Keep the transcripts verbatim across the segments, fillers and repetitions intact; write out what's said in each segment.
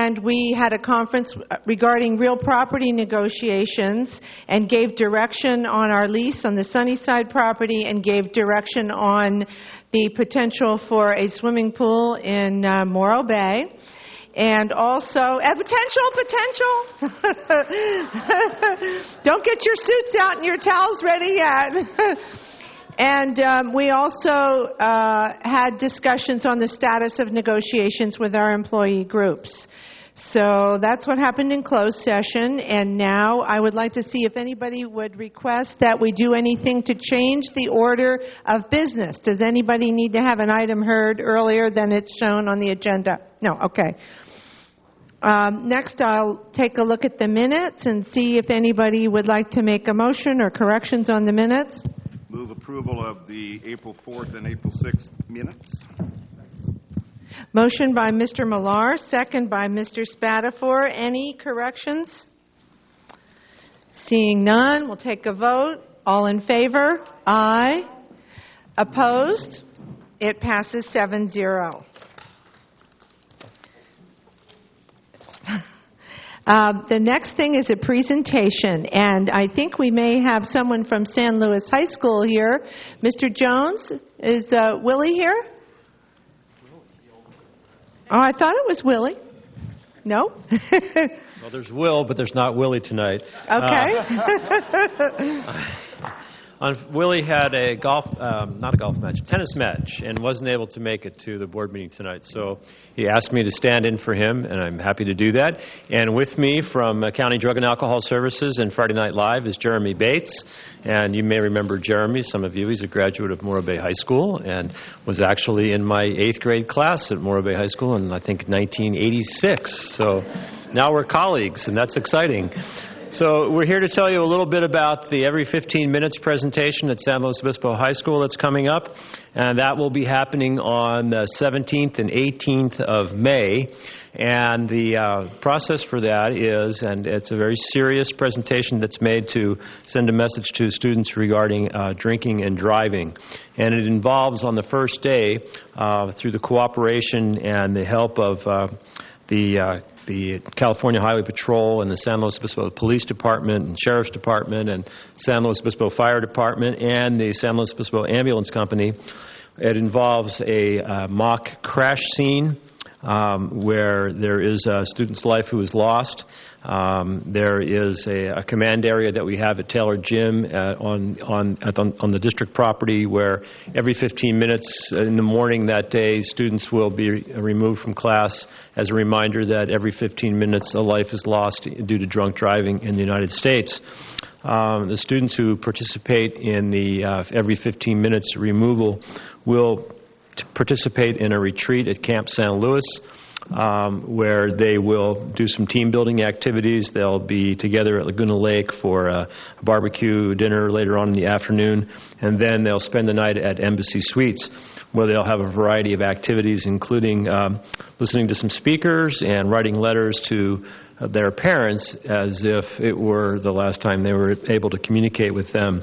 And we had a conference regarding real property negotiations and gave direction on our lease on the Sunnyside property and gave direction on the potential for a swimming pool in uh, Morro Bay. And also, uh, potential, potential. Don't get your suits out and your towels ready yet. And um, we also uh, had discussions on the status of negotiations with our employee groups. So that's what happened in closed session. And now I would like to see if anybody would request that we do anything to change the order of business. Does anybody need to have an item heard earlier than it's shown on the agenda? No, okay. Um, next, I'll take a look at the minutes and see if anybody would like to make a motion or corrections on the minutes. Move approval of the April fourth and April sixth minutes. Motion by Mister Millar, second by Mister Spatafor. Any corrections? Seeing none, we'll take a vote. All in favor? Aye. Opposed? It passes seven zero. Uh, the next thing is a presentation, and I think we may have someone from San Luis High School here. Mister Jones, is uh, Willie here? Oh, I thought it was Willie. No? Well, there's Will, but there's not Willie tonight. Okay. Uh, on, Willie had a golf, um, not a golf match, tennis match, and wasn't able to make it to the board meeting tonight. So he asked me to stand in for him, and I'm happy to do that. And with me from uh, County Drug and Alcohol Services and Friday Night Live is Jeremy Bates. And you may remember Jeremy, some of you. He's a graduate of Morro Bay High School and was actually in my eighth grade class at Morro Bay High School in, I think, nineteen eighty-six. So now we're colleagues, and that's exciting. So we're here to tell you a little bit about the Every fifteen Minutes presentation at San Luis Obispo High School that's coming up. And that will be happening on the seventeenth and eighteenth of May. And the uh, process for that is, and it's a very serious presentation that's made to send a message to students regarding uh, drinking and driving. And it involves, on the first day, uh, through the cooperation and the help of uh, the uh, the California Highway Patrol and the San Luis Obispo Police Department and Sheriff's Department and San Luis Obispo Fire Department and the San Luis Obispo Ambulance Company. It involves a uh, mock crash scene um, where there is a student's life who is lost. Um, there is a, a command area that we have at Taylor Gym at, on on, at the, on the district property where every fifteen minutes in the morning that day, students will be removed from class as a reminder that every fifteen minutes a life is lost due to drunk driving in the United States. Um, the students who participate in the uh, every fifteen minutes removal will t- participate in a retreat at Camp San Luis. Um, where they will do some team building activities. They'll be together at Laguna Lake for a barbecue dinner later on in the afternoon, and then they'll spend the night at Embassy Suites, where they'll have a variety of activities, including um, listening to some speakers and writing letters to uh, their parents as if it were the last time they were able to communicate with them.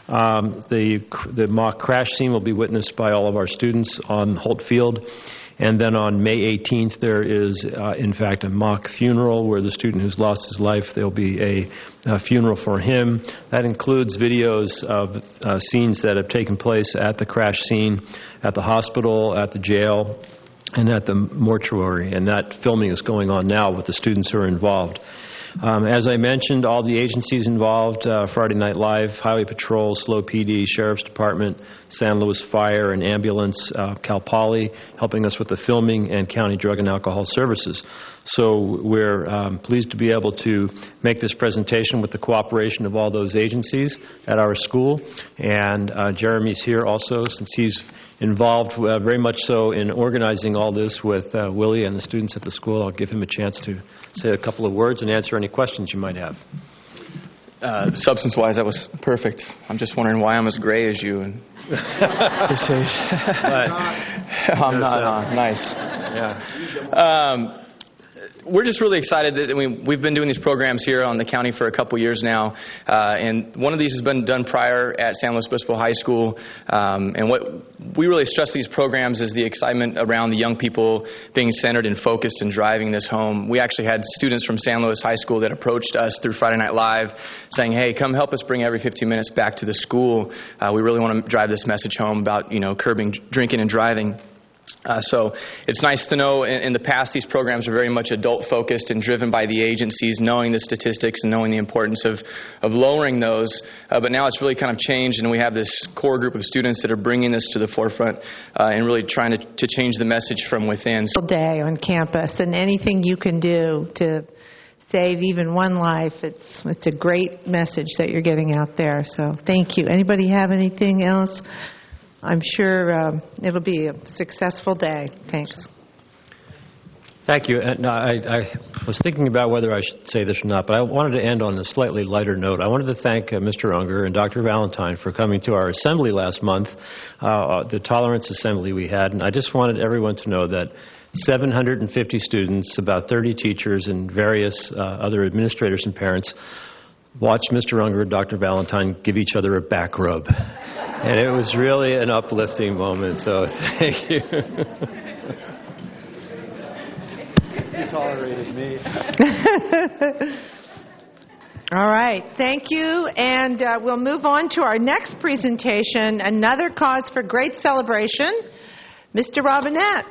Um, the, the mock crash scene will be witnessed by all of our students on Holt Field. And then on May eighteenth, there is, uh, in fact, a mock funeral where the student who's lost his life, there'll be a, a funeral for him. That includes videos of uh, scenes that have taken place at the crash scene, at the hospital, at the jail, and at the mortuary. And that filming is going on now with the students who are involved. Um, as I mentioned, all the agencies involved, uh, Friday Night Live, Highway Patrol, SLO P D, Sheriff's Department, San Luis Fire and Ambulance, uh, Cal Poly, helping us with the filming, and County Drug and Alcohol Services. So we're um, pleased to be able to make this presentation with the cooperation of all those agencies at our school. And uh, Jeremy's here also, since he's involved uh, very much so in organizing all this with uh, Willie and the students at the school. I'll give him a chance to say a couple of words and answer any questions you might have. Uh, substance-wise, that was perfect. I'm just wondering why I'm as gray as you. And this age. I'm not. Uh, nice. Yeah. Um, we're just really excited that I mean, we've been doing these programs here on the county for a couple years now, uh, and one of these has been done prior at San Luis Obispo High School. Um, and what we really stress these programs is the excitement around the young people being centered and focused and driving this home. We actually had students from San Luis High School that approached us through Friday Night Live saying, hey, come help us bring every fifteen minutes back to the school. Uh, we really want to drive this message home about, you know, curbing drinking and driving. Uh, so it's nice to know in, in the past these programs are very much adult-focused and driven by the agencies, knowing the statistics and knowing the importance of, of lowering those. Uh, but now it's really kind of changed, and we have this core group of students that are bringing this to the forefront uh, and really trying to, to change the message from within. Day on campus, and anything you can do to save even one life, it's it's a great message that you're getting out there. So thank you. Anybody have anything else? I'm sure um, it'll be a successful day. Thanks. Thank you. And I, I was thinking about whether I should say this or not, but I wanted to end on a slightly lighter note. I wanted to thank uh, Mister Unger and Doctor Valentine for coming to our assembly last month, uh, the tolerance assembly we had, and I just wanted everyone to know that seven hundred fifty students, about thirty teachers, and various uh, other administrators and parents watched Mister Unger and Doctor Valentine give each other a back rub. And it was really an uplifting moment, so thank you. You tolerated me. All right, thank you. And uh, we'll move on to our next presentation, Another Cause for Great Celebration. Mister Robinette.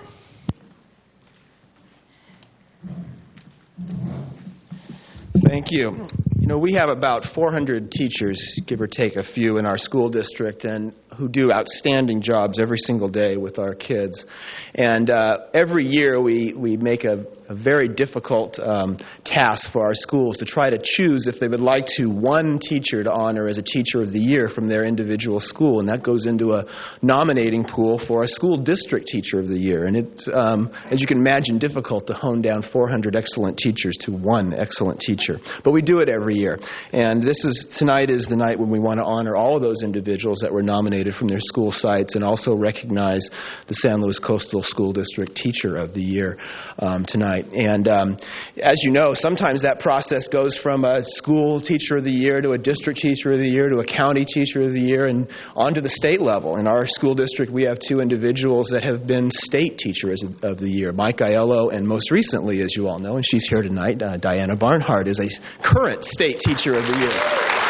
Thank you. You know, we have about four hundred teachers, give or take a few, in our school district, and who do outstanding jobs every single day with our kids. And uh, every year we, we make a, a very difficult um, task for our schools to try to choose if they would like to one teacher to honor as a Teacher of the Year from their individual school. And that goes into a nominating pool for a school district Teacher of the Year. And it's, um, as you can imagine, difficult to hone down four hundred excellent teachers to one excellent teacher. But we do it every year. And this is tonight is the night when we want to honor all of those individuals that were nominated from their school sites and also recognize the San Luis Coastal School District Teacher of the Year um, tonight. And um, as you know, sometimes that process goes from a school Teacher of the Year to a district Teacher of the Year to a county Teacher of the Year and on to the state level. In our school district, we have two individuals that have been state Teachers of the Year, Mike Aiello, and most recently, as you all know, and she's here tonight, uh, Diana Barnhart is a current state Teacher of the Year.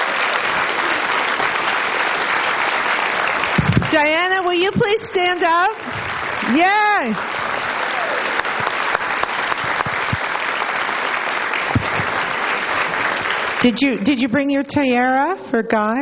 Diana, will you please stand up? Yay! Did you did you bring your tiara for Guy?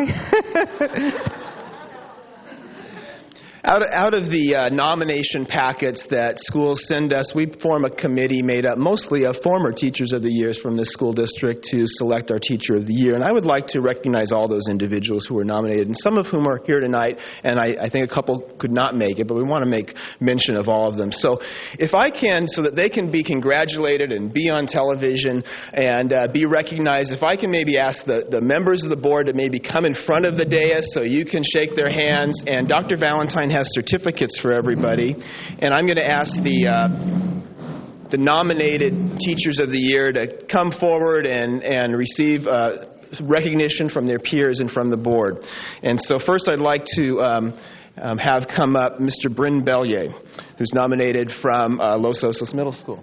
Out of, out of the uh, nomination packets that schools send us, we form a committee made up mostly of former Teachers of the Years from this school district to select our Teacher of the Year. And I would like to recognize all those individuals who were nominated, and some of whom are here tonight, and I, I think a couple could not make it, but we want to make mention of all of them. So if I can, so that they can be congratulated and be on television and uh, be recognized, if I can maybe ask the, the members of the board to maybe come in front of the dais so you can shake their hands, and Doctor Valentine has certificates for everybody, and I'm going to ask the uh, the nominated Teachers of the Year to come forward and and receive uh, recognition from their peers and from the board. And so first I'd like to um, um, have come up Mister Bryn Bellier, who's nominated from uh, Los Osos Middle School.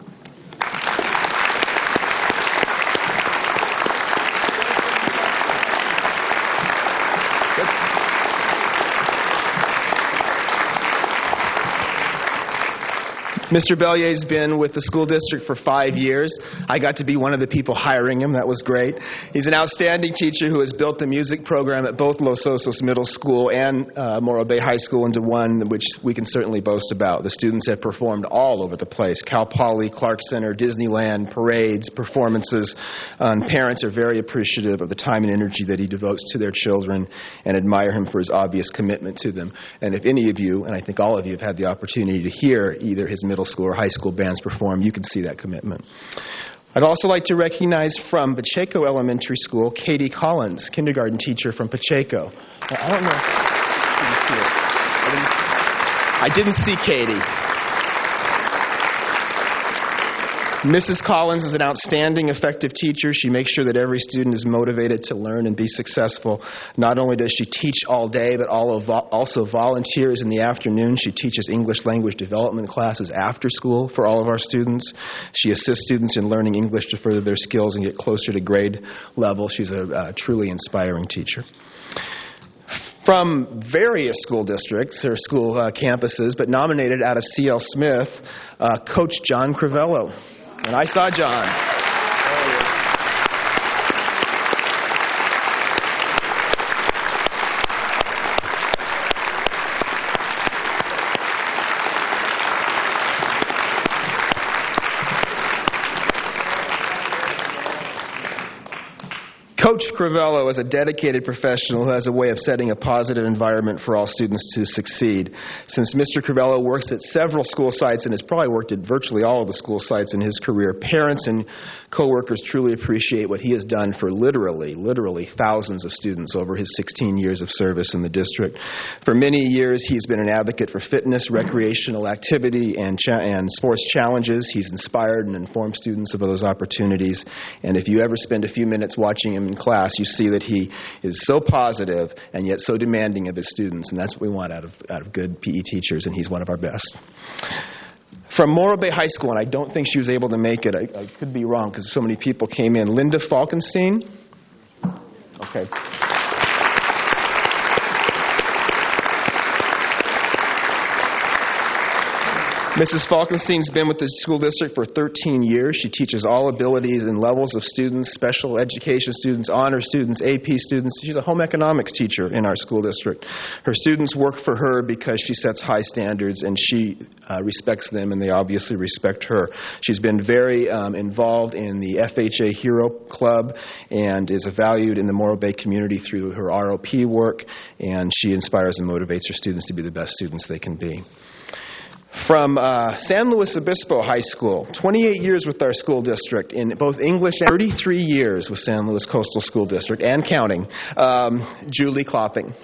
Mister Bellier's been with the school district for five years. I got to be one of the people hiring him. That was great. He's an outstanding teacher who has built the music program at both Los Osos Middle School and uh, Morro Bay High School into one which we can certainly boast about. The students have performed all over the place. Cal Poly, Clark Center, Disneyland, parades, performances. Um, parents are very appreciative of the time and energy that he devotes to their children and admire him for his obvious commitment to them. And if any of you, and I think all of you, have had the opportunity to hear either his middle school or high school bands perform, you can see that commitment. I'd also like to recognize from Pacheco Elementary School, Katie Collins, kindergarten teacher from Pacheco. I don't know. I didn't see Katie. Missus Collins is an outstanding, effective teacher. She makes sure that every student is motivated to learn and be successful. Not only does she teach all day, but also volunteers in the afternoon. She teaches English language development classes after school for all of our students. She assists students in learning English to further their skills and get closer to grade level. She's a uh, truly inspiring teacher. From various school districts or school uh, campuses, but nominated out of C L Smith, uh, Coach John Crivello. And I saw John. Coach Crivello is a dedicated professional who has a way of setting a positive environment for all students to succeed. Since Mister Crivello works at several school sites and has probably worked at virtually all of the school sites in his career, parents and coworkers truly appreciate what he has done for literally, literally thousands of students over his sixteen years of service in the district. For many years, he's been an advocate for fitness, recreational activity, and, cha- and sports challenges. He's inspired and informed students of those opportunities. And if you ever spend a few minutes watching him in class, you see that he is so positive and yet so demanding of his students, and that's what we want out of out of good P E teachers, and he's one of our best. From Morro Bay High School, and I don't think she was able to make it. I, I could be wrong because so many people came in. Linda Falkenstein? Okay. Missus Falkenstein's been with the school district for thirteen years. She teaches all abilities and levels of students, special education students, honor students, A P students. She's a home economics teacher in our school district. Her students work for her because she sets high standards, and she uh, respects them, and they obviously respect her. She's been very um, involved in the F H A Hero Club and is valued in the Morro Bay community through her R O P work, and she inspires and motivates her students to be the best students they can be. From uh, San Luis Obispo High School, twenty-eight years with our school district in both English and thirty-three years with San Luis Coastal School District and counting, um, Julie Klopping.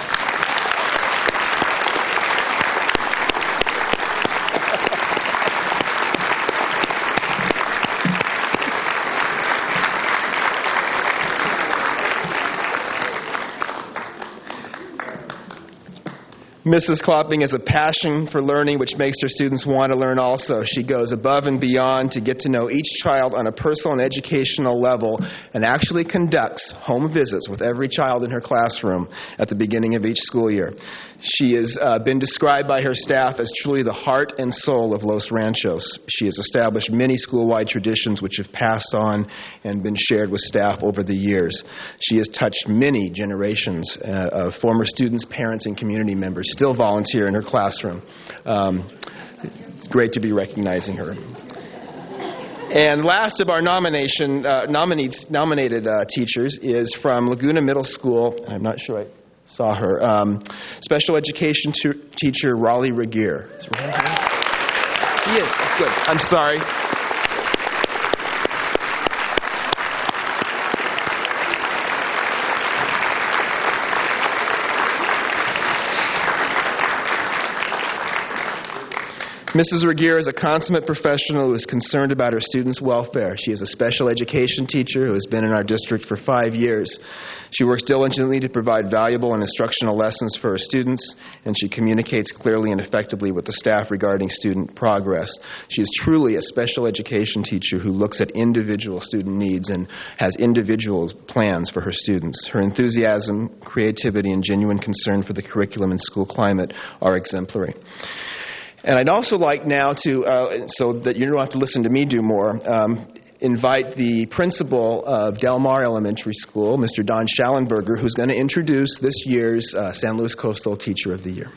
Missus Klopping has a passion for learning, which makes her students want to learn also. She goes above and beyond to get to know each child on a personal and educational level and actually conducts home visits with every child in her classroom at the beginning of each school year. She has uh, been described by her staff as truly the heart and soul of Los Ranchos. She has established many school-wide traditions which have passed on and been shared with staff over the years. She has touched many generations uh, of former students, parents, and community members still volunteer in her classroom. Um, it's great to be recognizing her. And last of our nomination uh, nominees, nominated uh, teachers is from Laguna Middle School. I'm not sure I saw her. Um, special education t- teacher Raleigh Regier. Is Raleigh here? He is. Good. I'm sorry. Missus Regier is a consummate professional who is concerned about her students' welfare. She is a special education teacher who has been in our district for five years. She works diligently to provide valuable and instructional lessons for her students, and she communicates clearly and effectively with the staff regarding student progress. She is truly a special education teacher who looks at individual student needs and has individual plans for her students. Her enthusiasm, creativity, and genuine concern for the curriculum and school climate are exemplary. And I'd also like now to, uh, so that you don't have to listen to me do more, um, invite the principal of Del Mar Elementary School, Mister Don Schallenberger, who's going to introduce this year's uh, San Luis Coastal Teacher of the Year.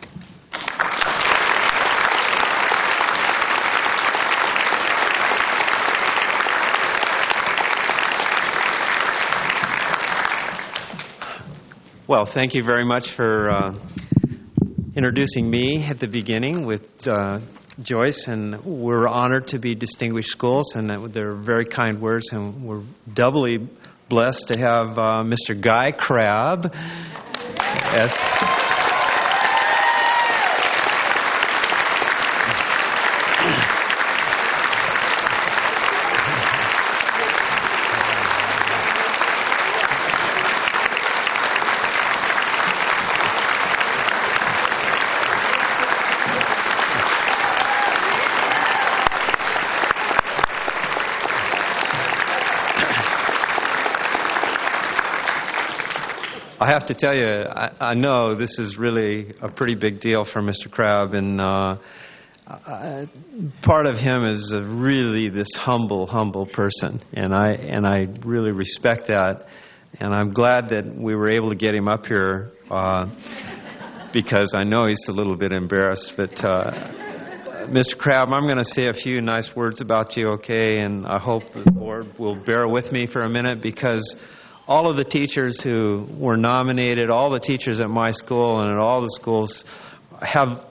Well, thank you very much for uh, introducing me at the beginning with uh, Joyce, and we're honored to be Distinguished Schools, and they're very kind words, and we're doubly blessed to have uh, Mister Guy Crabb as I have to tell you, I, I know this is really a pretty big deal for Mister Crabb, and uh, I, part of him is a really this humble, humble person, and I and I really respect that, and I'm glad that we were able to get him up here uh, because I know he's a little bit embarrassed, but. Uh, Mister Crabb, I'm going to say a few nice words about you, okay? And I hope the board will bear with me for a minute, because all of the teachers who were nominated, all the teachers at my school and at all the schools have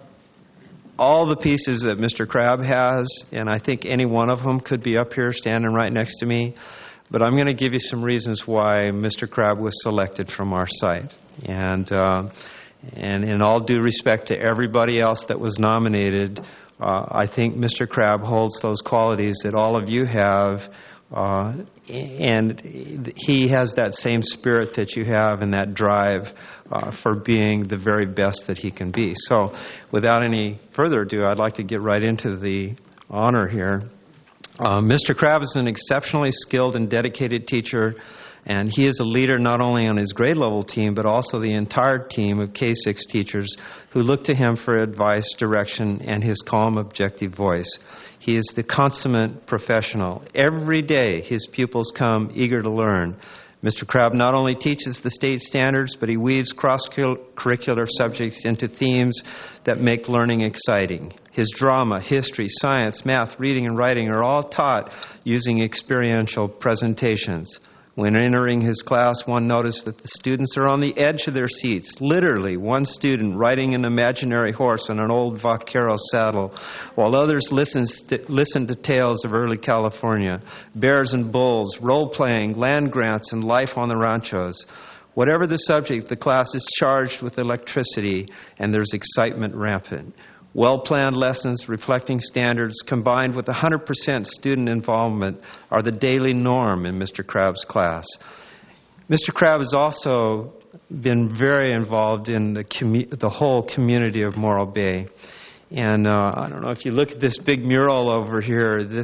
all the pieces that Mister Crabb has, and I think any one of them could be up here standing right next to me. But I'm going to give you some reasons why Mister Crabb was selected from our site. And, uh, and in all due respect to everybody else that was nominated, Uh, I think Mister Crabb holds those qualities that all of you have, uh, and he has that same spirit that you have and that drive uh, for being the very best that he can be. So without any further ado, I'd like to get right into the honor here. Uh, Mister Crabb is an exceptionally skilled and dedicated teacher, and he is a leader not only on his grade level team, but also the entire team of K six teachers who look to him for advice, direction, and his calm, objective voice. He is the consummate professional. Every day, his pupils come eager to learn. Mister Crabb not only teaches the state standards, but he weaves cross-curricular subjects into themes that make learning exciting. His drama, history, science, math, reading, and writing are all taught using experiential presentations. When entering his class, one noticed that the students are on the edge of their seats, literally one student riding an imaginary horse on an old vaquero saddle, while others listen to, listen to tales of early California, bears and bulls, role-playing, land grants, and life on the ranchos. Whatever the subject, the class is charged with electricity, and there's excitement rampant. Well-planned lessons reflecting standards combined with one hundred percent student involvement are the daily norm in Mister Crabb's class. Mister Crabb has also been very involved in the, commu- the whole community of Morro Bay. And uh, I don't know if you look at this big mural over here, this...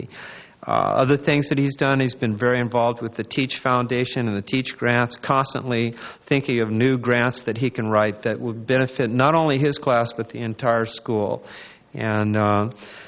Uh, other things that he's done, he's been very involved with the Teach Foundation and the Teach Grants, constantly thinking of new grants that he can write that would benefit not only his class, but the entire school. And uh,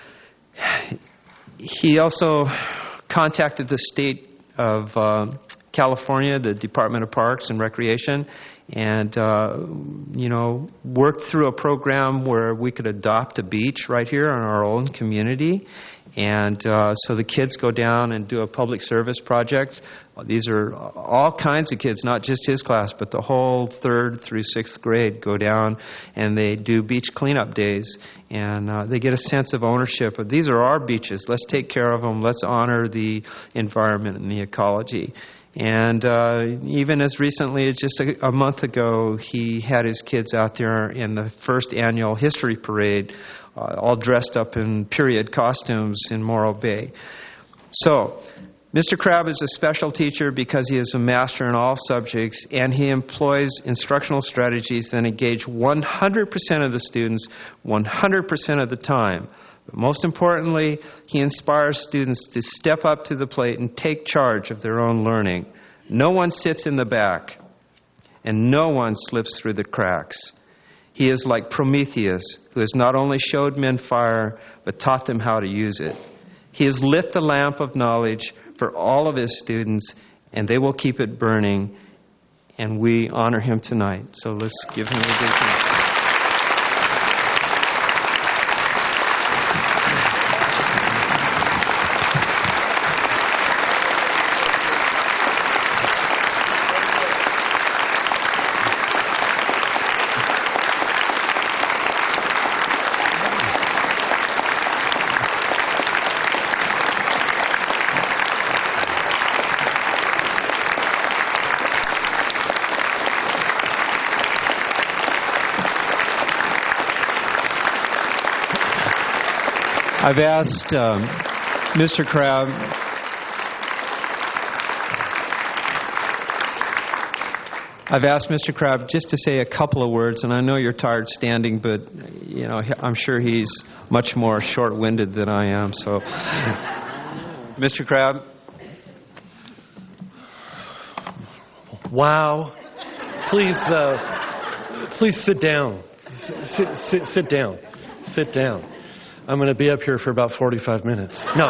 he also contacted the state of uh, California, the Department of Parks and Recreation, and, uh, you know, worked through a program where we could adopt a beach right here in our own community. And uh, so the kids go down and do a public service project. These are all kinds of kids, not just his class, but the whole third through sixth grade go down and they do beach cleanup days. And uh, they get a sense of ownership of these are our beaches. Let's take care of them. Let's honor the environment and the ecology. And uh, even as recently as just a, a month ago, he had his kids out there in the first annual history parade, uh, all dressed up in period costumes in Morro Bay. So, Mister Crabb is a special teacher because he is a master in all subjects, and he employs instructional strategies that engage one hundred percent of the students one hundred percent of the time. But most importantly, he inspires students to step up to the plate and take charge of their own learning. No one sits in the back, and no one slips through the cracks. He is like Prometheus, who has not only showed men fire, but taught them how to use it. He has lit the lamp of knowledge for all of his students, and they will keep it burning, and we honor him tonight. So let's give him a big hand. I've asked um, Mister Crabb I've asked Mister Crabb just to say a couple of words, and I know you're tired standing, but you know I'm sure he's much more short-winded than I am. So, Mister Crabb. Wow. please, uh, please sit down. Sit, sit, sit down. Sit down. I'm going to be up here for about forty-five minutes. No.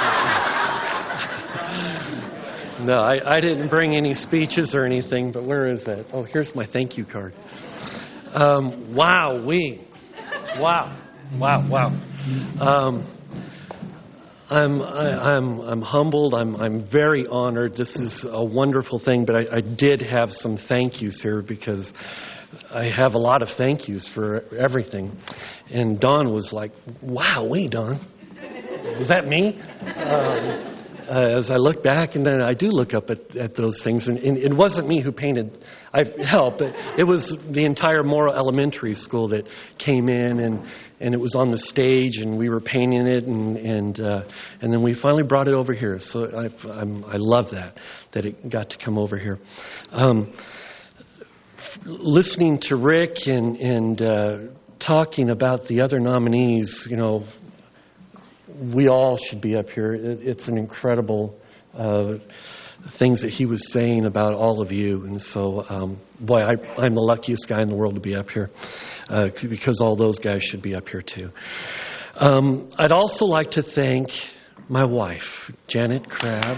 No, I, I didn't bring any speeches or anything, but where is that? Oh, here's my thank you card. Um, wow, we. Wow. Wow, wow. Um, I'm, I, I'm, I'm humbled. I'm, I'm very honored. This is a wonderful thing, but I, I did have some thank yous here because I have a lot of thank yous for everything. And Don was like, wow, wait, Don. Was that me? Um, uh, as I look back, and then I do look up at, at those things, and, and it wasn't me who painted. I helped. It, it was the entire Morrow Elementary School that came in, and, and it was on the stage, and we were painting it, and and uh, and then we finally brought it over here. So I I'm, I love that that it got to come over here. Um, listening to Rick and and uh, talking about the other nominees, you know. We all should be up here. It's an incredible uh, things that he was saying about all of you. And so, um, boy, I, I'm the luckiest guy in the world to be up here uh, because all those guys should be up here too. Um, I'd also like to thank my wife, Janet Crabb.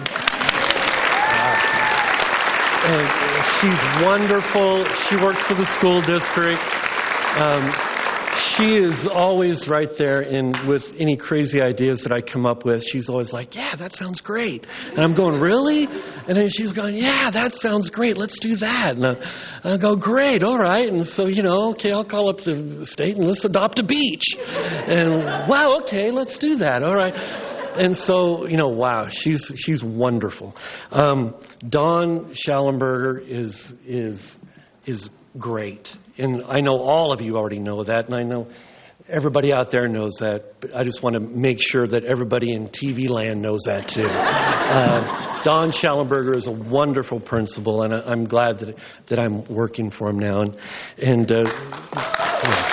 Uh, and she's wonderful. She works for the school district. Um, She is always right there, and with any crazy ideas that I come up with, she's always like, yeah, that sounds great. And I'm going, really? And then she's going, yeah, that sounds great. Let's do that. And I, I go, great, all right. And so, you know, okay, I'll call up the state and let's adopt a beach. And, wow, okay, let's do that, all right. And so, you know, wow, she's she's wonderful. Um, Dawn Schallenberger is is is great. And I know all of you already know that, and I know everybody out there knows that, but I just want to make sure that everybody in T V land knows that too. Uh, Dawn Schallenberger is a wonderful principal, and I, I'm glad that that I'm working for him now. And, and uh, yeah.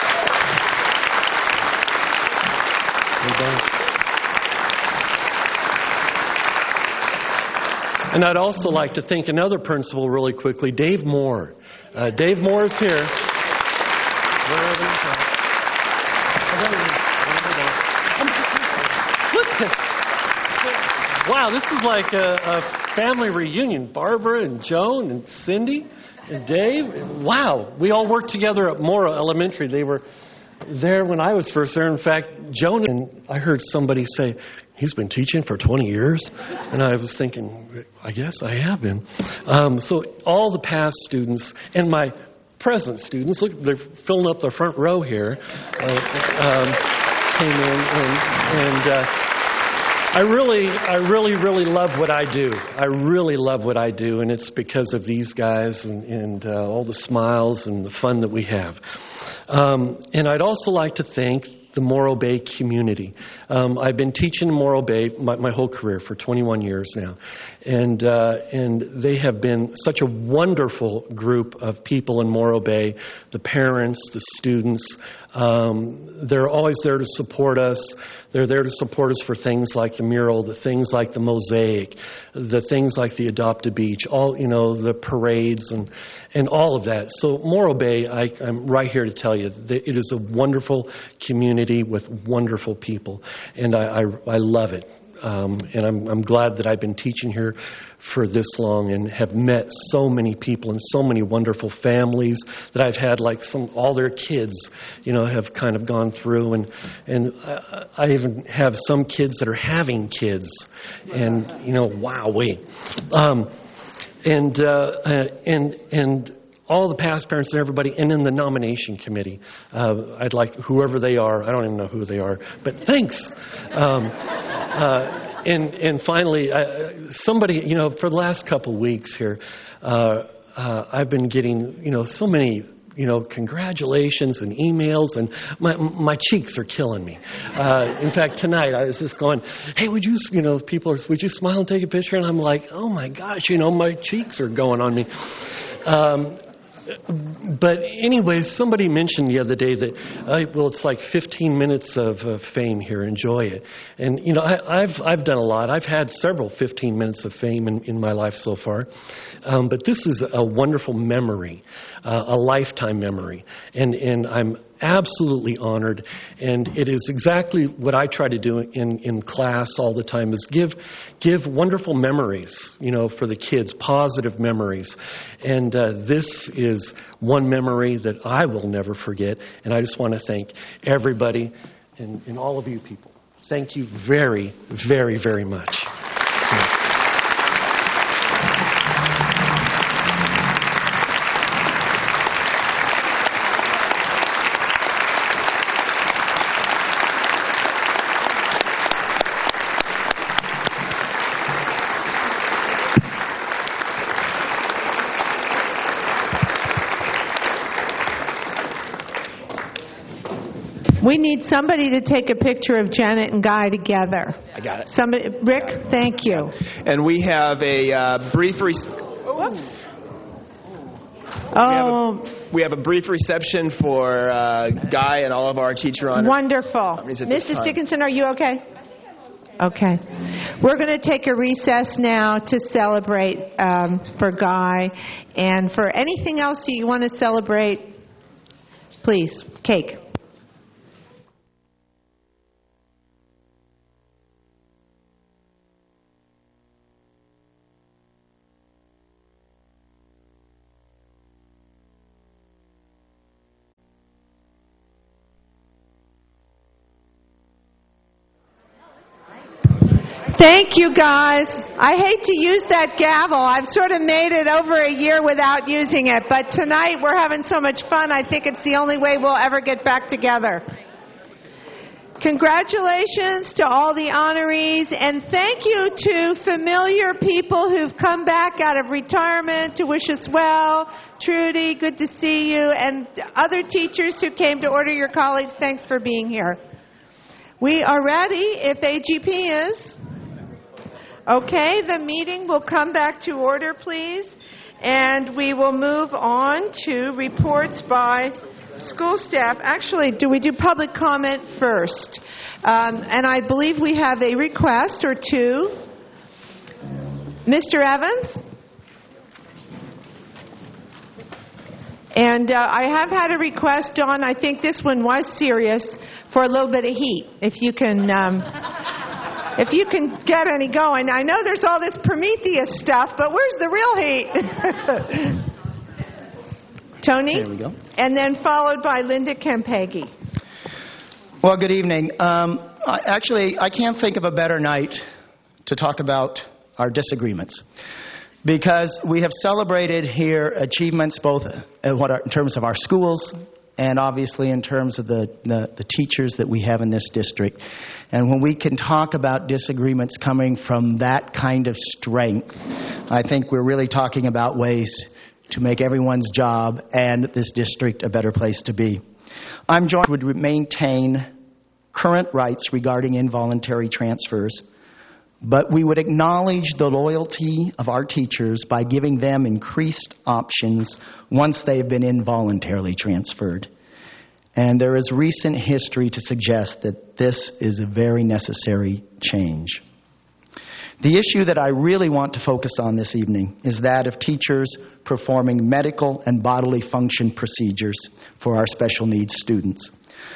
And I'd also like to thank another principal really quickly, Dave Moore. Uh, Dave Moore is here. Where are they? Wow, this is like a, a family reunion. Barbara and Joan and Cindy and Dave. Wow, we all worked together at Morrow Elementary. They were there when I was first there. In fact, Joan, and I heard somebody say, he's been teaching for twenty years. And I was thinking, I guess I have been. Um, so all the past students and my present students, look, they're filling up the front row here, uh, um, came in. And, and uh, I really, I really, really love what I do. I really love what I do. And it's because of these guys and, and uh, all the smiles and the fun that we have. Um, and I'd also like to thank the Morro Bay community. Um, I've been teaching in Morro Bay my, my whole career for twenty-one years now, and uh, and they have been such a wonderful group of people in Morro Bay. The parents, the students, um, they're always there to support us. They're there to support us for things like the mural, the things like the mosaic, the things like the Adopt a Beach, all, you know, the parades and and all of that. So Morro Bay, I, I'm right here to tell you that it is a wonderful community with wonderful people, and I, I, I love it. Um, and I'm, I'm glad that I've been teaching here for this long and have met so many people and so many wonderful families that I've had, like some all their kids, you know, have kind of gone through, and and I, I even have some kids that are having kids, and you know, wow, wait, um, and uh, and and. all the past parents and everybody, and in the nomination committee. Uh, I'd like whoever they are, I don't even know who they are, but thanks. Um, uh, and and finally, uh, somebody, you know, for the last couple weeks here, uh, uh, I've been getting, you know, so many, you know, congratulations and emails, and my my cheeks are killing me. Uh, in fact, tonight I was just going, hey, would you, you know, people are, would you smile and take a picture? And I'm like, oh my gosh, you know, my cheeks are going on me. Um, but anyways, somebody mentioned the other day that, uh, well, it's like fifteen minutes of uh, fame here. Enjoy it. And, you know, I, I've I've done a lot. I've had several fifteen minutes of fame in, in my life so far. Um, but this is a wonderful memory, uh, a lifetime memory. And, and I'm absolutely honored. And it is exactly what I try to do in, in class all the time is give give wonderful memories, you know, for the kids, positive memories. And uh, this is one memory that I will never forget. And I just want to thank everybody and, and all of you people. Thank you very, very, very much. We need somebody to take a picture of Janet and Guy together. I got it. Somebody, Rick, thank you. And we have a uh, brief... Re- Whoops. We have, Oh, a, we have a brief reception for uh, Guy and all of our teacher honor. wonderful. Means at this Missus time. Dickinson, are you okay? Okay. We're going to take a recess now to celebrate um, for Guy. And for anything else you want to celebrate, please, cake. Thank you, guys. I hate to use that gavel. I've sort of made it over a year without using it. But tonight we're having so much fun, I think it's the only way we'll ever get back together. Congratulations to all the honorees, and thank you to familiar people who've come back out of retirement to wish us well. Trudy, good to see you. And other teachers who came to order your colleagues, thanks for being here. We are ready, if A G P is. Okay, the meeting will come back to order, please. And we will move on to reports by school staff. Actually, do we do public comment first? Um, and I believe we have a request or two. Mister Evans? And uh, I have had a request, Dawn, I think this one was serious, for a little bit of heat, if you can... Um, If you can get any going. I know there's all this Prometheus stuff, but where's the real heat? Tony? There we go. And then followed by Linda Kempegi. Well, good evening. Um, I, actually, I can't think of a better night to talk about our disagreements, because we have celebrated here achievements both in, what are, in terms of our schools and obviously in terms of the, the, the teachers that we have in this district. And when we can talk about disagreements coming from that kind of strength, I think we're really talking about ways to make everyone's job and this district a better place to be. I'm joined would maintain current rights regarding involuntary transfers, but we would acknowledge the loyalty of our teachers by giving them increased options once they've been involuntarily transferred. And there is recent history to suggest that this is a very necessary change. The issue that I really want to focus on this evening is that of teachers performing medical and bodily function procedures for our special needs students.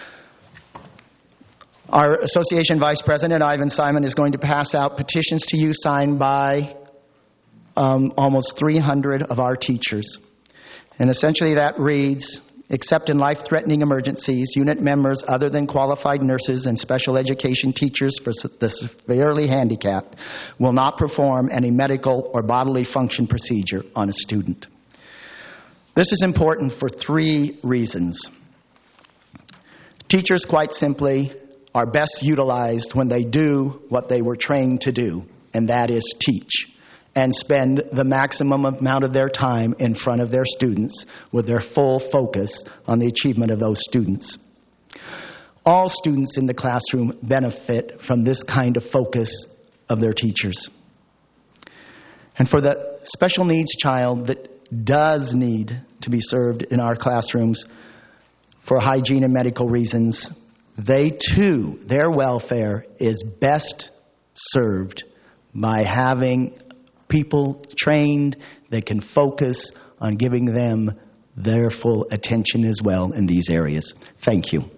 Our association vice president, Ivan Simon, is going to pass out petitions to you signed by um, almost three hundred of our teachers. And essentially that reads, except in life-threatening emergencies, unit members other than qualified nurses and special education teachers for the severely handicapped will not perform any medical or bodily function procedure on a student. This is important for three reasons. Teachers, quite simply, are best utilized when they do what they were trained to do, and that is teach, and spend the maximum amount of their time in front of their students with their full focus on the achievement of those students. All students in the classroom benefit from this kind of focus of their teachers. And for the special needs child that does need to be served in our classrooms for hygiene and medical reasons. They too, their welfare is best served by having people trained that can focus on giving them their full attention as well in these areas. Thank you.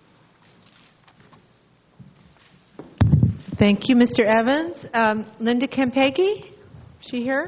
Thank you, Mister Evans. Um, Linda Campaghi, is she here?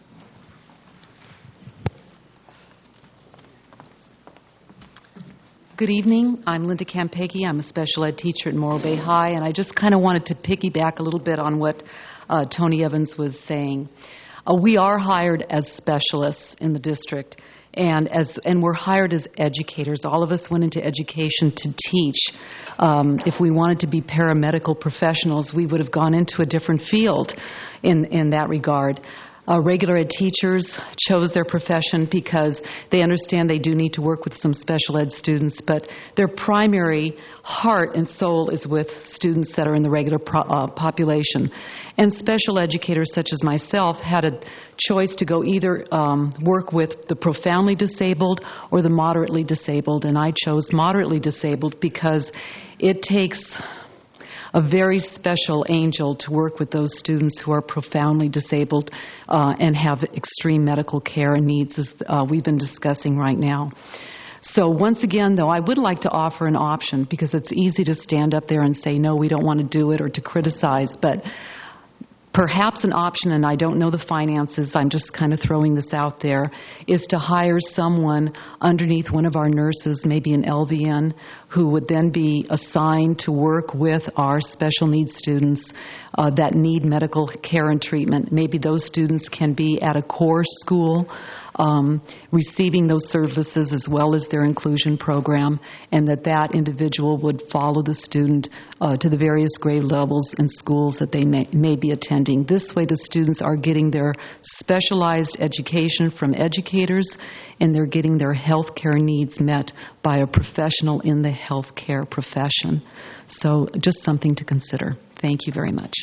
Good evening. I'm Linda Campaghi. I'm a special ed teacher at Morro Bay High, and I just kind of wanted to piggyback a little bit on what uh, Tony Evans was saying. Uh, we are hired as specialists in the district, and as and we're hired as educators. All of us went into education to teach. Um, if we wanted to be paramedical professionals, we would have gone into a different field in, in that regard. Uh, regular ed teachers chose their profession because they understand they do need to work with some special ed students, but their primary heart and soul is with students that are in the regular pro- uh, population. And special educators such as myself had a choice to go either um, work with the profoundly disabled or the moderately disabled, and I chose moderately disabled because it takes a very special angel to work with those students who are profoundly disabled uh, and have extreme medical care and needs, as uh, we've been discussing right now. So once again, though, I would like to offer an option, because it's easy to stand up there and say, no, we don't want to do it, or to criticize, but perhaps an option, and I don't know the finances, I'm just kind of throwing this out there, is to hire someone underneath one of our nurses, maybe an L V N, who would then be assigned to work with our special needs students uh, that need medical care and treatment. Maybe those students can be at a core school um, receiving those services as well as their inclusion program, and that that individual would follow the student uh, to the various grade levels and schools that they may, may be attending. This way the students are getting their specialized education from educators, and they're getting their health care needs met by a professional in the health care profession. So just something to consider. Thank you very much.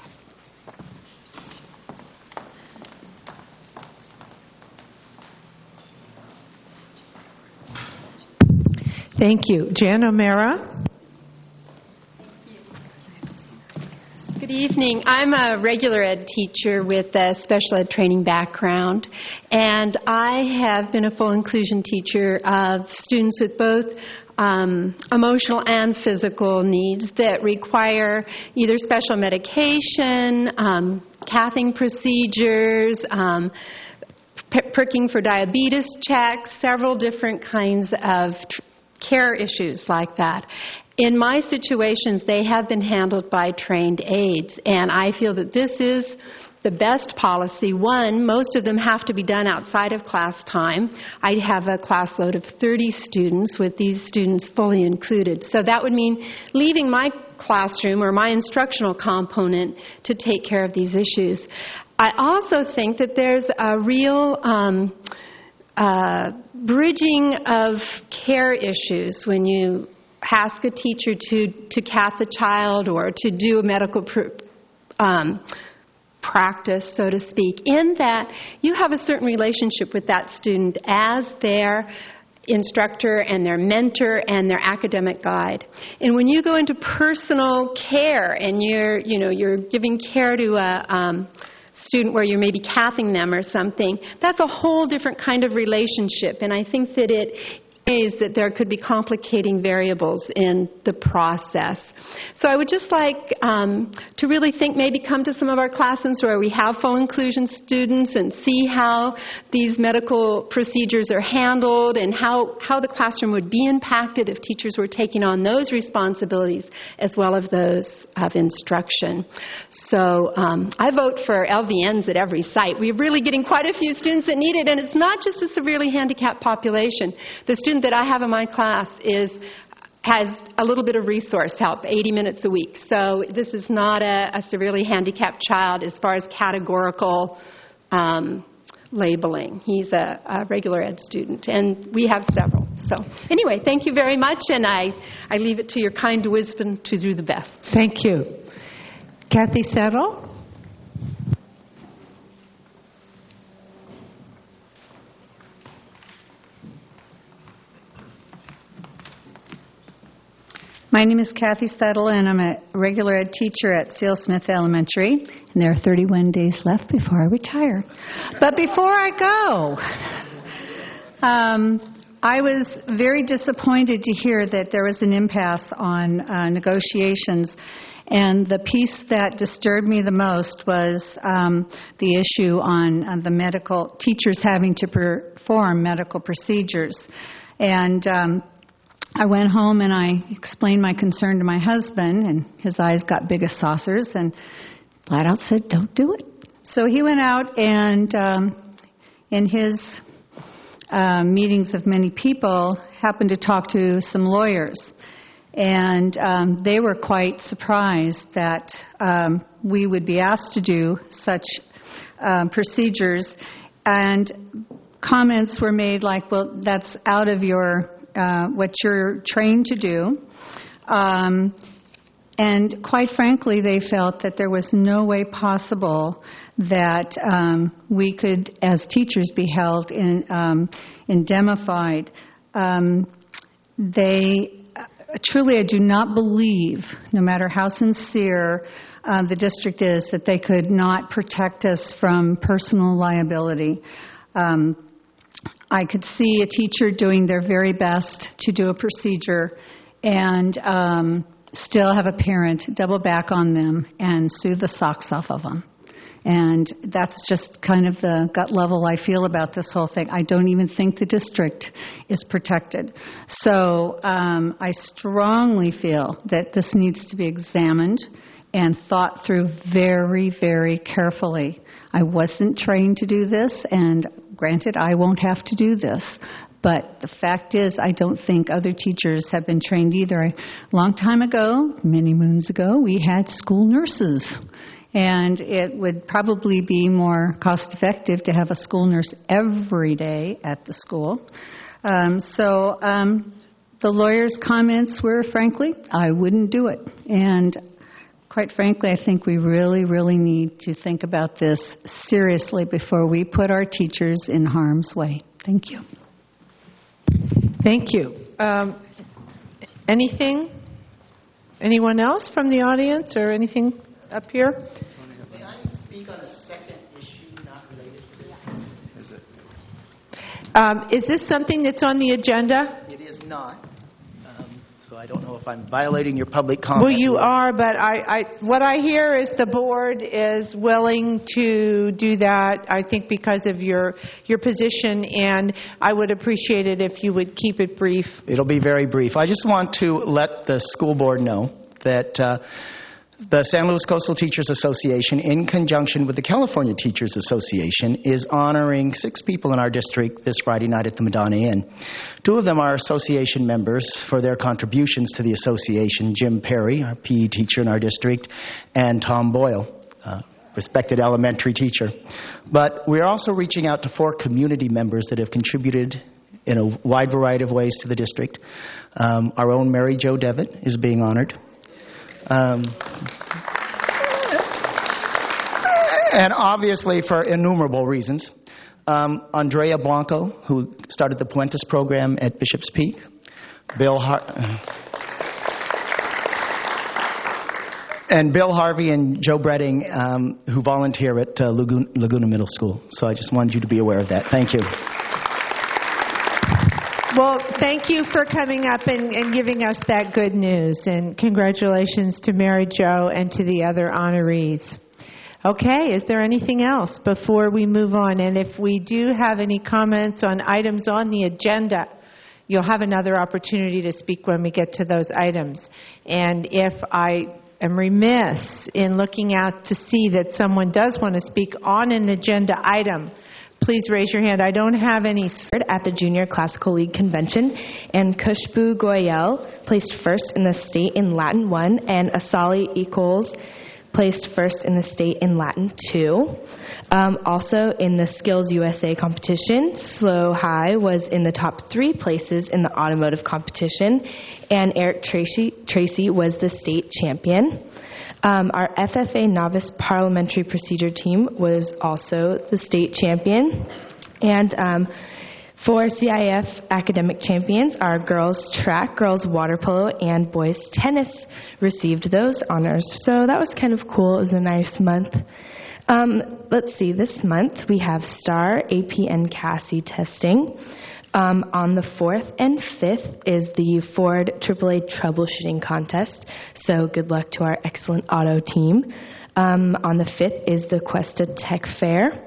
Thank you. Jan O'Mara. Good evening. I'm a regular ed teacher with a special ed training background, and I have been a full inclusion teacher of students with both um, emotional and physical needs that require either special medication, um, cathing procedures, um, p- pricking for diabetes checks, several different kinds of tr- care issues like that. In my situations, they have been handled by trained aides, and I feel that this is the best policy. One, most of them have to be done outside of class time. I have a class load of thirty students with these students fully included. So that would mean leaving my classroom or my instructional component to take care of these issues. I also think that there's a real um, uh, bridging of care issues when you ask a teacher to, to cath a child or to do a medical pr- um, practice, so to speak, in that you have a certain relationship with that student as their instructor and their mentor and their academic guide. And when you go into personal care and you're, you know, you're giving care to a um, student where you're maybe cathing them or something, that's a whole different kind of relationship. And I think that it ways that there could be complicating variables in the process. So I would just like um, to really think, maybe come to some of our classes where we have full inclusion students and see how these medical procedures are handled and how, how the classroom would be impacted if teachers were taking on those responsibilities as well as those of instruction. So um, I vote for L V Ns at every site. We're really getting quite a few students that need it, and it's not just a severely handicapped population. The student that I have in my class is has a little bit of resource help, eighty minutes a week. So this is not a, a severely handicapped child as far as categorical um, labeling. He's a, a regular ed student, and we have several. So anyway, thank you very much, and I, I leave it to your kind wisdom to do the best. Thank you. Kathy Settle. My name is Kathy Settle, and I'm a regular ed teacher at Seal Smith Elementary, and there are thirty-one days left before I retire. But before I go, um, I was very disappointed to hear that there was an impasse on uh, negotiations, and the piece that disturbed me the most was um, the issue on, on the medical teachers having to perform medical procedures. And um, I went home and I explained my concern to my husband, and his eyes got big as saucers and flat out said, "Don't do it." So he went out and um, in his uh, meetings of many people happened to talk to some lawyers. And um, they were quite surprised that um, we would be asked to do such um, procedures. And comments were made like, well, that's out of your uh, what you're trained to do. Um, and quite frankly, they felt that there was no way possible that um, we could, as teachers, be held in, um, indemnified. Um, they truly, I do not believe, no matter how sincere uh, the district is, that they could not protect us from personal liability. Um, I could see a teacher doing their very best to do a procedure and um, still have a parent double back on them and sue the socks off of them. And that's just kind of the gut level I feel about this whole thing. I don't even think the district is protected. So um, I strongly feel that this needs to be examined and thought through very, very carefully. I wasn't trained to do this, and granted, I won't have to do this. But the fact is, I don't think other teachers have been trained either. A long time ago, many moons ago, we had school nurses. And it would probably be more cost-effective to have a school nurse every day at the school. Um, so um, the lawyer's comments were, frankly, I wouldn't do it. And quite frankly, I think we really, really need to think about this seriously before we put our teachers in harm's way. Thank you. Thank you. Um, anything? Anyone else from the audience or anything up here? May I speak on a second issue not related to this? Is it? Um, is this something that's on the agenda? It is not. Um, so I don't know if I'm violating your public comment. Well, you are, but I, I, what I hear is the board is willing to do that, I think, because of your, your position, and I would appreciate it if you would keep it brief. It'll be very brief. I just want to let the school board know that uh, the San Luis Coastal Teachers Association, in conjunction with the California Teachers Association, is honoring six people in our district this Friday night at the Madonna Inn. Two of them are association members for their contributions to the association: Jim Perry, our P E teacher in our district, and Tom Boyle, uh, respected elementary teacher. But we're also reaching out to four community members that have contributed in a wide variety of ways to the district. Um, our own Mary Jo Devitt is being honored. Um, and obviously for innumerable reasons. Um, Andrea Blanco, who started the Puentes program at Bishop's Peak. Bill Har- and Bill Harvey and Joe Bredding, um, who volunteer at uh, Laguna, Laguna Middle School. So I just wanted you to be aware of that. Thank you. Well, thank you for coming up and, and giving us that good news. And congratulations to Mary Jo and to the other honorees. Okay, is there anything else before we move on? And if we do have any comments on items on the agenda, you'll have another opportunity to speak when we get to those items. And if I am remiss in looking out to see that someone does want to speak on an agenda item, please raise your hand. I don't have any. At the Junior Classical League Convention, and Khushbu Goyal placed first in the state in Latin one, and Asali Equals placed first in the state in Latin two. Um, also in the Skills U S A competition, Slow High was in the top three places in the automotive competition, and Eric Tracy, Tracy was the state champion. Um, our F F A Novice Parliamentary Procedure team was also the state champion. And um, For C I F academic champions, our girls track, girls water polo, and boys tennis received those honors. So that was kind of cool. It was a nice month. Um, let's see, this month we have STAR, A P, and C A S I testing. Um, on the fourth and fifth is the Ford triple A troubleshooting contest. So good luck to our excellent auto team. Um, on the fifth is the Cuesta Tech Fair.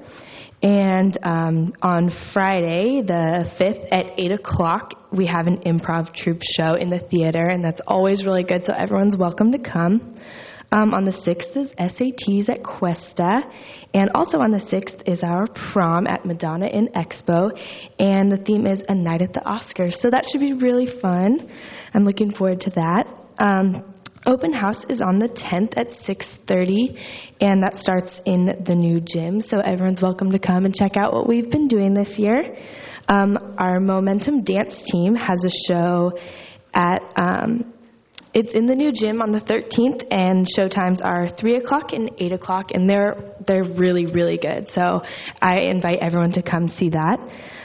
And um, on Friday, the fifth, at eight o'clock, we have an improv troupe show in the theater, and that's always really good, so everyone's welcome to come. Um, on the sixth is S A Ts at Cuesta, and also on the sixth is our prom at Madonna in Expo, and the theme is A Night at the Oscars, so that should be really fun. I'm looking forward to that. Um, Open house is on the tenth at six thirty, and that starts in the new gym, so everyone's welcome to come and check out what we've been doing this year. Um, our Momentum Dance team has a show at, um, it's in the new gym on the thirteenth, and show times are three o'clock and eight o'clock, and they're, they're really, really good, so I invite everyone to come see that.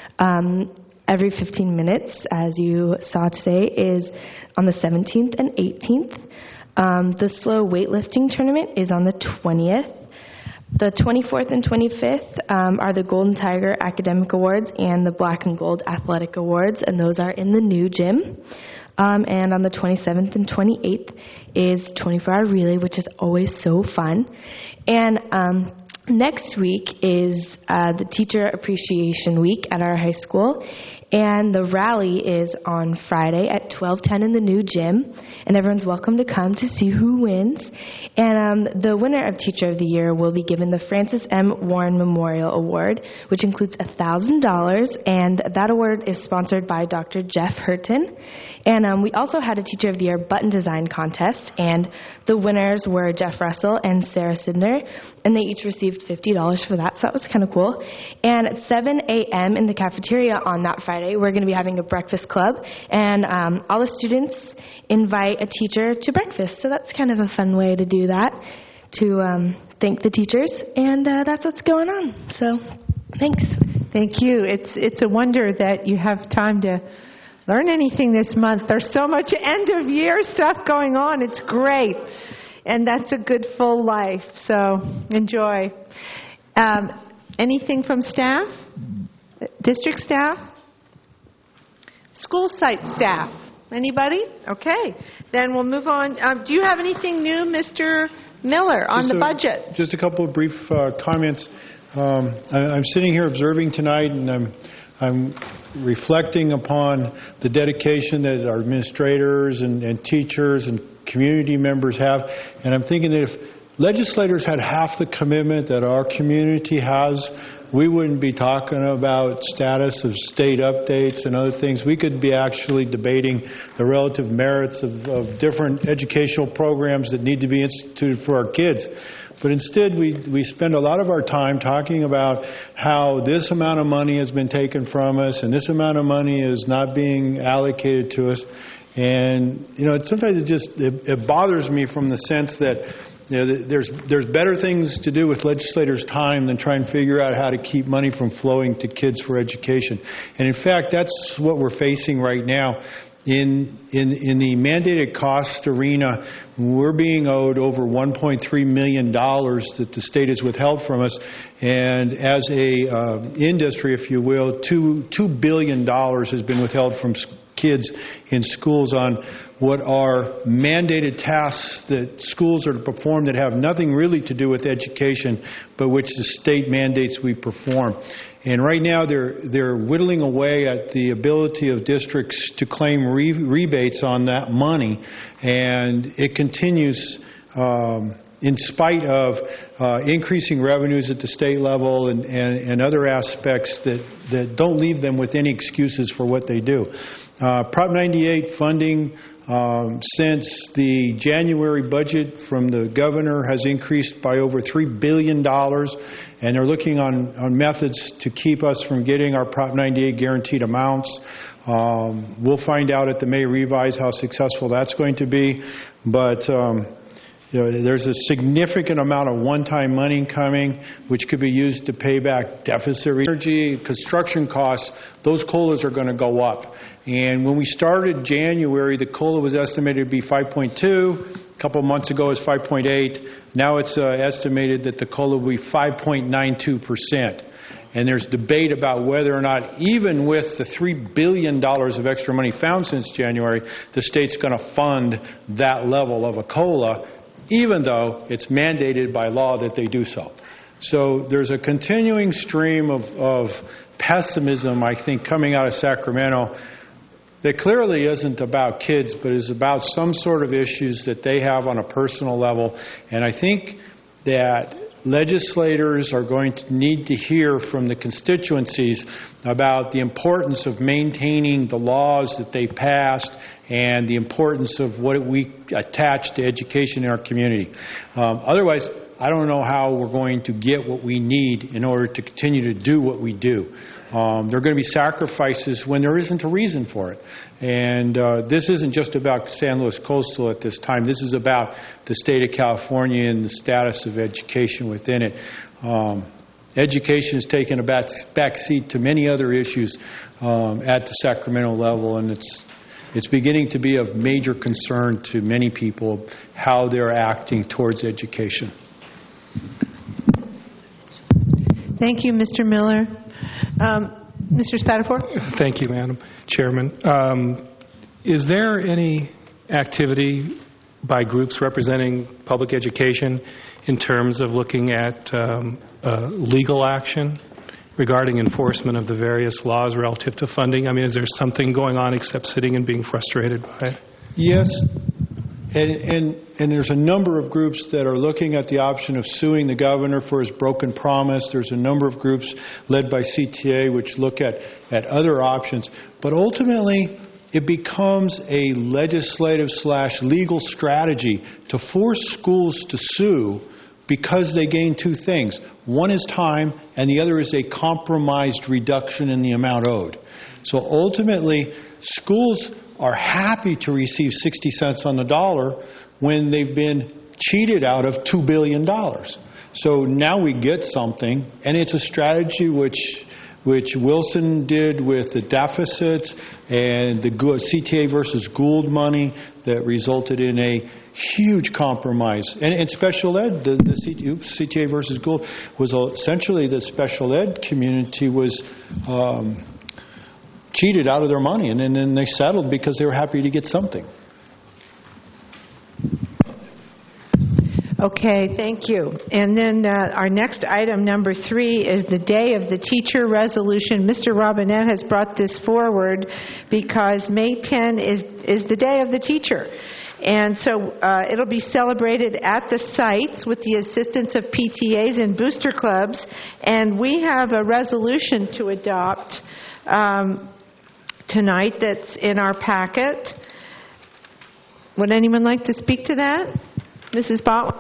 Um, every fifteen minutes, as you saw today, is on the seventeenth and eighteenth. Um, the slow weightlifting tournament is on the twentieth. The twenty-fourth and twenty-fifth um, are the Golden Tiger Academic Awards and the Black and Gold Athletic Awards, and those are in the new gym. Um, and on the twenty-seventh and twenty-eighth is twenty-four hour relay, which is always so fun. And um, next week is uh, the Teacher Appreciation Week at our high school. And the rally is on Friday at twelve ten in the new gym, and everyone's welcome to come to see who wins. And um, the winner of Teacher of the Year will be given the Francis M. Warren Memorial Award, which includes one thousand dollars, and that award is sponsored by Doctor Jeff Hurton. And um, we also had a Teacher of the Year button design contest, and the winners were Jeff Russell and Sarah Sidner, and they each received fifty dollars for that, so that was kind of cool. And at seven a.m. in the cafeteria on that Friday, we're going to be having a breakfast club, and um, all the students invite a teacher to breakfast, so that's kind of a fun way to do that, to um, thank the teachers, and uh, that's what's going on. So, thanks. Thank you. It's it's a wonder that you have time to learn anything this month. There's so much end-of-year stuff going on. It's great, and that's a good full life, so enjoy. Um, anything from staff? District staff? School site staff? Anybody? Okay. Then we'll move on. Um, do you have anything new, Mister Miller, on just the a, budget? Just a couple of brief uh, comments. Um, I, I'm sitting here observing tonight, and I'm I'm reflecting upon the dedication that our administrators and, and teachers and community members have, and I'm thinking that if legislators had half the commitment that our community has, we wouldn't be talking about status of state updates and other things. We could be actually debating the relative merits of, of different educational programs that need to be instituted for our kids. But instead, we, we spend a lot of our time talking about how this amount of money has been taken from us and this amount of money is not being allocated to us. And, you know, sometimes it just it, it bothers me from the sense that, you know, there's there's better things to do with legislators' time than try and figure out how to keep money from flowing to kids for education. And in fact, that's what we're facing right now. In in in the mandated cost arena, we're being owed over one point three million dollars that the state has withheld from us. And as a uh, industry, if you will, two two billion dollars has been withheld from kids in schools on what are mandated tasks that schools are to perform that have nothing really to do with education, but which the state mandates we perform. And right now they're they're whittling away at the ability of districts to claim re- rebates on that money, and it continues um, in spite of uh, increasing revenues at the state level and, and, and other aspects that, that don't leave them with any excuses for what they do. Uh, Prop ninety-eight funding Um, since the January budget from the governor has increased by over three billion dollars, and they're looking on, on methods to keep us from getting our Prop ninety-eight guaranteed amounts. Um, we'll find out at the May revise how successful that's going to be. But, um, You know, there's a significant amount of one-time money coming, which could be used to pay back deficit energy, construction costs. Those COLAs are going to go up. And when we started January, the COLA was estimated to be five point two. A couple of months ago, it was five point eight. Now it's uh, estimated that the COLA will be five point nine two percent. And there's debate about whether or not, even with the three billion dollars of extra money found since January, the state's going to fund that level of a COLA, even though it's mandated by law that they do so. So there's a continuing stream of, of pessimism, I think, coming out of Sacramento that clearly isn't about kids, but is about some sort of issues that they have on a personal level. And I think that legislators are going to need to hear from the constituencies about the importance of maintaining the laws that they passed and the importance of what we attach to education in our community. Um, otherwise, I don't know how we're going to get what we need in order to continue to do what we do. Um, there are going to be sacrifices when there isn't a reason for it. And uh, this isn't just about San Luis Coastal at this time. This is about the state of California and the status of education within it. Um, education has taken a back, back seat to many other issues um, at the Sacramento level, and it's it's beginning to be of major concern to many people how they're acting towards education. Thank you, Mister Miller. Um, Mister Spatafor? Thank you, Madam Chairman. Um, is there any activity by groups representing public education in terms of looking at um, uh, legal action regarding enforcement of the various laws relative to funding? I mean, is there something going on except sitting and being frustrated by it? Yes. And, and, and there's a number of groups that are looking at the option of suing the governor for his broken promise. There's a number of groups led by C T A which look at, at other options. But ultimately, it becomes a legislative slash legal strategy to force schools to sue because they gain two things. One is time, and the other is a compromised reduction in the amount owed. So ultimately, schools are happy to receive sixty cents on the dollar when they've been cheated out of two billion dollars. So now we get something, and it's a strategy which which Wilson did with the deficits and the C T A versus Gould money that resulted in a huge compromise. And, and special ed, the, the C T A, oops, C T A versus Gould, was essentially the special ed community was um, cheated out of their money, and, and then they settled because they were happy to get something. Okay, thank you. And then uh, our next item, number three, is the Day of the Teacher resolution. Mister Robinette has brought this forward because May tenth is, is the Day of the Teacher. And so uh, it'll be celebrated at the sites with the assistance of P T As and booster clubs. And we have a resolution to adopt um, tonight that's in our packet. Would anyone like to speak to that? Missus Botwell?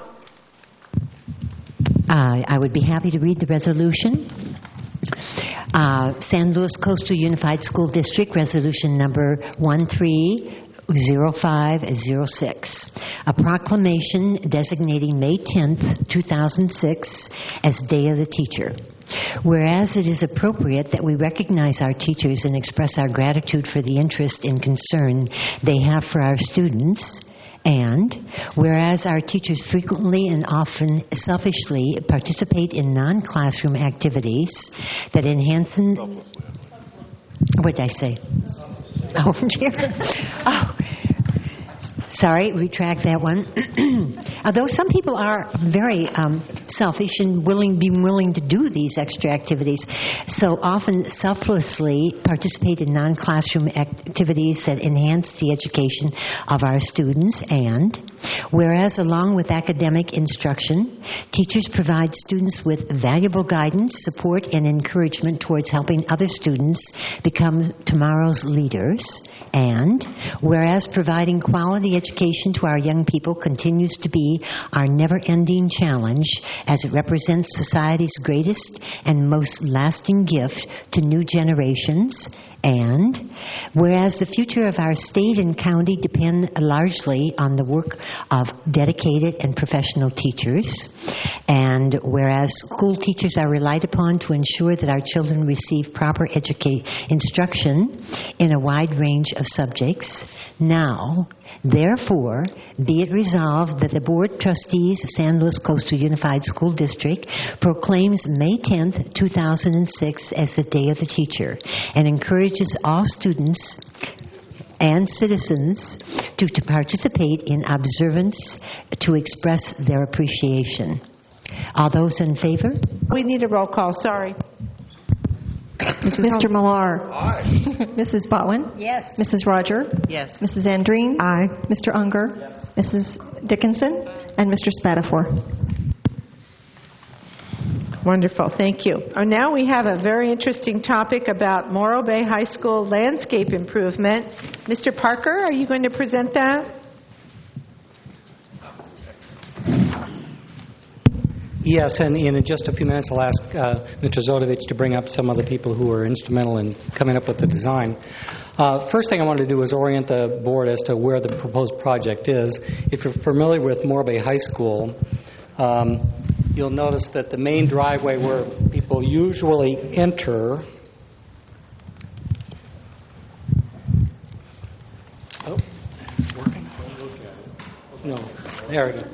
Uh, I would be happy to read the resolution. Uh, San Luis Coastal Unified School District Resolution number one three zero five zero six. A proclamation designating May tenth, two thousand six as Day of the Teacher. Whereas it is appropriate that we recognize our teachers and express our gratitude for the interest and concern they have for our students, and whereas our teachers frequently and often selfishly participate in non-classroom activities that enhance... An, what did I say? Oh, oh, sorry, retract that one. Although some people are very um, selfish and willing, being willing to do these extra activities, so often selflessly participate in non-classroom activities that enhance the education of our students. And whereas along with academic instruction, teachers provide students with valuable guidance, support, and encouragement towards helping other students become tomorrow's leaders. And whereas providing quality education to our young people continues to be our never-ending challenge, as it represents society's greatest and most lasting gift to new generations. And whereas the future of our state and county depend largely on the work of dedicated and professional teachers, and whereas school teachers are relied upon to ensure that our children receive proper educate instruction in a wide range of subjects, now, therefore, be it resolved that the Board of Trustees of San Luis Coastal Unified School District proclaims May tenth, two thousand six as the Day of the Teacher and encourages all students and citizens to, to participate in observance to express their appreciation. All those in favor? We need a roll call, sorry. Mister Millar. Aye. Missus Botwin. Yes. Missus Roger. Yes. Missus Andreen. Aye. Mister Unger. Yes. Missus Dickinson. And Mister Spatafor. Wonderful, thank you. Oh, now we have a very interesting topic about Morro Bay High School landscape improvement. Mister Parker, are you going to present that? Yes, and in just a few minutes I'll ask uh, Mister Zodovich to bring up some of the people who were instrumental in coming up with the design. Uh, first thing I wanted to do is orient the board as to where the proposed project is. If you're familiar with Morro Bay High School, um, you'll notice that the main driveway where people usually enter... Oh, it's working? No, there we go.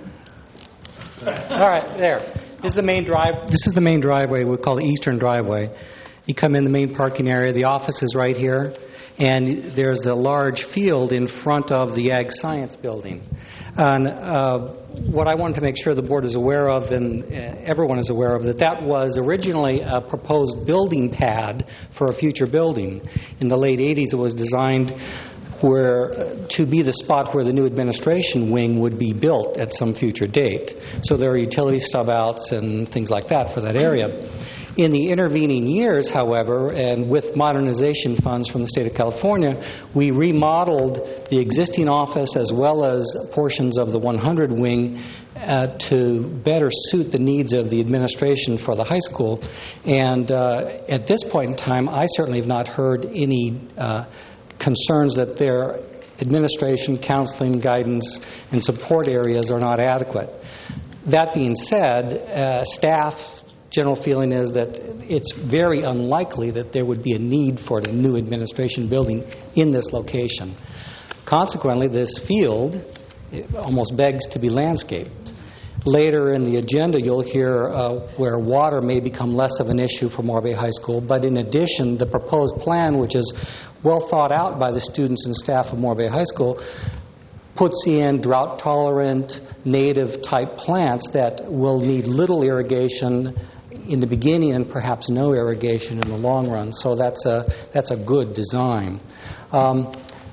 All right, there. This is the main drive. This is the main driveway. We call the Eastern Driveway. You come in the main parking area. The office is right here, and there's a large field in front of the Ag Science Building. And uh, what I wanted to make sure the board is aware of, and uh, everyone is aware of, that that was originally a proposed building pad for a future building. In the late eighties, it was designed where uh, to be the spot where the new administration wing would be built at some future date. So there are utility stub-outs and things like that for that area. In the intervening years, however, and with modernization funds from the state of California, we remodeled the existing office as well as portions of the one hundred wing uh, to better suit the needs of the administration for the high school. And uh, at this point in time, I certainly have not heard any uh, concerns that their administration, counseling, guidance, and support areas are not adequate. That being said, uh, staff general feeling is that it's very unlikely that there would be a need for a new administration building in this location. Consequently, this field it almost begs to be landscaped. Later in the agenda, you'll hear uh, where water may become less of an issue for Morro Bay High School, but in addition, the proposed plan, which is well thought out by the students and staff of Morro Bay High School, puts in drought-tolerant, native-type plants that will need little irrigation in the beginning and perhaps no irrigation in the long run. So that's a that's a good design. Um,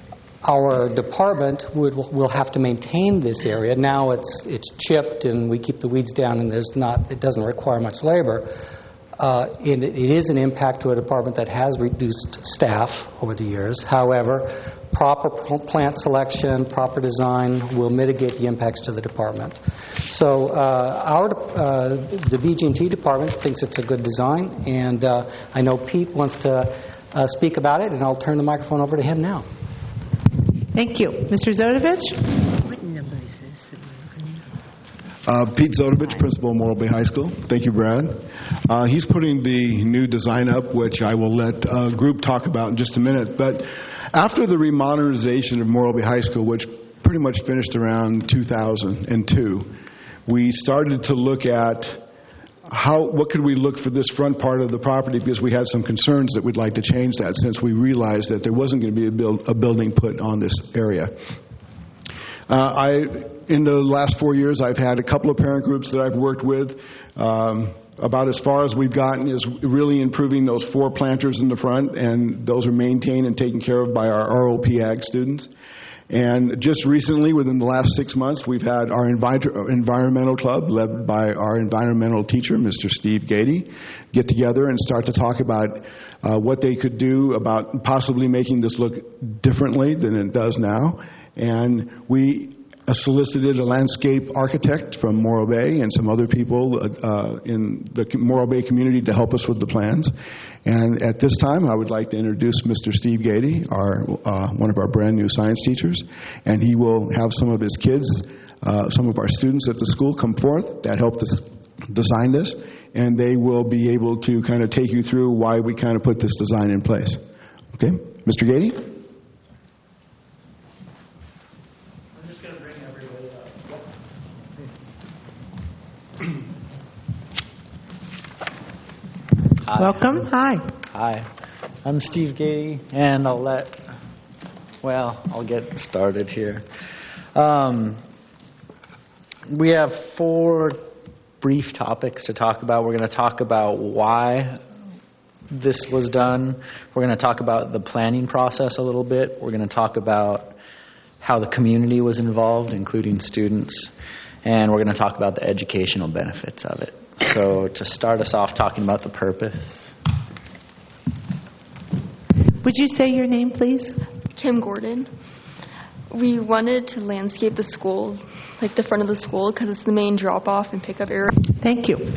our department would will have to maintain this area. Now it's it's chipped and we keep the weeds down, and there's not it doesn't require much labor. Uh, it, it is an impact to a department that has reduced staff over the years. However, proper plant selection, proper design will mitigate the impacts to the department. So uh, our uh, the B G and T department thinks it's a good design, and uh, I know Pete wants to uh, speak about it, and I'll turn the microphone over to him now. Thank you. Mister Zodovich? What number is this? Uh, Pete Zodovich, principal of Morro Bay High School. Thank you, Brad. Uh, he's putting the new design up, which I will let a group talk about in just a minute. But after the remodernization of Morro Bay High School, which pretty much finished around two thousand two, we started to look at how what could we look for this front part of the property, because we had some concerns that we'd like to change that, since we realized that there wasn't going to be a, build, a building put on this area. Uh, I, in the last four years, I've had a couple of parent groups that I've worked with. Um, about as far as we've gotten is really improving those four planters in the front, and those are maintained and taken care of by our R O P Ag students. And just recently, within the last six months, we've had our envi- environmental club, led by our environmental teacher, Mister Steve Gady, get together and start to talk about uh, what they could do about possibly making this look differently than it does now. And we solicited a landscape architect from Morro Bay and some other people uh, in the Morro Bay community to help us with the plans. And at this time, I would like to introduce Mister Steve Gady, our uh, one of our brand new science teachers, and he will have some of his kids, uh, some of our students at the school come forth that helped us design this, and they will be able to kind of take you through why we kind of put this design in place. Okay, Mister Gady? I'm just going to bring everybody up. Hi. Welcome. Hi. Hi. I'm Steve Gady, and I'll let, well, I'll get started here. Um, we have four brief topics to talk about. We're going to talk about why this was done. We're going to talk about the planning process a little bit. We're going to talk about how the community was involved, including students. And we're going to talk about the educational benefits of it. So to start us off talking about the purpose. Would you say your name, please? Kim Gordon. We wanted to landscape the school, like the front of the school, because it's the main drop-off and pickup area. Thank you.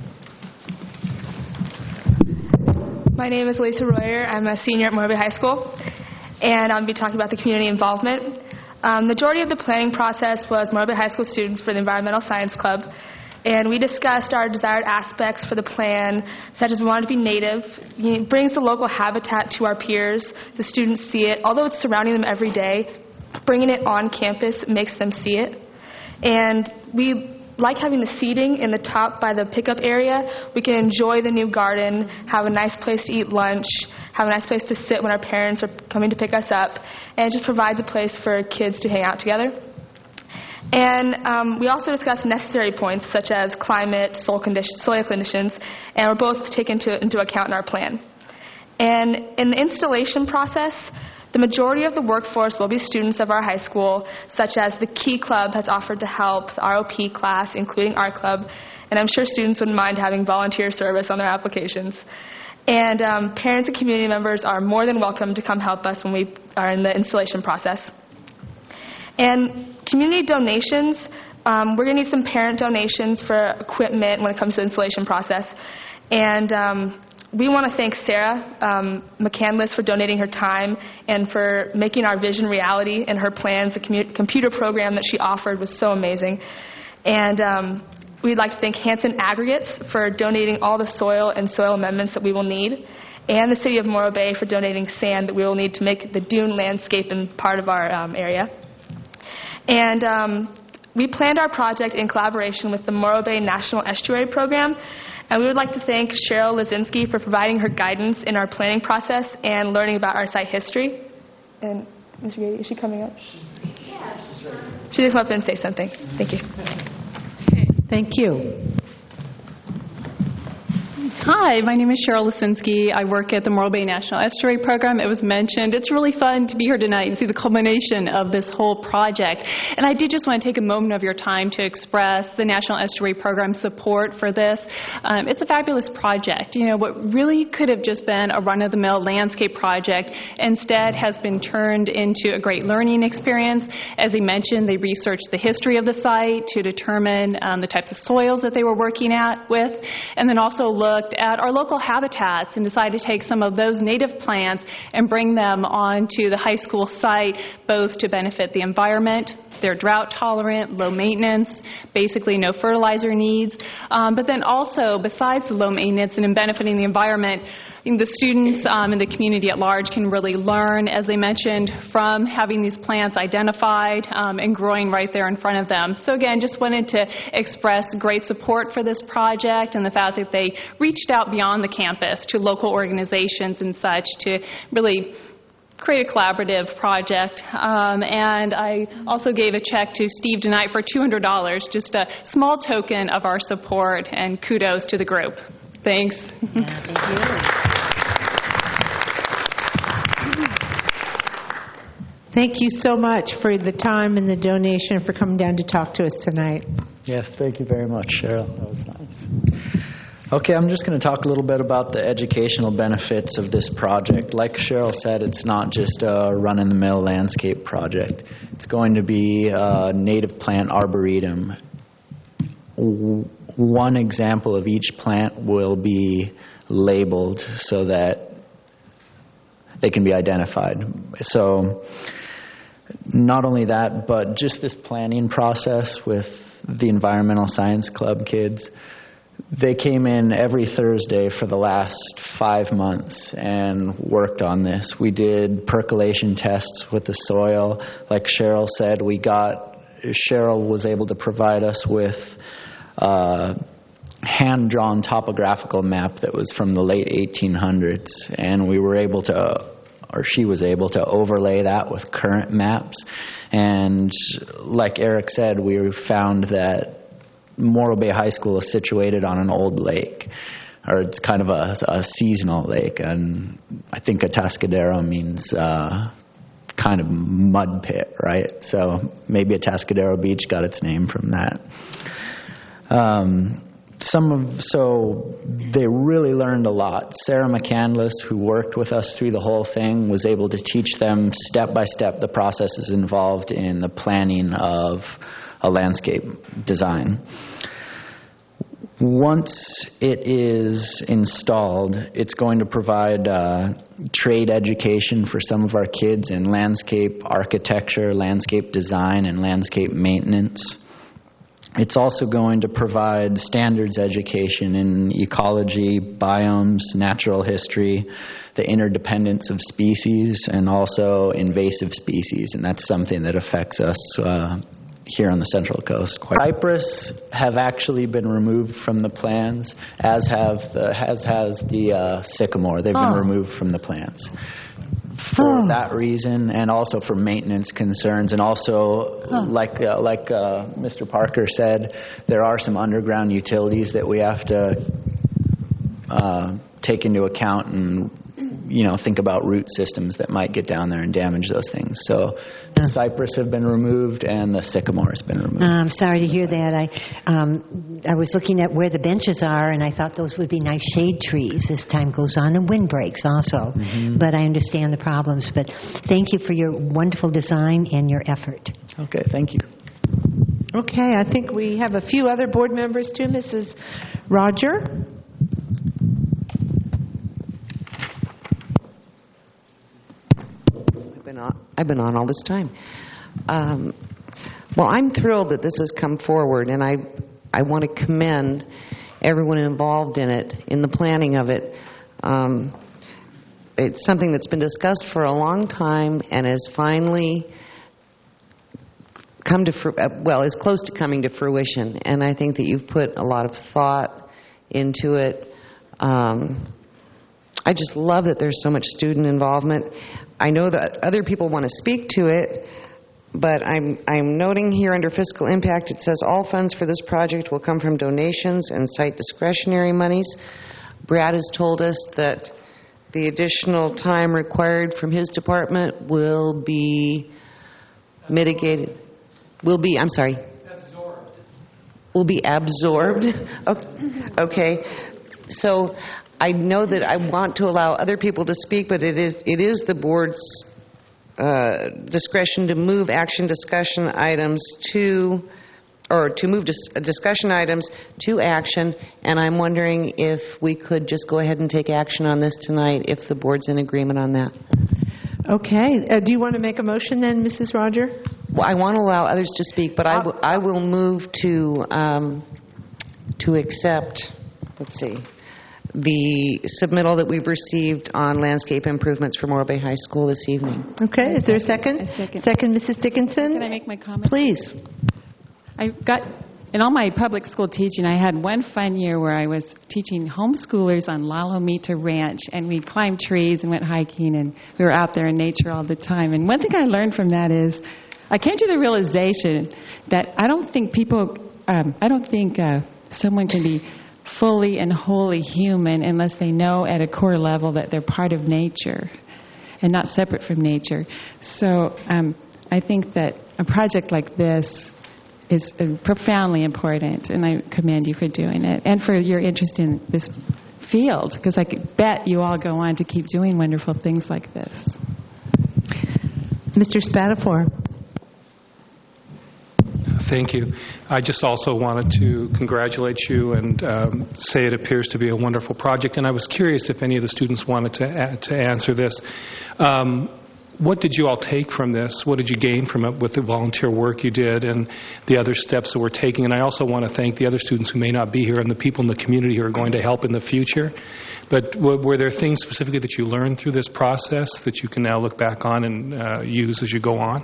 My name is Lisa Royer. I'm a senior at Morro Bay High School, and I'll be talking about the community involvement. Um, majority of the planning process was Morro Bay High School students for the Environmental Science Club, and we discussed our desired aspects for the plan, such as we wanted to be native. It brings the local habitat to our peers. The students see it. Although it's surrounding them every day, bringing it on campus makes them see it. And we like having the seating in the top by the pickup area. We can enjoy the new garden, have a nice place to eat lunch, have a nice place to sit when our parents are coming to pick us up, and it just provides a place for kids to hang out together. And um, we also discussed necessary points such as climate, soil, condition, soil conditions, and were both taken to, into account in our plan. And in the installation process, the majority of the workforce will be students of our high school, such as the Key Club has offered to help, the R O P class, including Art Club, and I'm sure students wouldn't mind having volunteer service on their applications. And um, parents and community members are more than welcome to come help us when we are in the installation process. And community donations, um, we're going to need some parent donations for equipment when it comes to the installation process. And um, we want to thank Sarah um, McCandless for donating her time and for making our vision reality and her plans. The commu- computer program that she offered was so amazing. And um, we'd like to thank Hanson Aggregates for donating all the soil and soil amendments that we will need, and the City of Morro Bay for donating sand that we will need to make the dune landscape in part of our um, area. And um, we planned our project in collaboration with the Morro Bay National Estuary Program, and we would like to thank Cheryl Lazinski for providing her guidance in our planning process and learning about our site history. And Mister Gady, is she coming up? Yeah, she's ready. She just come up and say something. Thank you. Thank you. Hi, my name is Cheryl Lasinski. I work at the Morro Bay National Estuary Program. It was mentioned. It's really fun to be here tonight and see the culmination of this whole project. And I did just want to take a moment of your time to express the National Estuary Program support for this. Um, it's a fabulous project. You know, what really could have just been a run-of-the-mill landscape project instead has been turned into a great learning experience. As they mentioned, they researched the history of the site to determine um, the types of soils that they were working at with, and then also looked at our local habitats and decided to take some of those native plants and bring them onto the high school site, both to benefit the environment. They're drought tolerant, low maintenance, basically no fertilizer needs. Um, but then also, besides the low maintenance and in benefiting the environment, the students um, and the community at large can really learn, as they mentioned, from having these plants identified um, and growing right there in front of them. So again, just wanted to express great support for this project and the fact that they reached out beyond the campus to local organizations and such to really create a collaborative project. Um, and I also gave a check to Steve tonight for two hundred dollars, just a small token of our support, and kudos to the group. Thanks. Yeah, thank you. Thank you so much for the time and the donation, for coming down to talk to us tonight. Yes, thank you very much, Cheryl. That was nice. Okay, I'm just going to talk a little bit about the educational benefits of this project. Like Cheryl said, it's not just a run-in-the-mill landscape project. It's going to be a native plant arboretum. One example of each plant will be labeled so that they can be identified. So not only that, but just this planning process with the Environmental Science Club kids. They came in every Thursday for the last five months and worked on this. We did percolation tests with the soil. Like Cheryl said, we got, Cheryl was able to provide us with a hand-drawn topographical map that was from the late eighteen hundreds. And we were able to, or she was able to overlay that with current maps. And like Eric said, we found that Morro Bay High School is situated on an old lake, or it's kind of a, a seasonal lake, and I think Atascadero means uh, kind of mud pit, right? So maybe Atascadero Beach got its name from that. Um, some of so they really learned a lot. Sarah McCandless, who worked with us through the whole thing, was able to teach them step by step the processes involved in the planning of a landscape design. Once it is installed, it's going to provide uh, trade education for some of our kids in landscape architecture, landscape design, and landscape maintenance. It's also going to provide standards education in ecology, biomes, natural history, the interdependence of species, and also invasive species, and that's something that affects us uh, here on the Central Coast. Cypress have actually been removed from the plans, as have the, as has the uh, sycamore. They've been Oh. removed from the plans for Oh. that reason, and also for maintenance concerns, and also Huh. like uh, like uh, Mister Parker said, there are some underground utilities that we have to uh, take into account and, you know, think about root systems that might get down there and damage those things. So the cypress have been removed and the sycamore has been removed. Uh, I'm sorry to hear that. I um, I was looking at where the benches are, and I thought those would be nice shade trees as time goes on, and windbreaks also. Mm-hmm. But I understand the problems. But thank you for your wonderful design and your effort. Okay, thank you. Okay, I think we have a few other board members too. Missus Roger? I've been on, I've been on all this time. Um, well, I'm thrilled that this has come forward, and I, I want to commend everyone involved in it, in the planning of it. Um, it's something that's been discussed for a long time and has finally come to, fru- uh, well, is close to coming to fruition. And I think that you've put a lot of thought into it. Um, I just love that there's so much student involvement. I know that other people want to speak to it, but I'm I'm noting here under fiscal impact, it says all funds for this project will come from donations and site discretionary monies. Brad has told us that the additional time required from his department will be mitigated. Will be, I'm sorry. Absorbed. Will be absorbed. Okay. So I know that I want to allow other people to speak, but it is it is the board's uh, discretion to move action discussion items to, or to move dis- discussion items to action, and I'm wondering if we could just go ahead and take action on this tonight, if the board's in agreement on that. Okay. Uh, do you want to make a motion then, Missus Roger? Well, I want to allow others to speak, but I, w- I will move to um, to accept, let's see, the submittal that we've received on landscape improvements for Morro Bay High School this evening. Okay. Is there a second? A second. Second, Missus Dickinson? Can I make my comment? Please. I got in all my public school teaching, I had one fun year where I was teaching homeschoolers on Lalomita Ranch, and we climbed trees and went hiking, and we were out there in nature all the time. And one thing I learned from that is I came to the realization that I don't think people, um, I don't think uh, someone can be fully and wholly human unless they know at a core level that they're part of nature and not separate from nature. So um, I think that a project like this is uh, profoundly important, and I commend you for doing it and for your interest in this field, because I could bet you all go on to keep doing wonderful things like this. Mister Spatafor. Thank you. I just also wanted to congratulate you and um, say it appears to be a wonderful project. And I was curious if any of the students wanted to a- to answer this. Um, what did you all take from this? What did you gain from it with the volunteer work you did and the other steps that we're taking? And I also want to thank the other students who may not be here and the people in the community who are going to help in the future. But w- were there things specifically that you learned through this process that you can now look back on and uh, use as you go on?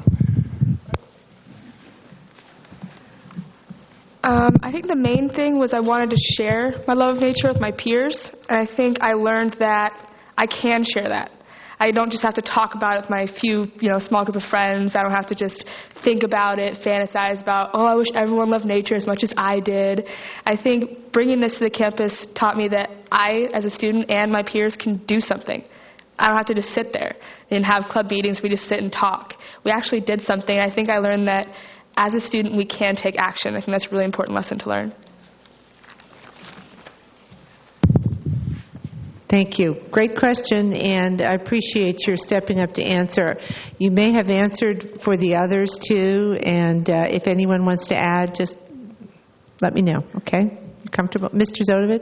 Um, I think the main thing was I wanted to share my love of nature with my peers, and I think I learned that I can share that. I don't just have to talk about it with my few, you know, small group of friends. I don't have to just think about it, fantasize about, oh, I wish everyone loved nature as much as I did. I think bringing this to the campus taught me that I, as a student, and my peers can do something. I don't have to just sit there and have club meetings. We just sit and talk. We actually did something, and I think I learned that as a student, we can take action. I think that's a really important lesson to learn. Thank you. Great question, and I appreciate your stepping up to answer. You may have answered for the others, too, and uh, if anyone wants to add, just let me know, okay? You comfortable? Mister Zodovich?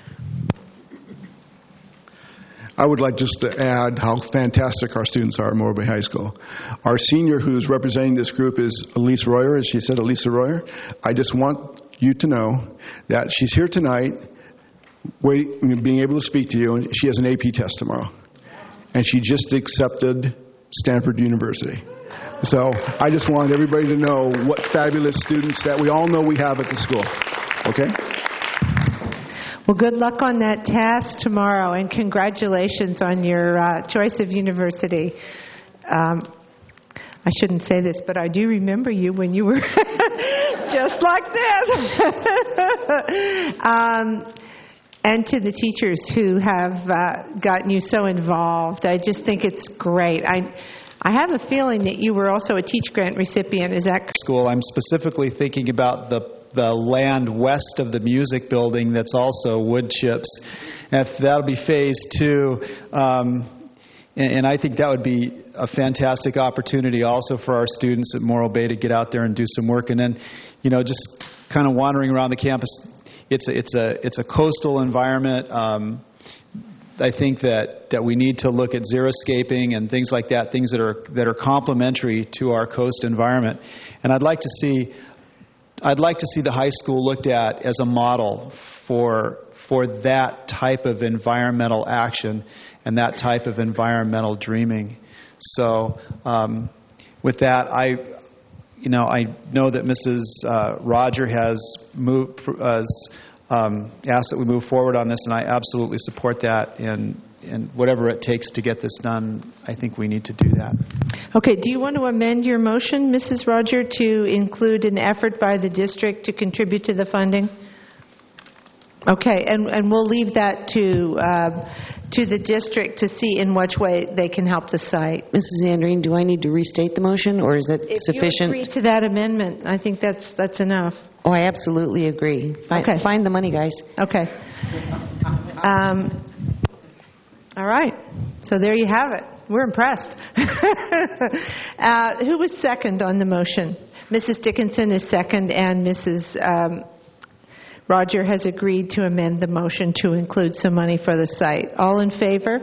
I would like just to add how fantastic our students are at Morro Bay High School. Our senior who's representing this group is Elise Royer, as she said, Elisa Royer. I just want you to know that she's here tonight, wait, being able to speak to you, and she has an A P test tomorrow. And she just accepted Stanford University. So I just want everybody to know what fabulous students that we all know we have at the school. Okay? Well, good luck on that task tomorrow, and congratulations on your uh, choice of university. Um, I shouldn't say this, but I do remember you when you were just like this. um, and to the teachers who have uh, gotten you so involved. I just think it's great. I, I have a feeling that you were also a Teach Grant recipient. Is that correct? School. I'm specifically thinking about the the land west of the music building that's also wood chips. And if that'll be phase two. Um, and, and I think that would be a fantastic opportunity also for our students at Morro Bay to get out there and do some work. And then, you know, just kind of wandering around the campus, it's a, it's a, it's a coastal environment. Um, I think that, that we need to look at xeriscaping and things like that, things that are, that are complementary to our coast environment. And I'd like to see I'd like to see the high school looked at as a model for for that type of environmental action and that type of environmental dreaming. So, um, with that, I, you know, I know that Missus Uh, Roger has moved, has um, asked that we move forward on this, and I absolutely support that. And and whatever it takes to get this done, I think we need to do that. Okay, do you want to amend your motion, Missus Roger, to include an effort by the district to contribute to the funding? Okay, and, and we'll leave that to uh, to the district to see in which way they can help the site. Missus Andreen, do I need to restate the motion, or is it if sufficient? If you agree to that amendment, I think that's that's enough. Oh, I absolutely agree. Find, okay. Find the money, guys. Okay. Um, all right. So there you have it. We're impressed. uh, who was second on the motion? Missus Dickinson is second, and Missus Um, Roger has agreed to amend the motion to include some money for the site. All in favor?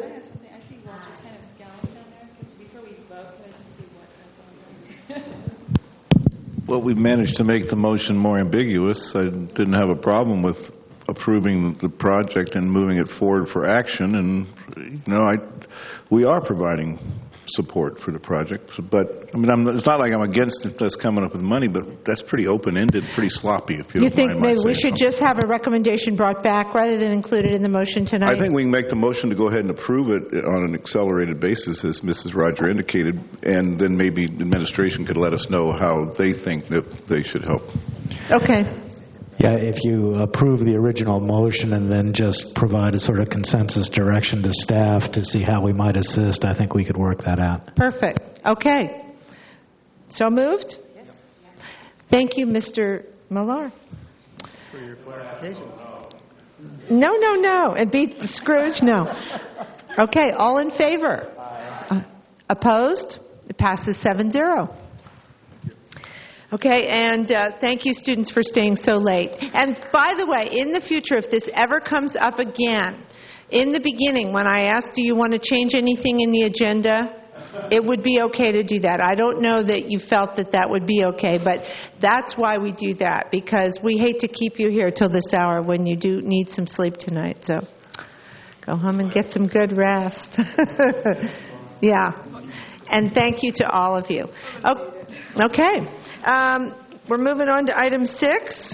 Well, we managed to make the motion more ambiguous. I didn't have a problem with approving the project and moving it forward for action. And, you know, I, we are providing support for the project. But, I mean, I'm, it's not like I'm against us coming up with money, but that's pretty open-ended, pretty sloppy, if you, you don't think mind my maybe we saying should so. just have a recommendation brought back rather than include it in the motion tonight? I think we can make the motion to go ahead and approve it on an accelerated basis, as Missus Roger indicated, and then maybe the administration could let us know how they think that they should help. Okay. Yeah, if you approve the original motion and then just provide a sort of consensus direction to staff to see how we might assist, I think we could work that out. Perfect. Okay. So moved? Yes. Thank you, Mister Millar. For your clarification. No, no, no. And beat Scrooge? No. Okay, all in favor? Uh, opposed? It passes seven zero. Okay, and uh, thank you, students, for staying so late. And by the way, in the future, if this ever comes up again, in the beginning, when I asked, do you want to change anything in the agenda, it would be okay to do that. I don't know that you felt that that would be okay, but that's why we do that, because we hate to keep you here till this hour when you do need some sleep tonight. So go home and get some good rest. Yeah. And thank you to all of you. Oh, okay. Um, we're moving on to item six.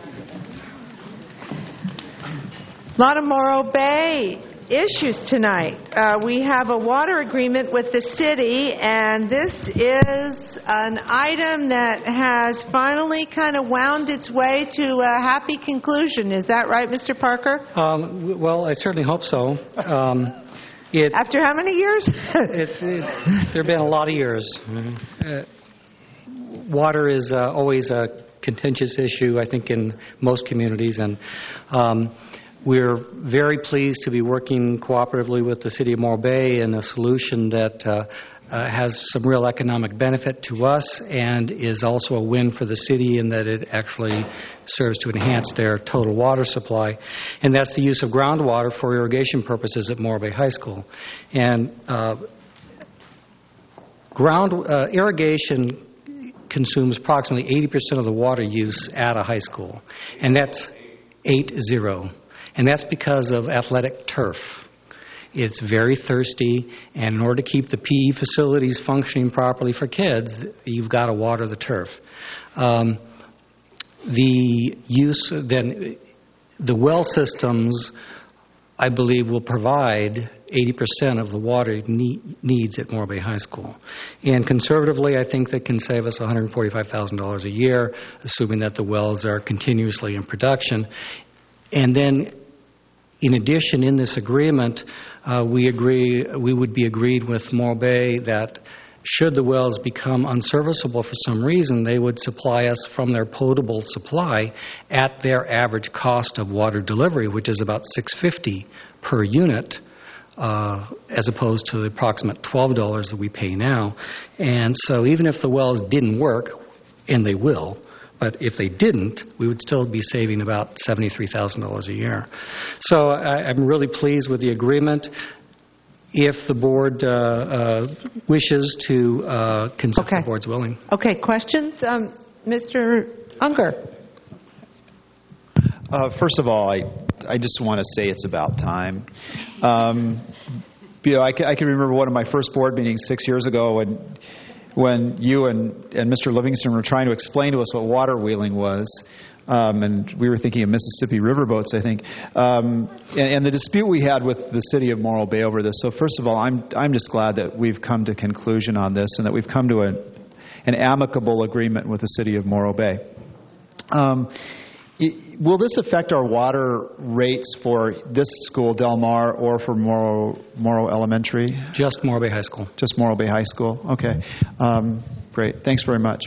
A lot of Morro Bay issues tonight. Uh, we have a water agreement with the city, and this is an item that has finally kind of wound its way to a happy conclusion. Is that right, Mister Parker? Um, w- well, I certainly hope so. Um, it, After how many years? it, it, there have been a lot of years. Uh, water is uh, always a contentious issue, I think, in most communities, and um, we're very pleased to be working cooperatively with the City of Morro Bay in a solution that uh, uh, has some real economic benefit to us and is also a win for the city in that it actually serves to enhance their total water supply. And that's the use of groundwater for irrigation purposes at Morro Bay High School. And uh, ground uh, irrigation consumes approximately eighty percent of the water use at a high school. And that's eight zero. And that's because of athletic turf. It's very thirsty, and in order to keep the P E facilities functioning properly for kids, you've got to water the turf. Um, the use, then, the well systems, I believe, will provide eighty percent of the water it need, needs at Morro Bay High School. And conservatively, I think that can save us one hundred forty-five thousand dollars a year, assuming that the wells are continuously in production. And then, in addition, in this agreement, uh, we agree we would be agreed with Morro Bay that should the wells become unserviceable for some reason, they would supply us from their potable supply at their average cost of water delivery, which is about six dollars and fifty cents per unit, uh, as opposed to the approximate twelve dollars that we pay now. And so even if the wells didn't work, and they will, but if they didn't, we would still be saving about seventy-three thousand dollars a year. So I, I'm really pleased with the agreement. If the board uh, uh, wishes to uh, consult, Okay. the board's willing. Okay, questions? Um, Mister Unger? Uh, first of all, I I just want to say it's about time. Um, you know, I can, I can remember one of my first board meetings six years ago when when you and, and Mister Livingston were trying to explain to us what water wheeling was. Um, and we were thinking of Mississippi riverboats, I think, um, and, and the dispute we had with the city of Morro Bay over this. So first of all, I'm I'm just glad that we've come to conclusion on this and that we've come to a, an amicable agreement with the city of Morro Bay. Um, y- will this affect our water rates for this school, Del Mar, or for Morro Morro Elementary? Just Morro Bay High School. Just Morro Bay High School. Okay, um, great. Thanks very much.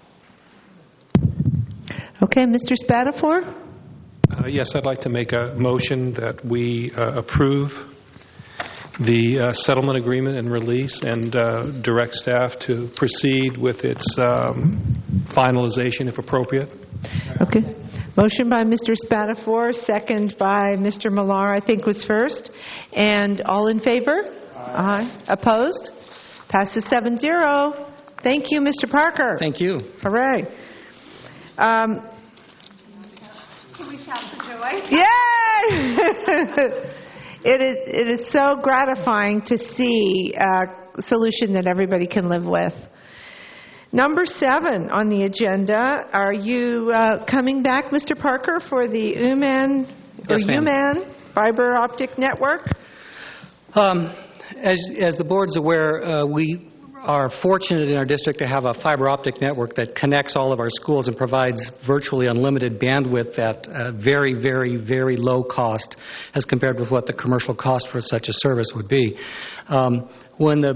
Okay, Mister Spatafor? Uh, yes, I'd like to make a motion that we uh, approve the uh, settlement agreement and release and uh, direct staff to proceed with its um, finalization if appropriate. Okay. Motion by Mister Spatafor, second by Mister Millar, I think was first. And all in favor? Aye. Aye. Opposed? Passes seven zero. Thank you, Mister Parker. Thank you. Hooray. Um, Can we shout for joy? Yay! It is it is so gratifying to see a solution that everybody can live with. Number seven on the agenda. Are you uh, coming back, Mister Parker, for the U M A N or Yes, ma'am. U M A N fiber optic network? Um, as, as the board's aware, uh, we are fortunate in our district to have a fiber optic network that connects all of our schools and provides virtually unlimited bandwidth at a very, very, very low cost as compared with what the commercial cost for such a service would be. Um, when the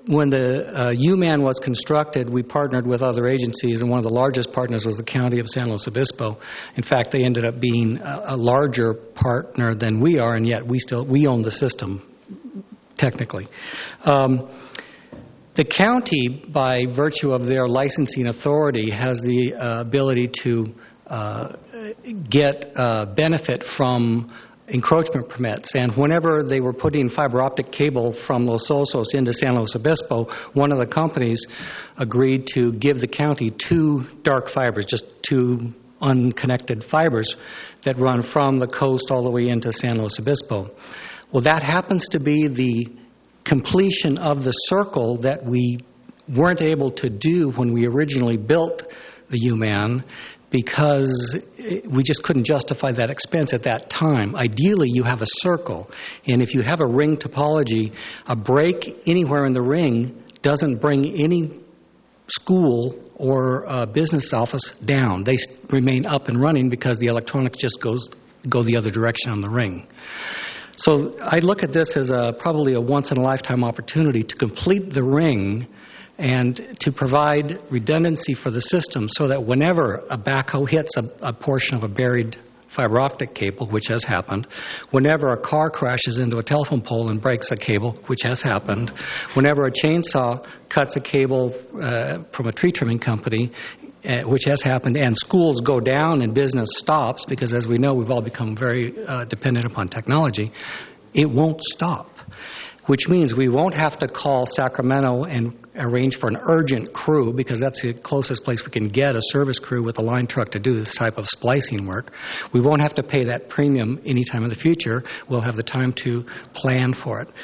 when the uh, U-MAN was constructed, we partnered with other agencies, and one of the largest partners was the County of San Luis Obispo. In fact, they ended up being a, a larger partner than we are, and yet we still we own the system, technically. Um, the county, by virtue of their licensing authority, has the uh, ability to uh, get uh, benefit from encroachment permits. And whenever they were putting fiber optic cable from Los Osos into San Luis Obispo, one of the companies agreed to give the county two dark fibers, just two unconnected fibers that run from the coast all the way into San Luis Obispo. Well, that happens to be the completion of the circle that we weren't able to do when we originally built the U-MAN, because we just couldn't justify that expense at that time. Ideally, you have a circle, and if you have a ring topology, a break anywhere in the ring doesn't bring any school or uh, business office down. They remain up and running because the electronics just goes go the other direction on the ring. So I look at this as a, probably a once-in-a-lifetime opportunity to complete the ring and to provide redundancy for the system so that whenever a backhoe hits a, a portion of a buried fiber optic cable, which has happened, whenever a car crashes into a telephone pole and breaks a cable, which has happened, whenever a chainsaw cuts a cable uh, from a tree trimming company, uh, which has happened, and schools go down and business stops, because as we know, we've all become very uh, dependent upon technology, it won't stop. Which means we won't have to call Sacramento and arrange for an urgent crew, because that's the closest place we can get a service crew with a line truck to do this type of splicing work. We won't have to pay that premium anytime in the future. We'll have the time to plan for it.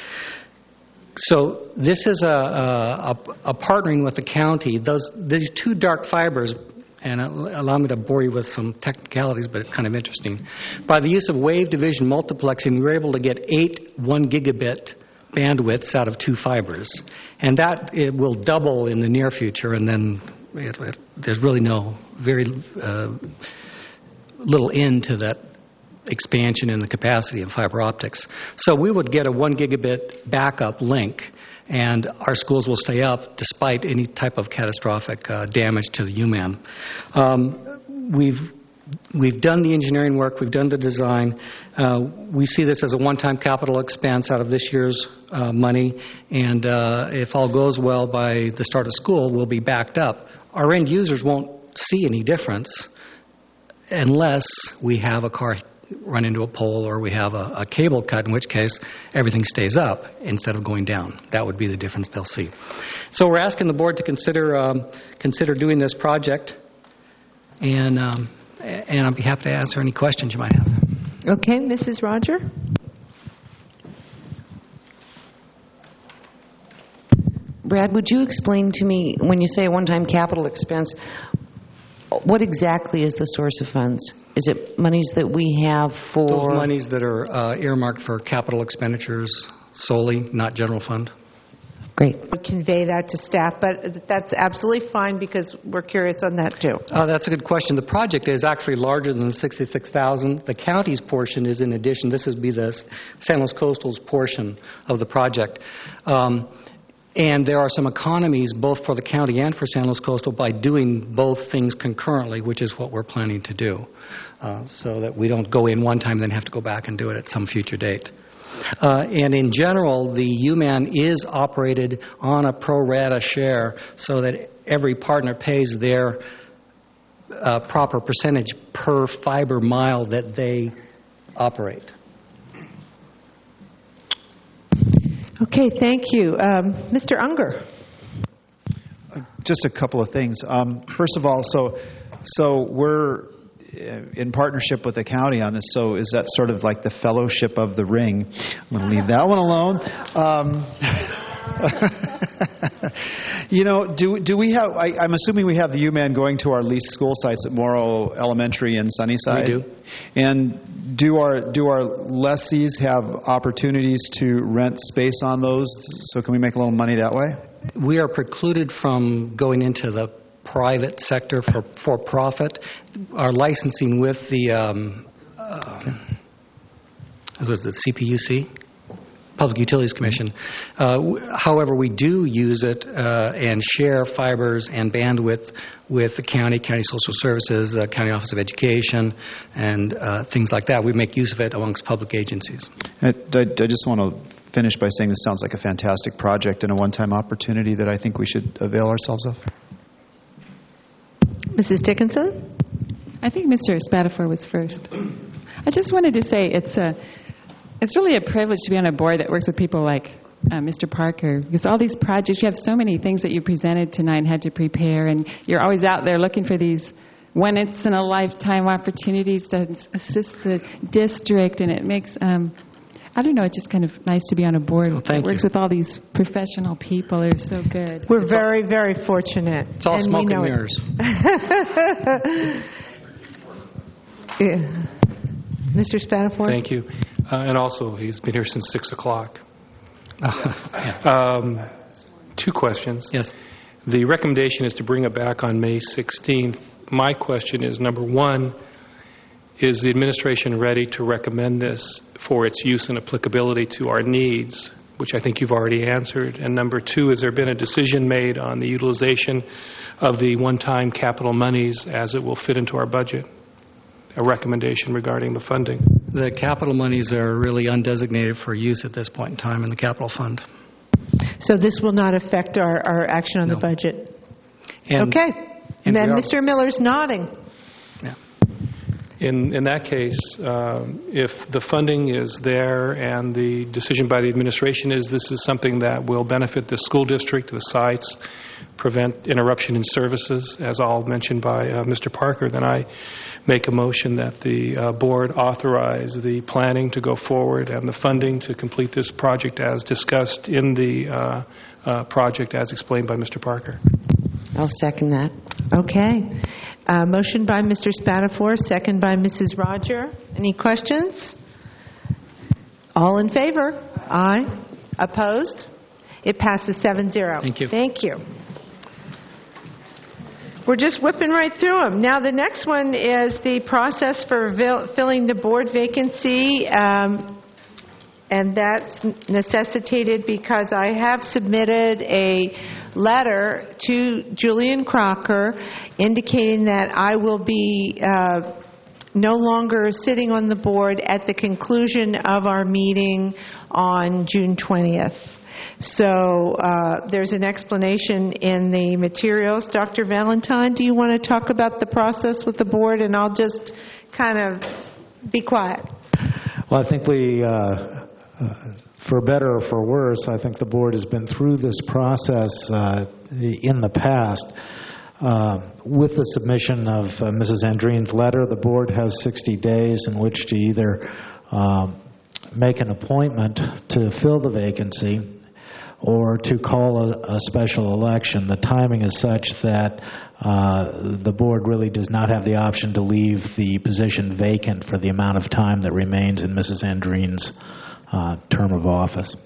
So this is a, a, a partnering with the county. Those these two dark fibers, and allow me to bore you with some technicalities, but it's kind of interesting. By the use of wave division multiplexing, we were able to get eight one gigabit bandwidths out of two fibers, and that it will double in the near future, and then it, it, there's really no very uh, little end to that expansion in the capacity of fiber optics. So we would get a one gigabit backup link, and our schools will stay up despite any type of catastrophic uh, damage to the U-MAN. Um, we've We've done the engineering work. We've done the design. Uh, we see this as a one-time capital expense out of this year's uh, money, and uh, if all goes well by the start of school, we'll be backed up. Our end users won't see any difference unless we have a car run into a pole or we have a, a cable cut, in which case everything stays up instead of going down. That would be the difference they'll see. So we're asking the board to consider um, consider doing this project, and um, And I'd be happy to answer any questions you might have. Okay, Missus Roger. Brad, would you explain to me, when you say a one-time capital expense, what exactly is the source of funds? Is it monies that we have for... Those monies that are uh, earmarked for capital expenditures solely, not general fund. Great. Convey that to staff, but that's absolutely fine because we're curious on that too. Uh, that's a good question. The project is actually larger than the sixty-six thousand. The county's portion is in addition. This would be the San Luis Coastal's portion of the project. Um, and there are some economies both for the county and for San Luis Coastal by doing both things concurrently, which is what we're planning to do, uh, so that we don't go in one time and then have to go back and do it at some future date. Uh, and in general, the U-MAN is operated on a pro rata share so that every partner pays their uh, proper percentage per fiber mile that they operate. Okay, thank you. Um, Mister Unger. Just a couple of things. Um, first of all, so so we're in partnership with the county on this, so is that sort of like the fellowship of the ring? I'm going to leave that one alone. Um, you know, do do we have, I, I'm assuming we have the U-MAN going to our leased school sites at Morrow Elementary and Sunnyside? We do. And do our, do our lessees have opportunities to rent space on those? So can we make a little money that way? We are precluded from going into the private sector for, for profit. Our licensing with the um, uh, okay. was it C P U C? Public Utilities Commission. Uh, w- however, we do use it uh, and share fibers and bandwidth with the county, county social services, uh, county office of education, and uh, things like that. We make use of it amongst public agencies. I, I, I just want to finish by saying this sounds like a fantastic project and a one-time opportunity that I think we should avail ourselves of. Missus Dickinson? I think Mister Spatafor was first. I just wanted to say it's a, it's really a privilege to be on a board that works with people like uh, Mister Parker, because all these projects, you have so many things that you presented tonight and had to prepare, and you're always out there looking for these once-in-a-lifetime opportunities to assist the district, and it makes, um, I don't know, it's just kind of nice to be on a board Well, that thank works you. with all these professional people. They're so good. We're very, very fortunate. It's all and smoke we and know mirrors. it. Yeah. Mister Spatafor? Thank you. Uh, and also, he's been here since six o'clock. um, two questions. Yes. The recommendation is to bring it back on May sixteenth. My question is, number one, is the administration ready to recommend this for its use and applicability to our needs, which I think you've already answered? And number two, has there been a decision made on the utilization of the one-time capital monies as it will fit into our budget? A recommendation regarding the funding. The capital monies are really undesignated for use at this point in time in the capital fund. So this will not affect our, our action on No. the budget? And, okay. and And then we are- Mister Miller's nodding. In, in that case, um, if the funding is there and the decision by the administration is this is something that will benefit the school district, the sites, prevent interruption in services, as all mentioned by uh, Mister Parker, then I make a motion that the uh, board authorize the planning to go forward and the funding to complete this project as discussed in the uh, uh, project as explained by Mister Parker. I'll second that. Okay. Uh, motion by Mister Spatafor, second by Missus Roger. Any questions? All in favor? Aye. Opposed? It passes seven zero. Thank you. Thank you. We're just whipping right through them. Now, the next one is the process for vil- filling the board vacancy, um, and that's necessitated because I have submitted a letter to Julian Crocker indicating that I will be uh, no longer sitting on the board at the conclusion of our meeting on June twentieth. So uh, there's an explanation in the materials. Doctor Valentine, do you want to talk about the process with the board? And I'll just kind of be quiet. Well, I think we, uh, uh, for better or for worse, I think the board has been through this process uh, in the past. Uh, with the submission of uh, Missus Andreen's letter, the board has sixty days in which to either um, make an appointment to fill the vacancy or to call a, a special election. The timing is such that uh, the board really does not have the option to leave the position vacant for the amount of time that remains in Missus Andreen's uh, term of office.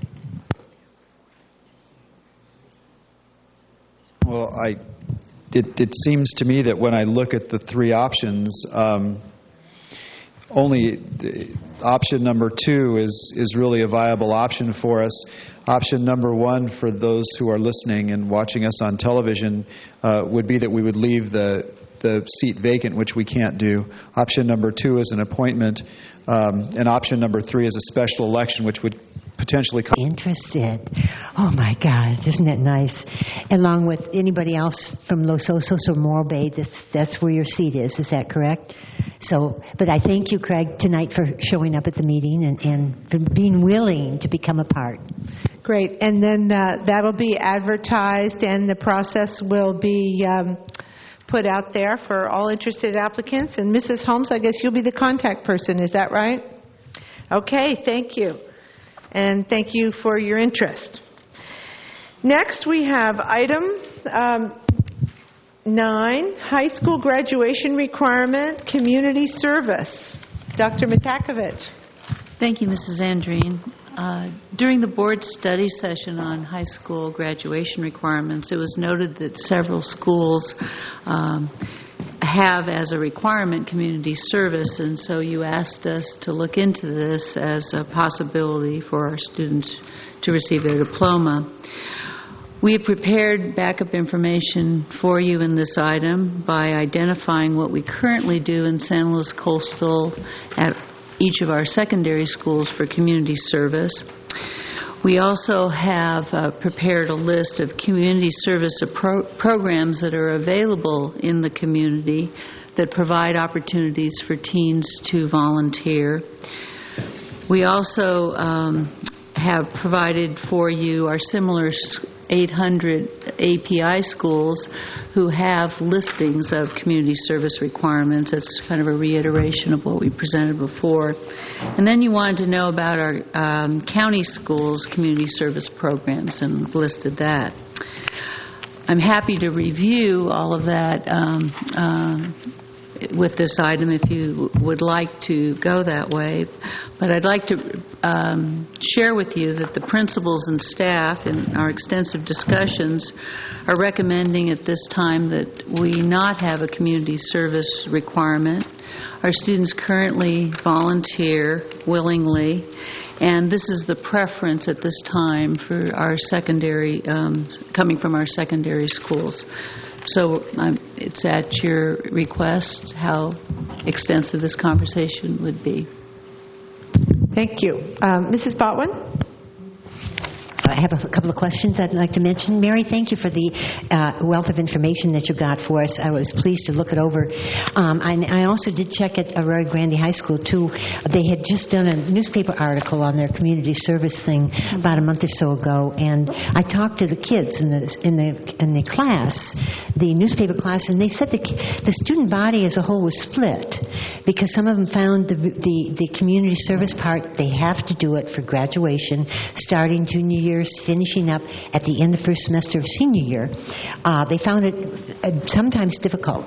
Well, I, it, it seems to me that when I look at the three options, um, only the option number two is, is really a viable option for us. Option number one, for those who are listening and watching us on television, uh, would be that we would leave the the seat vacant, which we can't do. Option number two is an appointment, um, and option number three is a special election, which would potentially come. Interested. Oh, my God. Isn't it nice? Along with anybody else from Los Osos or Morro Bay, that's, that's where your seat is. Is that correct? So, but I thank you, Craig, tonight for showing up at the meeting and, and for being willing to become a part. Great. And then uh, that'll be advertised, and the process will be um, put out there for all interested applicants. And Missus Holmes, I guess you'll be the contact person. Is that right? Okay. Thank you. And thank you for your interest. Next, we have item um, nine, high school graduation requirement, community service. Doctor Matakovich. Thank you, Missus Andreen. Uh, during the board study session on high school graduation requirements, it was noted that several schools um, have as a requirement community service, and so you asked us to look into this as a possibility for our students to receive their diploma. We have prepared backup information for you in this item by identifying what we currently do in San Luis Coastal at each of our secondary schools for community service. We also have uh, prepared a list of community service pro- programs that are available in the community that provide opportunities for teens to volunteer. We also um, have provided for you our similar eight hundred A P I schools who have listings of community service requirements. It's kind of a reiteration of what we presented before. And then you wanted to know about our um, county schools' community service programs, and listed that. I'm happy to review all of that um, uh, with this item if you would like to go that way. But I'd like to um, share with you that the principals and staff in our extensive discussions are recommending at this time that we not have a community service requirement. Our students currently volunteer willingly, and this is the preference at this time for our secondary, um, coming from our secondary schools. So um, it's at your request how extensive this conversation would be. Thank you. Um, Missus Botwin? I have a couple of questions I'd like to mention. Mary, thank you for the uh, wealth of information that you got for us. I was pleased to look it over. Um, I, I also did check at Arroyo Grande High School, too. They had just done a newspaper article on their community service thing about a month or so ago, and I talked to the kids in the in the in the class, the newspaper class, and they said the the student body as a whole was split because some of them found the the, the community service part, they have to do it for graduation, starting junior year, finishing up at the end of the first semester of senior year. Uh, they found it uh, sometimes difficult.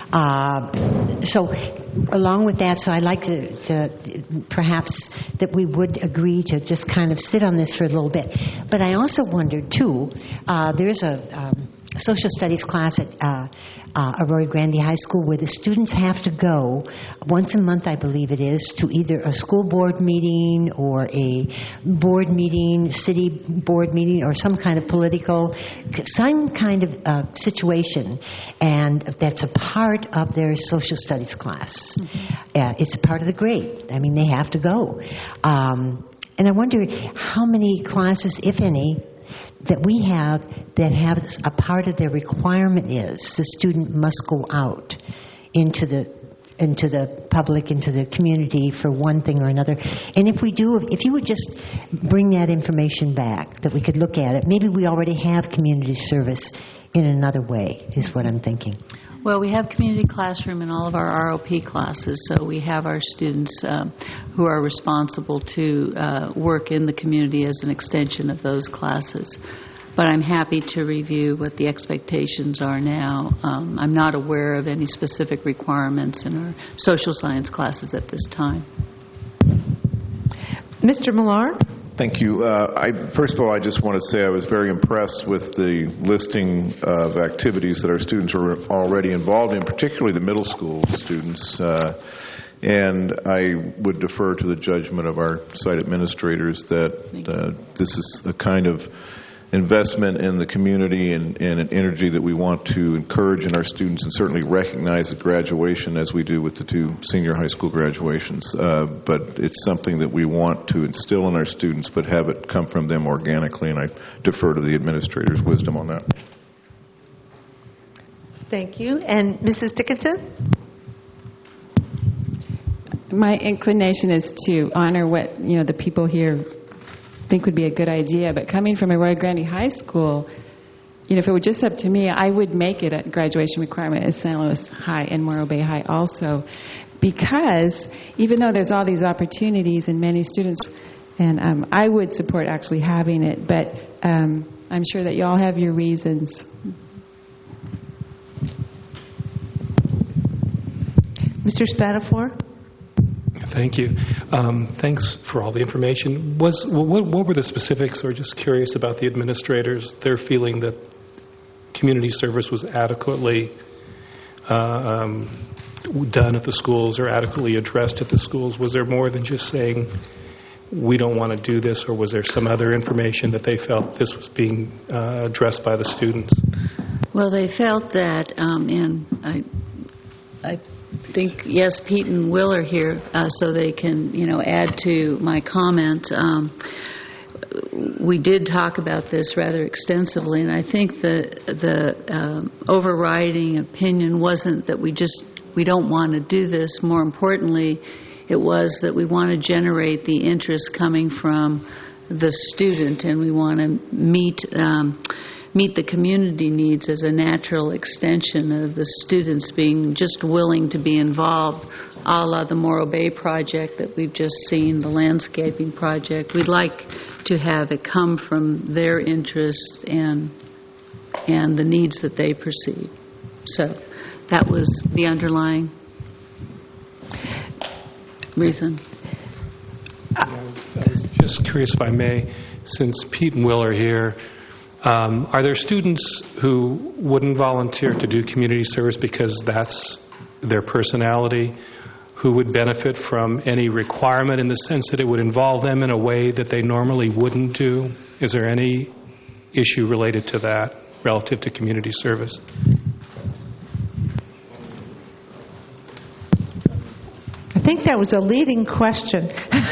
Uh, so along with that, so I'd like to, to perhaps that we would agree to just kind of sit on this for a little bit. But I also wondered, too, uh, there's a um, social studies class at uh, uh, Arroyo Grande High School where the students have to go once a month, I believe it is, to either a school board meeting or a board meeting, city board meeting, or some kind of political, some kind of uh, situation, and that's a part of their social studies class. Mm-hmm. Uh, it's a part of the grade. I mean, they have to go. Um, and I wonder how many classes, if any, that we have that have a part of their requirement is the student must go out into the into the public, into the community for one thing or another. And if we do, if you would just bring that information back, that we could look at it, maybe we already have community service in another way, is what I'm thinking. Well, we have community classroom in all of our R O P classes, so we have our students um, who are responsible to uh, work in the community as an extension of those classes. But I'm happy to review what the expectations are now. Um, I'm not aware of any specific requirements in our social science classes at this time. Mister Millar? Thank you. Uh, I, first of all, I just want to say I was very impressed with the listing of activities that our students are already involved in, particularly the middle school students. Uh, and I would defer to the judgment of our site administrators that uh, this is a kind of investment in the community and, and an energy that we want to encourage in our students, and certainly recognize at graduation as we do with the two senior high school graduations. Uh, but it's something that we want to instill in our students, but have it come from them organically, and I defer to the administrator's wisdom on that. Thank you. And Missus Dickinson? My inclination is to honor what, you know, the people here think would be a good idea, but coming from Arroyo Grande High School, you know, if it were just up to me, I would make it a graduation requirement at San Luis High and Morro Bay High also, because even though there's all these opportunities and many students, and um, I would support actually having it, but um, I'm sure that you all have your reasons. Mister Spatafor? Thank you. Um, thanks for all the information. Was what, what were the specifics, or just curious about the administrators, their feeling that community service was adequately uh, um, done at the schools or adequately addressed at the schools? Was there more than just saying, we don't want to do this, or was there some other information that they felt this was being uh, addressed by the students? Well, they felt that, um, and I, I think, yes, Pete and Will are here, uh, so they can, you know, add to my comment. Um, we did talk about this rather extensively, and I think the the um, overriding opinion wasn't that we just we don't want to do this. More importantly, it was that we want to generate the interest coming from the student, and we want to meet um, meet the community needs as a natural extension of the students being just willing to be involved, a la the Morro Bay project that we've just seen, the landscaping project. We'd like to have it come from their interest and and the needs that they perceive. So that was the underlying reason. I was, I was just curious, if I may, since Pete and Will are here, um, are there students who wouldn't volunteer to do community service because that's their personality, who would benefit from any requirement in the sense that it would involve them in a way that they normally wouldn't do? Is there any issue related to that relative to community service? I think that was a leading question.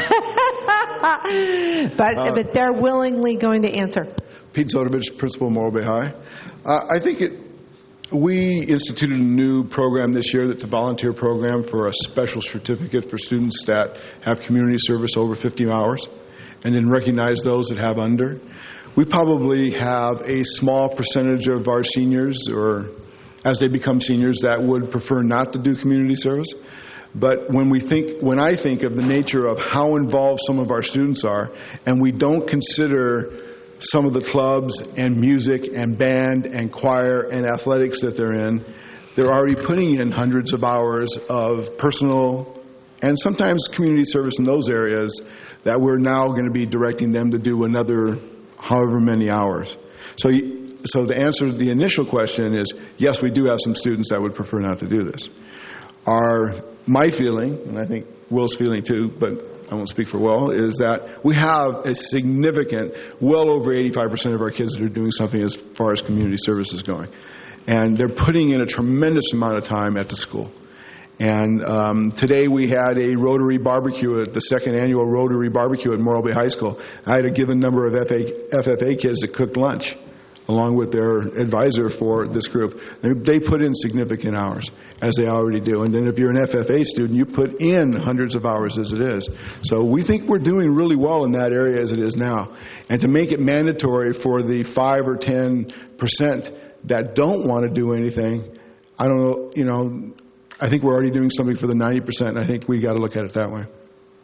but, Uh, but they're willingly going to answer. Pete Zodovich, principal of Morro Bay High. Uh, I think it, we instituted a new program this year that's a volunteer program for a special certificate for students that have community service over fifty hours, and then recognize those that have under. We probably have a small percentage of our seniors, or as they become seniors, that would prefer not to do community service. But when we think, when I think of the nature of how involved some of our students are, and we don't consider some of the clubs and music and band and choir and athletics that they're in, they're already putting in hundreds of hours of personal and sometimes community service in those areas that we're now going to be directing them to do another however many hours. So, so to answer the initial question is, yes, we do have some students that would prefer not to do this. Our, my feeling, and I think Will's feeling too, but I won't speak for Will, is that we have a significant, well over eighty-five percent of our kids that are doing something as far as community service is going. And they're putting in a tremendous amount of time at the school. And um, today we had a Rotary barbecue, at the second annual Rotary barbecue at Morro Bay High School. I had a given number of F F A kids that cooked lunch along with their advisor for this group. They put in significant hours, as they already do. And then if you're an F F A student, you put in hundreds of hours as it is. So we think we're doing really well in that area as it is now. And to make it mandatory for the five or ten percent that don't want to do anything, I don't know, you know, I think we're already doing something for the ninety percent, and I think we got to look at it that way.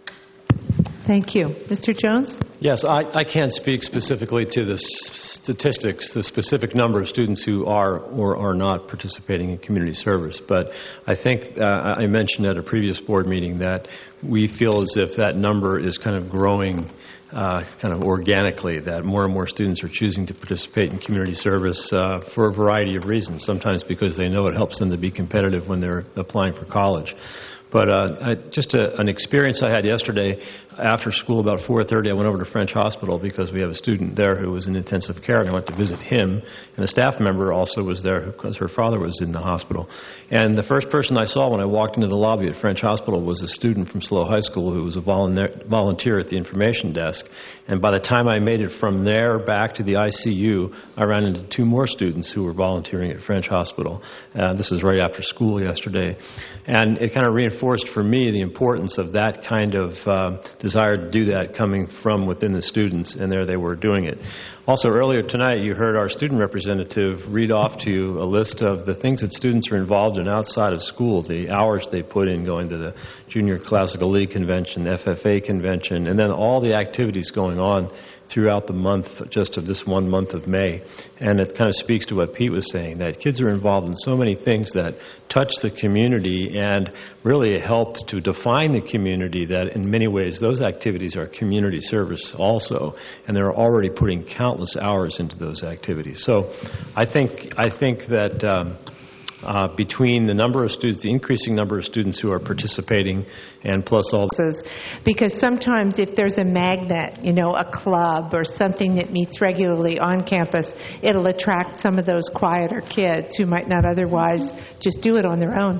Thank you. Mister Jones? Yes, I, I can't speak specifically to the s- statistics, the specific number of students who are or are not participating in community service. But I think uh, I mentioned at a previous board meeting that we feel as if that number is kind of growing uh, kind of organically, that more and more students are choosing to participate in community service uh, for a variety of reasons, sometimes because they know it helps them to be competitive when they're applying for college. But uh, I, just a, an experience I had yesterday after school, about four thirty, I went over to French Hospital because we have a student there who was in intensive care, and I went to visit him. And a staff member also was there because her father was in the hospital. And the first person I saw when I walked into the lobby at French Hospital was a student from SLO High School who was a volunteer at the information desk. And by the time I made it from there back to the I C U, I ran into two more students who were volunteering at French Hospital. Uh, this was right after school yesterday. And it kind of reinforced for me the importance of that kind of uh, desire to do that coming from within the students, and there they were doing it. Also, earlier tonight, you heard our student representative read off to you a list of the things that students are involved in outside of school, the hours they put in going to the Junior Classical League Convention, F F A Convention, and then all the activities going on throughout the month, just of this one month of May. And it kind of speaks to what Pete was saying, that kids are involved in so many things that touch the community and really help to define the community, that in many ways those activities are community service also, and they're already putting countless hours into those activities. So I think I think that um, uh, between the number of students, the increasing number of students who are participating, and plus all. Because sometimes if there's a magnet, you know, a club or something that meets regularly on campus, it'll attract some of those quieter kids who might not otherwise just do it on their own.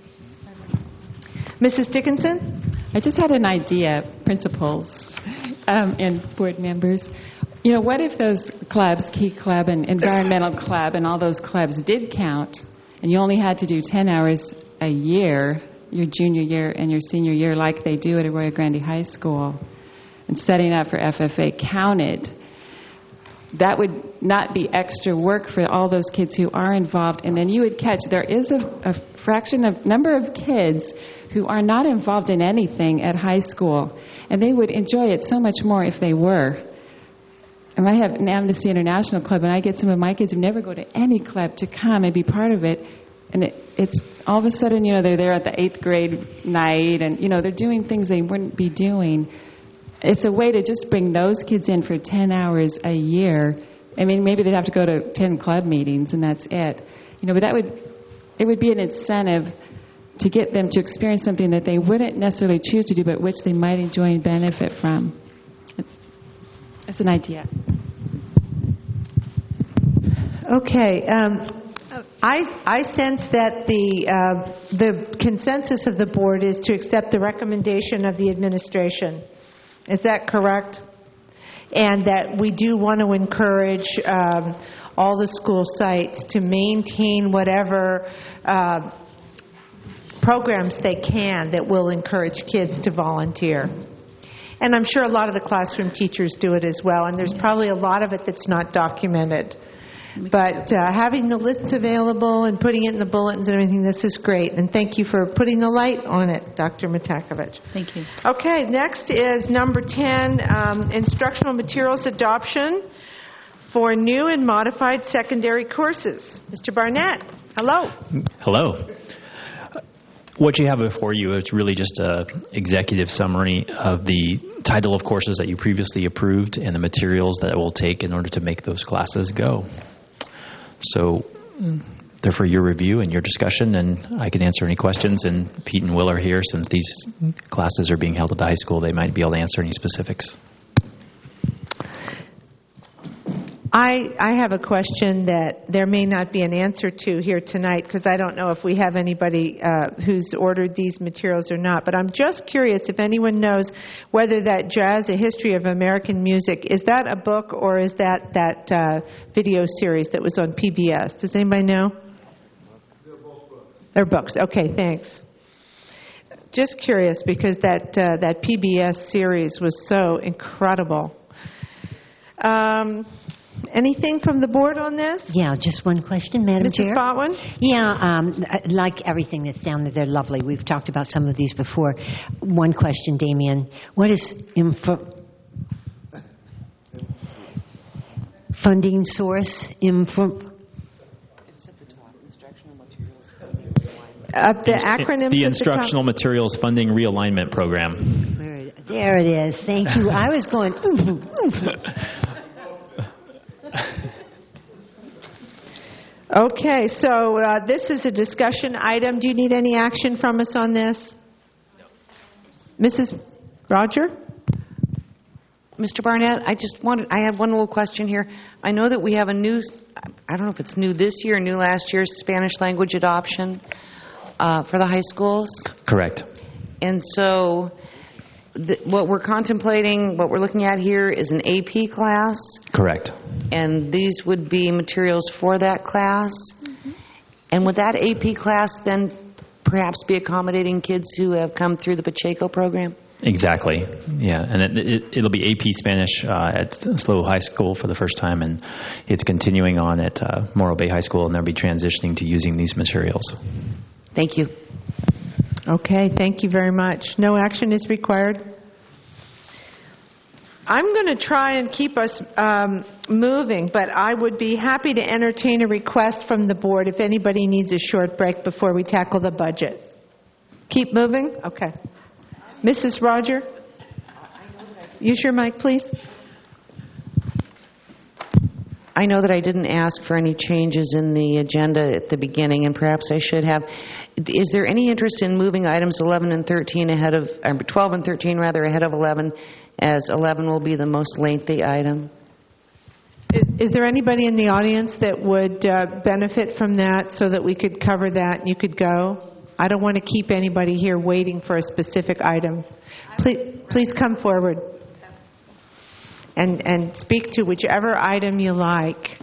Missus Dickinson? I just had an idea, principals um, and board members. You know, what if those clubs, Key Club and Environmental Club and all those clubs did count, and you only had to do ten hours a year, your junior year and your senior year, like they do at Arroyo Grande High School, and setting up for F F A counted? That would not be extra work for all those kids who are involved, and then you would catch, there is a, a fraction of number of kids who are not involved in anything at high school, and they would enjoy it so much more if they were. And I have an Amnesty International club, and I get some of my kids who never go to any club to come and be part of it. And it, it's all of a sudden, you know, they're there at the eighth grade night, and, you know, they're doing things they wouldn't be doing. It's a way to just bring those kids in for ten hours a year. I mean, maybe they'd have to go to ten club meetings, and that's it. You know, but that would, it would be an incentive to get them to experience something that they wouldn't necessarily choose to do, but which they might enjoy and benefit from. It's an idea. Okay. Um, I, I sense that the, uh, the consensus of the board is to accept the recommendation of the administration. Is that correct? And that we do want to encourage um, all the school sites to maintain whatever uh, programs they can that will encourage kids to volunteer. And I'm sure a lot of the classroom teachers do it as well, and there's probably a lot of it that's not documented. But uh, having the lists available and putting it in the bulletins and everything, this is great. And thank you for putting the light on it, Doctor Matakovich. Thank you. Okay, next is number ten, um, instructional materials adoption for new and modified secondary courses. Mister Barnett, hello. Hello. What you have before you is really just an executive summary of the title of courses that you previously approved and the materials that it will take in order to make those classes go. So they're for your review and your discussion, and I can answer any questions. And Pete and Will are here. Since these classes are being held at the high school, they might be able to answer any specifics. I, I have a question that there may not be an answer to here tonight because I don't know if we have anybody uh, who's ordered these materials or not. But I'm just curious if anyone knows whether that Jazz, A History of American Music, is that a book or is that that uh, video series that was on P B S? Does anybody know? They're both books. They're books. Okay, thanks. Just curious because that, uh, that P B S series was so incredible. Um... Anything from the board on this? Yeah, just one question, Madam Missus Chair. Botwin? Yeah, um, like everything that's down there, they're lovely. We've talked about some of these before. One question, Damien. What is info- funding source? Info- Uh, the acronym. The Instructional Materials Funding Realignment Program. There it is. Thank you. I was going, oof, oof. Okay, so uh, this is a discussion item. Do you need any action from us on this? No. Missus Roger? Mister Barnett, I just wanted, I have one little question here. I know that we have a new, I don't know if it's new this year or new last year's Spanish language adoption uh, for the high schools. Correct. And so the, what we're contemplating, what we're looking at here is an A P class. Correct. And these would be materials for that class. Mm-hmm. And would that A P class then perhaps be accommodating kids who have come through the Pacheco program? Exactly. Yeah, and it, it, it'll be A P Spanish uh, at SLO High School for the first time, and it's continuing on at uh, Morro Bay High School, and they'll be transitioning to using these materials. Thank you. Okay, thank you very much. No action is required. I'm going to try and keep us um, moving, but I would be happy to entertain a request from the board if anybody needs a short break before we tackle the budget. Keep moving? Okay. Missus Roger? Use your mic, please. I know that I didn't ask for any changes in the agenda at the beginning, and perhaps I should have. Is there any interest in moving items eleven and thirteen ahead of, uh, twelve and thirteen rather, ahead of eleven, as eleven will be the most lengthy item? Is, is there anybody in the audience that would uh, benefit from that so that we could cover that and you could go? I don't want to keep anybody here waiting for a specific item. Please, please come forward and, and speak to whichever item you like.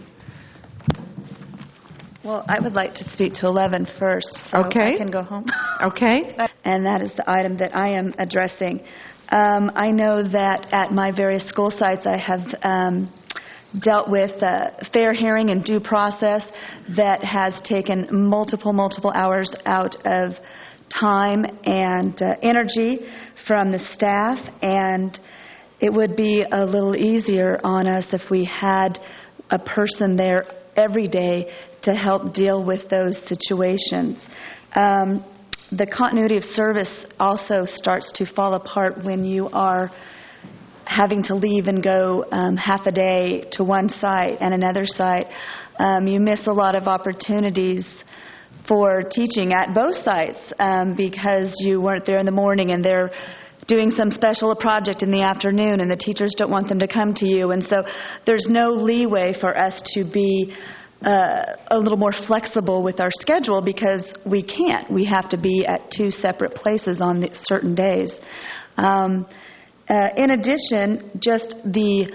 Well, I would like to speak to eleven first, so okay. I can go home. Okay. And that is the item that I am addressing. Um, I know that at my various school sites I have um, dealt with uh, fair hearing and due process that has taken multiple, multiple hours out of time and uh, energy from the staff, and it would be a little easier on us if we had a person there every day to help deal with those situations. Um, the continuity of service also starts to fall apart when you are having to leave and go um, half a day to one site and another site. Um, you miss a lot of opportunities for teaching at both sites um, because you weren't there in the morning and they're doing some special project in the afternoon and the teachers don't want them to come to you. And so there's no leeway for us to be uh, a little more flexible with our schedule because we can't. We have to be at two separate places on the certain days. Um, uh, in addition, just the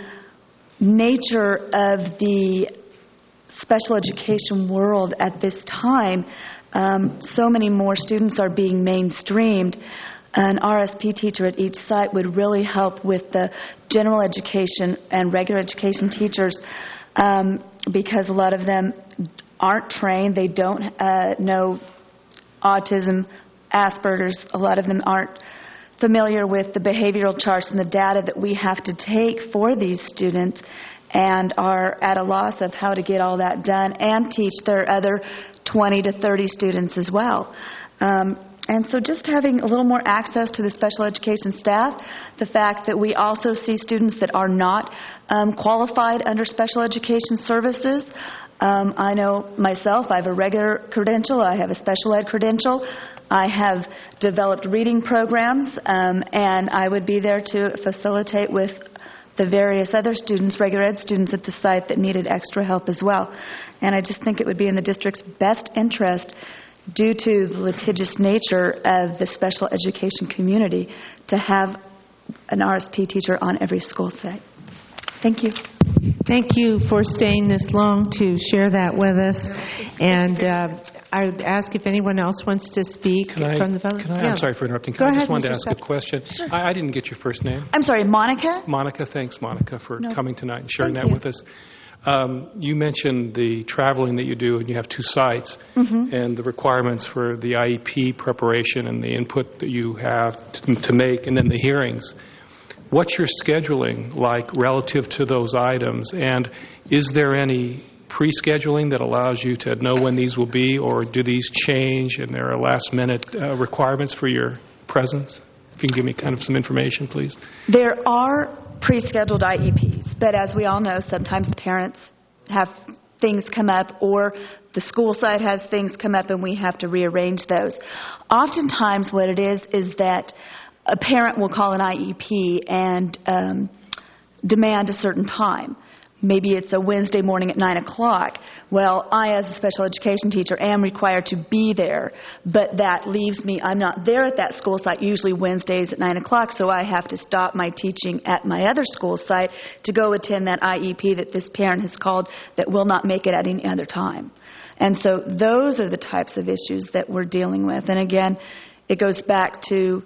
nature of the special education world at this time, um, so many more students are being mainstreamed. An R S P teacher at each site would really help with the general education and regular education teachers um, because a lot of them aren't trained. They don't uh, know autism, Asperger's. A lot of them aren't familiar with the behavioral charts and the data that we have to take for these students and are at a loss of how to get all that done and teach their other twenty to thirty students as well. Um, And so just having a little more access to the special education staff, the fact that we also see students that are not um, qualified under special education services. Um, I know myself, I have a regular credential, I have a special ed credential, I have developed reading programs, um, and I would be there to facilitate with the various other students, regular ed students at the site that needed extra help as well. And I just think it would be in the district's best interest, due to the litigious nature of the special education community, to have an R S P teacher on every school site. Thank you. Thank you for staying this long to share that with us. And uh, I would ask if anyone else wants to speak Can I, from the vote. can I, Yeah. I'm sorry for interrupting. Can Go I ahead, just wanted to Mister ask Scott. a question. Sure. I, I didn't get your first name. I'm sorry, Monica? Monica, thanks, Monica, for No. coming tonight and sharing Thank that you. with us. Um, you mentioned the traveling that you do, and you have two sites, Mhm. and the requirements for the I E P preparation and the input that you have to, to make, and then the hearings. What's your scheduling like relative to those items, and is there any pre-scheduling that allows you to know when these will be, or do these change and there are last-minute uh, requirements for your presence? If you can give me kind of some information, please. There are pre-scheduled I E Ps, but as we all know, sometimes parents have things come up or the school site has things come up and we have to rearrange those. Oftentimes what it is is that a parent will call an I E P and um, demand a certain time. Maybe it's a Wednesday morning at nine o'clock. Well, I, as a special education teacher, am required to be there, but that leaves me, I'm not there at that school site, usually Wednesdays at nine o'clock, so I have to stop my teaching at my other school site to go attend that I E P that this parent has called that will not make it at any other time. And so those are the types of issues that we're dealing with. And again, it goes back to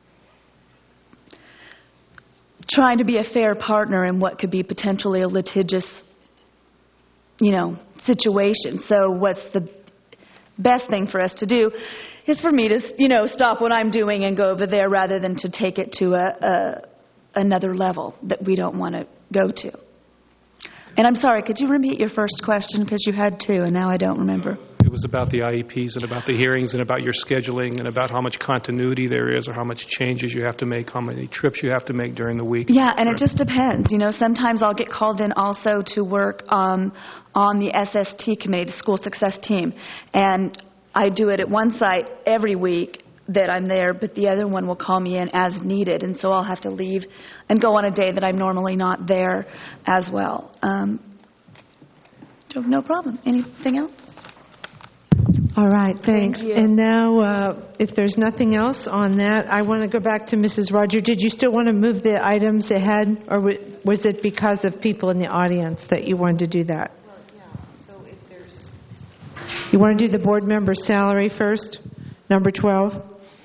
trying to be a fair partner in what could be potentially a litigious, you know, situation. So what's the best thing for us to do is for me to, you know, stop what I'm doing and go over there rather than to take it to a, a another level that we don't want to go to. And I'm sorry, could you repeat your first question because you had two and now I don't remember. It It was about the I E Ps and about the hearings and about your scheduling and about how much continuity there is or how much changes you have to make, how many trips you have to make during the week. Yeah, and it just depends. You know, sometimes I'll get called in also to work um, on the S S T committee, the school success team. And I do it at one site every week that I'm there, but the other one will call me in as needed, and so I'll have to leave and go on a day that I'm normally not there as well. Um, so no problem. Anything else? All right, thanks. Thank you. And now, uh, if there's nothing else on that, I want to go back to Missus Roger. Did you still want to move the items ahead, or w- was it because of people in the audience that you wanted to do that? Well, yeah, so if there's... You want to do the board member's salary first, number twelve?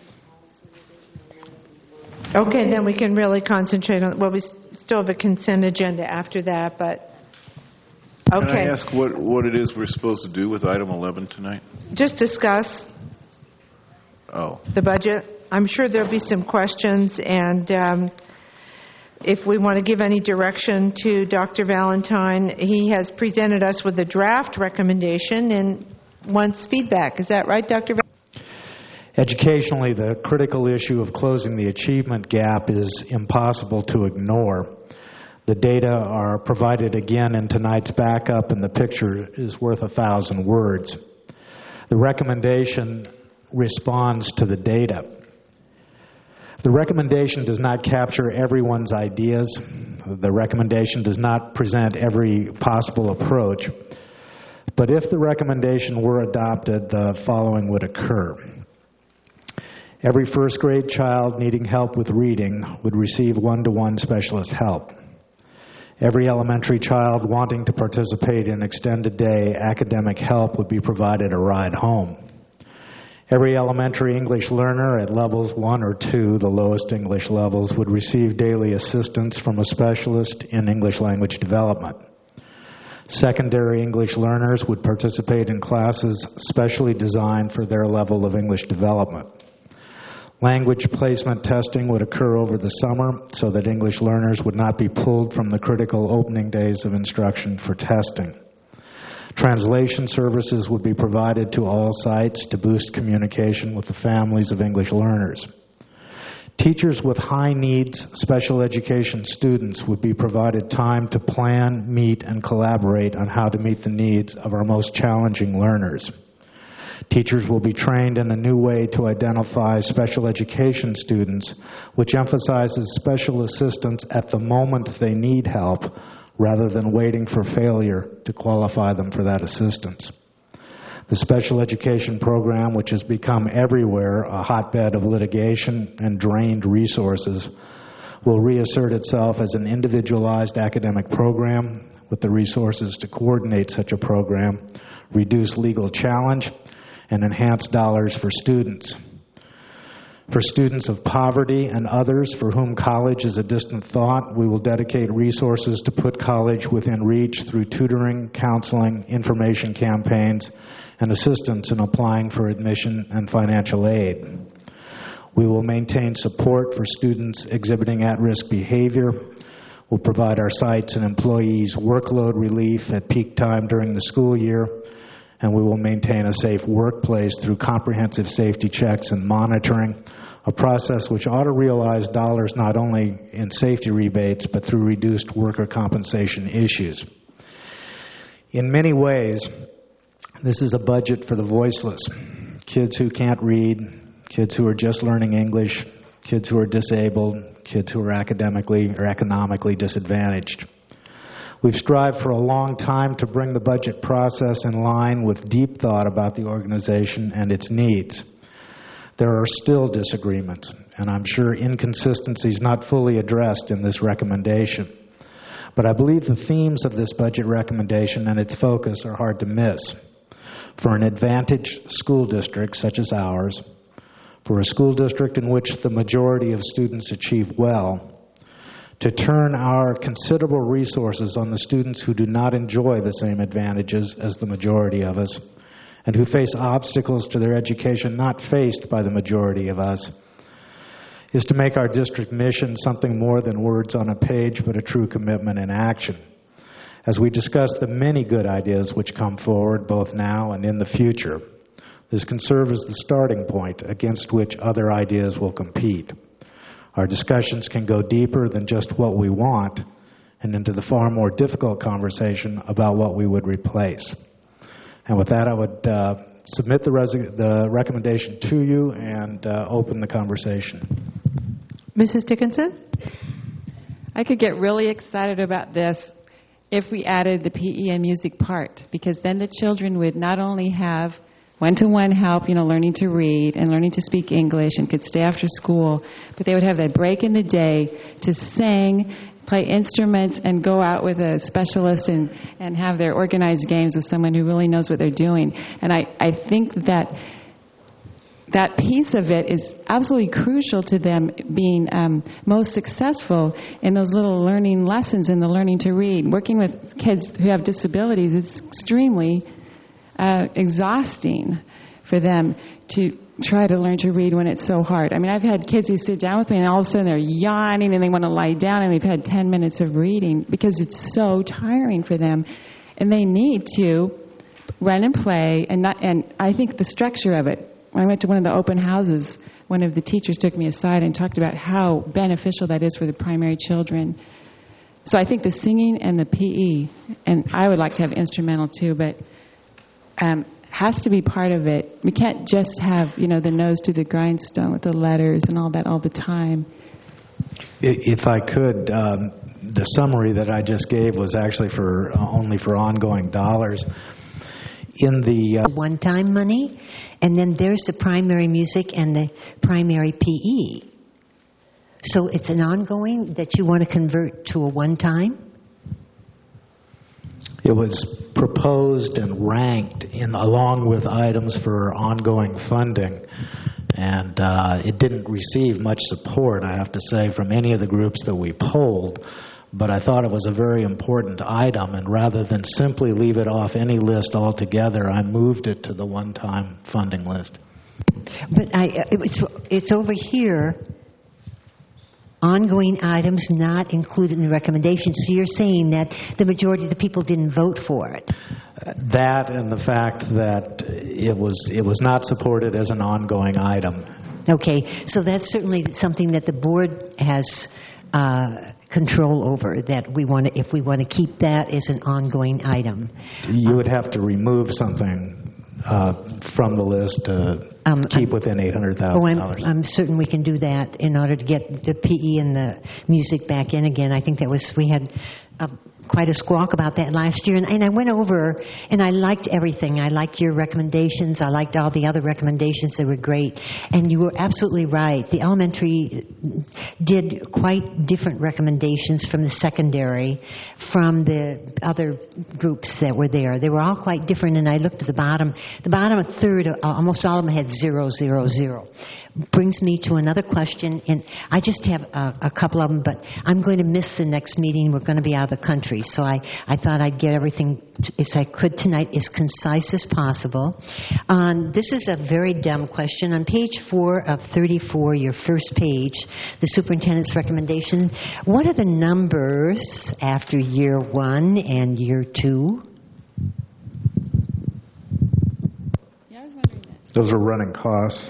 Okay, then we can really concentrate on, well, we s- still have a consent agenda after that, but, okay. Can I ask what, what it is we're supposed to do with item eleven tonight? Just discuss Oh. the budget. I'm sure there'll be some questions, and um, if we want to give any direction to Doctor Valentine, he has presented us with a draft recommendation and wants feedback. Is that right, Doctor Valentine? Educationally, the critical issue of closing the achievement gap is impossible to ignore. The data are provided again in tonight's backup, and the picture is worth a thousand words. The recommendation responds to the data. The recommendation does not capture everyone's ideas. The recommendation does not present every possible approach. But if the recommendation were adopted, the following would occur. Every first grade child needing help with reading would receive one-to-one specialist help. Every elementary child wanting to participate in extended day academic help would be provided a ride home. Every elementary English learner at levels one or two, the lowest English levels, would receive daily assistance from a specialist in English language development. Secondary English learners would participate in classes specially designed for their level of English development. Language placement testing would occur over the summer so that English learners would not be pulled from the critical opening days of instruction for testing. Translation services would be provided to all sites to boost communication with the families of English learners. Teachers with high needs special education students would be provided time to plan, meet, and collaborate on how to meet the needs of our most challenging learners. Teachers will be trained in a new way to identify special education students, which emphasizes special assistance at the moment they need help, rather than waiting for failure to qualify them for that assistance. The special education program, which has become everywhere a hotbed of litigation and drained resources, will reassert itself as an individualized academic program with the resources to coordinate such a program, reduce legal challenge, and enhance dollars for students. For students of poverty and others for whom college is a distant thought, we will dedicate resources to put college within reach through tutoring, counseling, information campaigns, and assistance in applying for admission and financial aid. We will maintain support for students exhibiting at-risk behavior. We'll provide our sites and employees workload relief at peak time during the school year, and we will maintain a safe workplace through comprehensive safety checks and monitoring, a process which ought to realize dollars not only in safety rebates, but through reduced worker compensation issues. In many ways, this is a budget for the voiceless, kids who can't read, kids who are just learning English, kids who are disabled, kids who are academically or economically disadvantaged. We've strived for a long time to bring the budget process in line with deep thought about the organization and its needs. There are still disagreements, and I'm sure inconsistencies not fully addressed in this recommendation. But I believe the themes of this budget recommendation and its focus are hard to miss. For an advantaged school district such as ours, for a school district in which the majority of students achieve well, to turn our considerable resources on the students who do not enjoy the same advantages as the majority of us, and who face obstacles to their education not faced by the majority of us, is to make our district mission something more than words on a page, but a true commitment in action. as we discuss the many good ideas which come forward both now and in the future. This can serve as the starting point against which other ideas will compete. Our discussions can go deeper than just what we want and into the far more difficult conversation about what we would replace. And with that, I would uh, submit the, res- the recommendation to you and uh, open the conversation. Missus Dickinson? I could get really excited about this if we added the P E and music part, because then the children would not only have one-to-one help, you know, learning to read and learning to speak English and could stay after school, but they would have that break in the day to sing, play instruments, and go out with a specialist and, and have their organized games with someone who really knows what they're doing. And I, I think that that piece of it is absolutely crucial to them being um, most successful in those little learning lessons in the learning to read. Working with kids who have disabilities is extremely uh, exhausting for them to try to learn to read when it's so hard. I mean, I've had kids who sit down with me and all of a sudden they're yawning and they want to lie down and they've had ten minutes of reading because it's so tiring for them. And they need to run and play. And, not, and I think the structure of it, when I went to one of the open houses, one of the teachers took me aside and talked about how beneficial that is for the primary children. So I think the singing and the P E, and I would like to have instrumental too, but um, has to be part of it. We can't just have, you know, the nose to the grindstone with the letters and all that all the time. If I could, um, the summary that I just gave was actually for uh, only for ongoing dollars. In the uh, one-time money, and then there's the primary music and the primary P E. So it's an ongoing that you want to convert to a one-time? It was proposed and ranked in along with items for ongoing funding, and uh, it didn't receive much support, I have to say, from any of the groups that we polled. But I thought it was a very important item, and rather than simply leave it off any list altogether, I moved it to the one-time funding list. But I, it's, it's over here, ongoing items not included in the recommendation. So you're saying that the majority of the people didn't vote for it? That and the fact that it was it was not supported as an ongoing item. Okay, so that's certainly something that the board has uh, control over, that we want to, if we want to keep that as an ongoing item. You would have to remove something uh, from the list to um, keep I'm, within eight hundred thousand dollars. Oh, I'm, I'm certain we can do that in order to get the P E and the music back in again. I think that was, we had a, quite a squawk about that last year. And, and I went over, and I liked everything. I liked your recommendations. I liked all the other recommendations. They were great. And you were absolutely right. The elementary did quite different recommendations from the secondary, from the other groups that were there. They were all quite different, and I looked at the bottom. The bottom third, almost all of them had zero, zero, zero. Brings me to another question, and I just have a, a couple of them, but I'm going to miss the next meeting. We're going to be out of the country, so I, I thought I'd get everything, as I could tonight, as concise as possible. Um, this is a very dumb question. On page four of thirty-four, your first page, the superintendent's recommendation, what are the numbers after year one and year two? Yeah, I was wondering that. Those are running costs.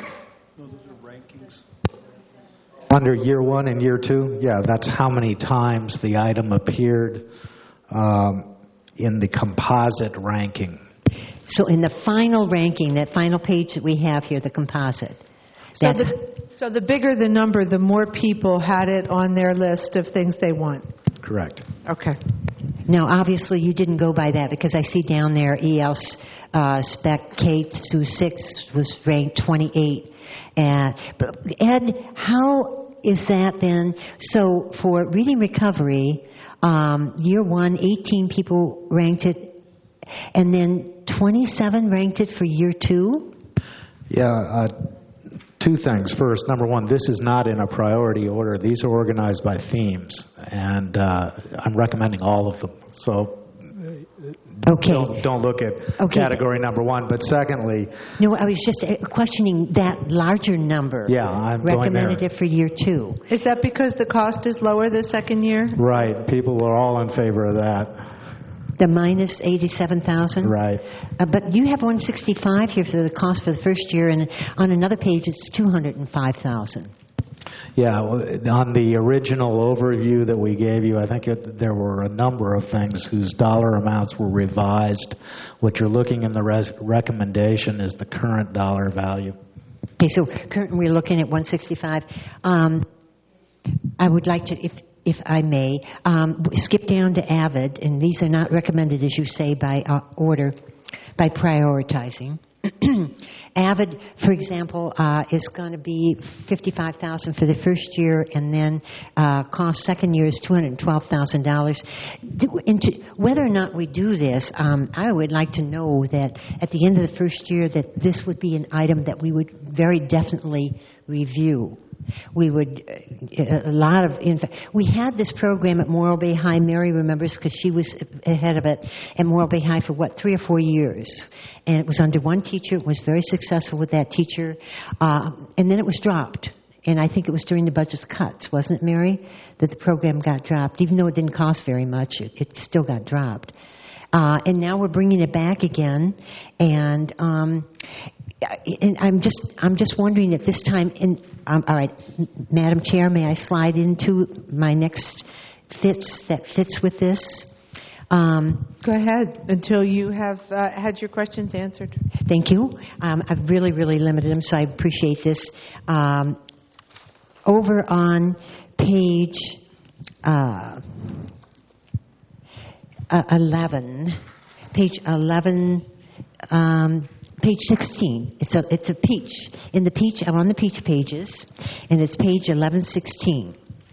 Under year one and year two, yeah, that's how many times the item appeared um, in the composite ranking. So in the final ranking, that final page that we have here, the composite. So the, so the bigger the number, the more people had it on their list of things they want. Correct. Okay. Now, obviously, you didn't go by that because I see down there E L uh, Spec K through six was ranked twenty-eight. Uh, but Ed, how is that then? So for reading recovery, um, year one, eighteen people ranked it, and then twenty-seven ranked it for year two? Yeah, uh, two things. First, number one, this is not in a priority order. These are organized by themes, and uh, I'm recommending all of them. So okay. don't, don't look at okay. category number one. But secondly... No, I was just questioning that larger number. Yeah, I'm recommended going there. it for year two. Is that because the cost is lower the second year? Right. People are all in favor of that. The minus eighty-seven thousand? Right. Uh, but you have one sixty-five here for the cost for the first year, and on another page it's two hundred five thousand. Yeah, well, on the original overview that we gave you, I think it, there were a number of things whose dollar amounts were revised. What you're looking in the res- recommendation is the current dollar value. Okay, so currently we're looking at one sixty-five. Um, I would like to, if if I may, um, skip down to AVID, and these are not recommended, as you say, by uh, order, by prioritizing. AVID, for example, uh, is going to be fifty-five thousand dollars for the first year, and then uh, cost second year is two hundred twelve thousand dollars. Whether or not we do this, um, I would like to know that at the end of the first year that this would be an item that we would very definitely review. We would, a lot of, in fact, we had this program at Morro Bay High. Mary remembers because she was ahead of it at Morro Bay High for, what, three or four years. And it was under one teacher. It was very successful with that teacher. Uh, and then it was dropped. And I think it was during the budget cuts, wasn't it, Mary, that the program got dropped. Even though it didn't cost very much, it, it still got dropped. Uh, and now we're bringing it back again. And... Um, And I'm just, I'm just wondering at this time. In, um, all right, Madam Chair, may I slide into my next fits that fits with this? Um, Go ahead until you have uh, had your questions answered. Thank you. Um, I've really, really limited them, so I appreciate this. Um, over on page uh, uh, eleven, page eleven. Um, Page sixteen. It's a it's a peach. In the peach, I'm on the peach pages, and it's page eleven sixteen.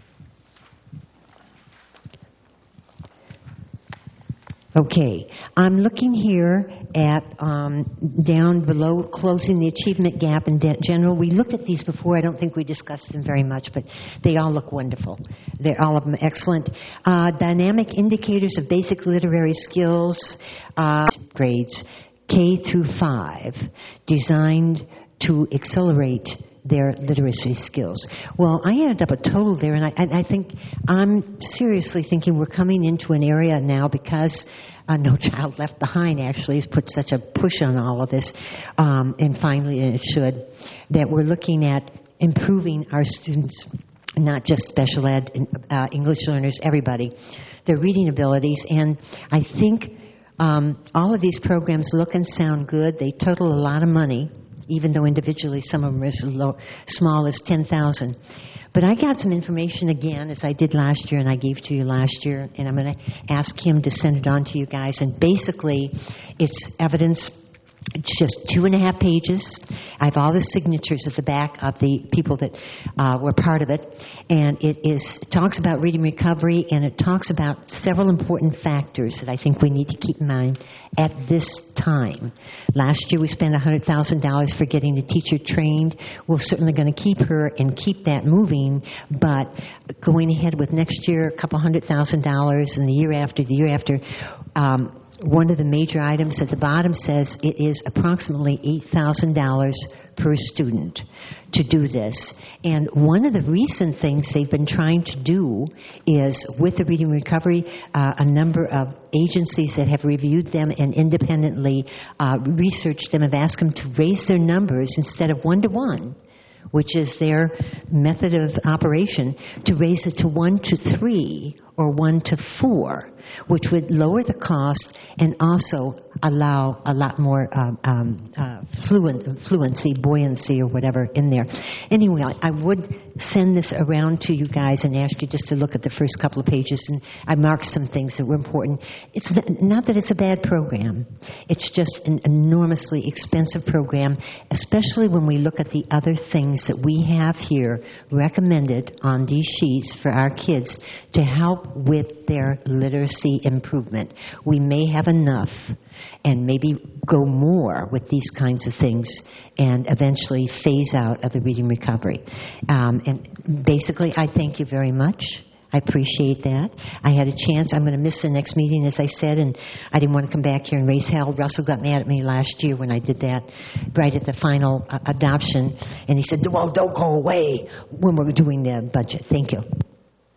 Okay, I'm looking here at um, down below closing the achievement gap in de- general. We looked at these before. I don't think we discussed them very much, but they all look wonderful. They're all of them excellent. Uh, dynamic indicators of basic literary skills, uh, grades. K through five, designed to accelerate their literacy skills. Well, I added up a total there, and I, and I think I'm seriously thinking we're coming into an area now because uh, No Child Left Behind actually has put such a push on all of this, um, and finally it should, that we're looking at improving our students, not just special ed, uh, English learners, everybody, their reading abilities, and I think Um, all of these programs look and sound good. They total a lot of money, even though individually some of them are as low, small as ten thousand dollars. But I got some information again, as I did last year, and I gave to you last year, and I'm going to ask him to send it on to you guys. And basically, it's evidence. It's just two and a half pages. I have all the signatures at the back of the people that uh, were part of it. And it is it talks about reading recovery, and it talks about several important factors that I think we need to keep in mind at this time. Last year we spent one hundred thousand dollars for getting a teacher trained. We're certainly going to keep her and keep that moving. But going ahead with next year, a couple hundred thousand dollars, and the year after, the year after, um, one of the major items at the bottom says it is approximately eight thousand dollars per student to do this. And one of the recent things they've been trying to do is, with the Reading Recovery, uh, a number of agencies that have reviewed them and independently uh, researched them have asked them to raise their numbers instead of one-to-one, which is their method of operation, to raise it to one to three or one to four, which would lower the cost and also allow a lot more um, um, uh, fluent, fluency, buoyancy, or whatever in there. Anyway, I, I would send this around to you guys and ask you just to look at the first couple of pages, and I marked some things that were important. It's not, not that it's a bad program. It's just an enormously expensive program, especially when we look at the other things that we have here recommended on these sheets for our kids to help with their literacy improvement. We may have enough and maybe go more with these kinds of things and eventually phase out of the reading recovery. Um, and basically, I thank you very much. I appreciate that. I had a chance. I'm going to miss the next meeting, as I said, and I didn't want to come back here and raise hell. Russell got mad at me last year when I did that, right at the final uh, adoption, and he said, well, don't go away when we're doing the budget. Thank you.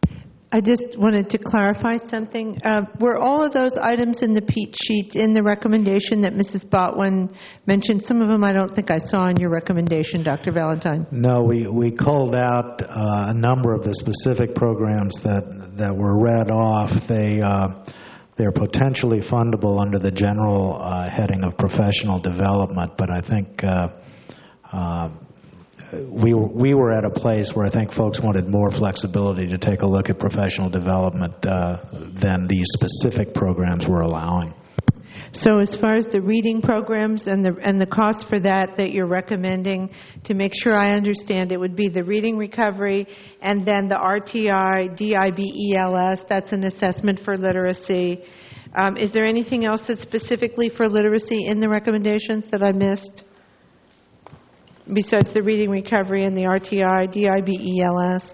I just wanted to clarify something. Uh, were all of those items in the Pete sheet in the recommendation that Missus Botwin mentioned? Some of them I don't think I saw in your recommendation, Doctor Valentine. No, we, we culled out uh, a number of the specific programs that, that were read off. They, uh, they're potentially fundable under the general uh, heading of professional development, but I think uh, uh, we, were, we were at a place where I think folks wanted more flexibility to take a look at professional development uh, than these specific programs were allowing. So as far as the reading programs and the and the cost for that that you're recommending, to make sure I understand, it would be the reading recovery and then the R T I, D I B E L S, that's an assessment for literacy. Um, is there anything else that's specifically for literacy in the recommendations that I missed? Besides the reading recovery and the R T I, D I B E L S?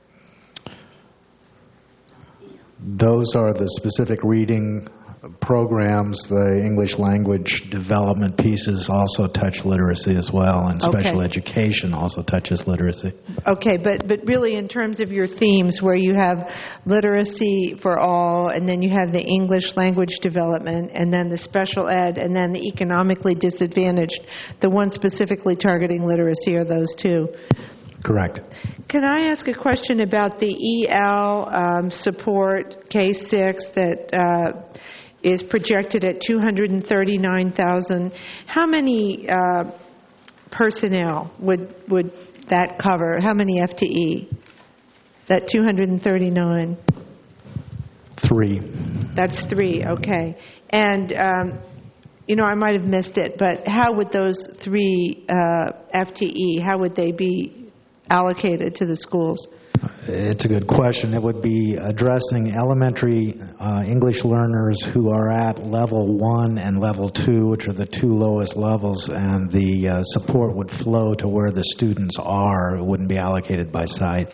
Those are the specific reading programs. The English language development pieces also touch literacy as well, and special Okay. education also touches literacy. Okay, but, but really in terms of your themes where you have literacy for all, and then you have the English language development, and then the special ed, and then the economically disadvantaged, the one specifically targeting literacy are those two. Correct. Can I ask a question about the E L um, support K six that uh, is projected at two hundred thirty-nine thousand? How many uh, personnel would would that cover? How many F T E? That two hundred thirty-nine? Three. That's three, okay. And, um, you know, I might have missed it, but how would those three uh, F T E, how would they be allocated to the schools? It's a good question. It would be addressing elementary uh, English learners who are at level one and level two, which are the two lowest levels, and the uh, support would flow to where the students are. It wouldn't be allocated by site.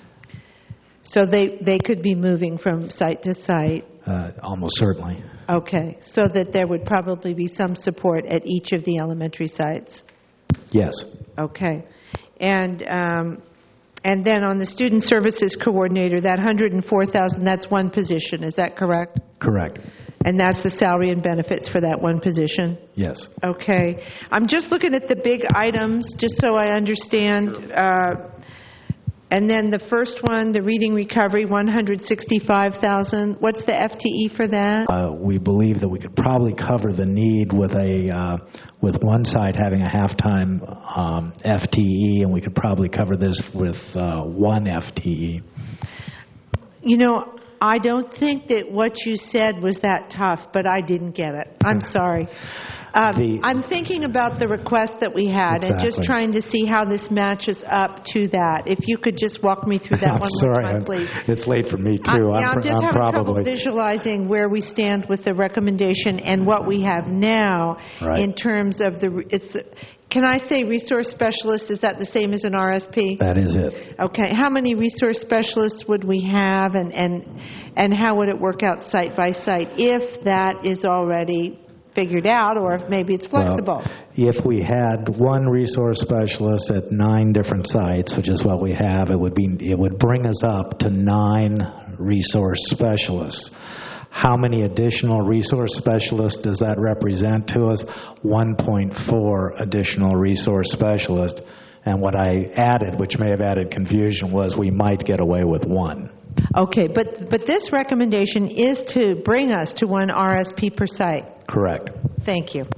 So they, they could be moving from site to site? Uh, almost certainly. Okay, so that there would probably be some support at each of the elementary sites? Yes. Okay. And um, and then on the student services coordinator, that one hundred four thousand, that's one position, is that correct? Correct. And that's the salary and benefits for that one position? Yes. Okay. I'm just looking at the big items, just so I understand. Uh, and then the first one, the reading recovery, one hundred sixty-five thousand. What's the F T E for that? Uh, we believe that we could probably cover the need with a uh, with one side having a half-time um, F T E, and we could probably cover this with uh, one F T E. You know, I don't think that what you said was that tough, but I didn't get it. I'm sorry. Um, The- I'm thinking about the request that we had and just Exactly. trying to see how this matches up to that. If you could just walk me through that I'm one sorry, more time, I'm- please. it's late for me I, too. yeah, I'm pr- just having probably trouble visualizing where we stand with the recommendation and what we have now Right. in terms of the. It's. Can I say resource specialist? Is that the same as an R S P? That is it. Okay. How many resource specialists would we have, and and and how would it work out site by site if that is already figured out, or if maybe it's flexible? Well, if we had one resource specialist at nine different sites, which is what we have, it would be it would bring us up to nine resource specialists. How many additional resource specialists does that represent to us? one point four additional resource specialists. And what I added, which may have added confusion, was we might get away with one. Okay, but but this recommendation is to bring us to one R S P per site. Correct. Thank you.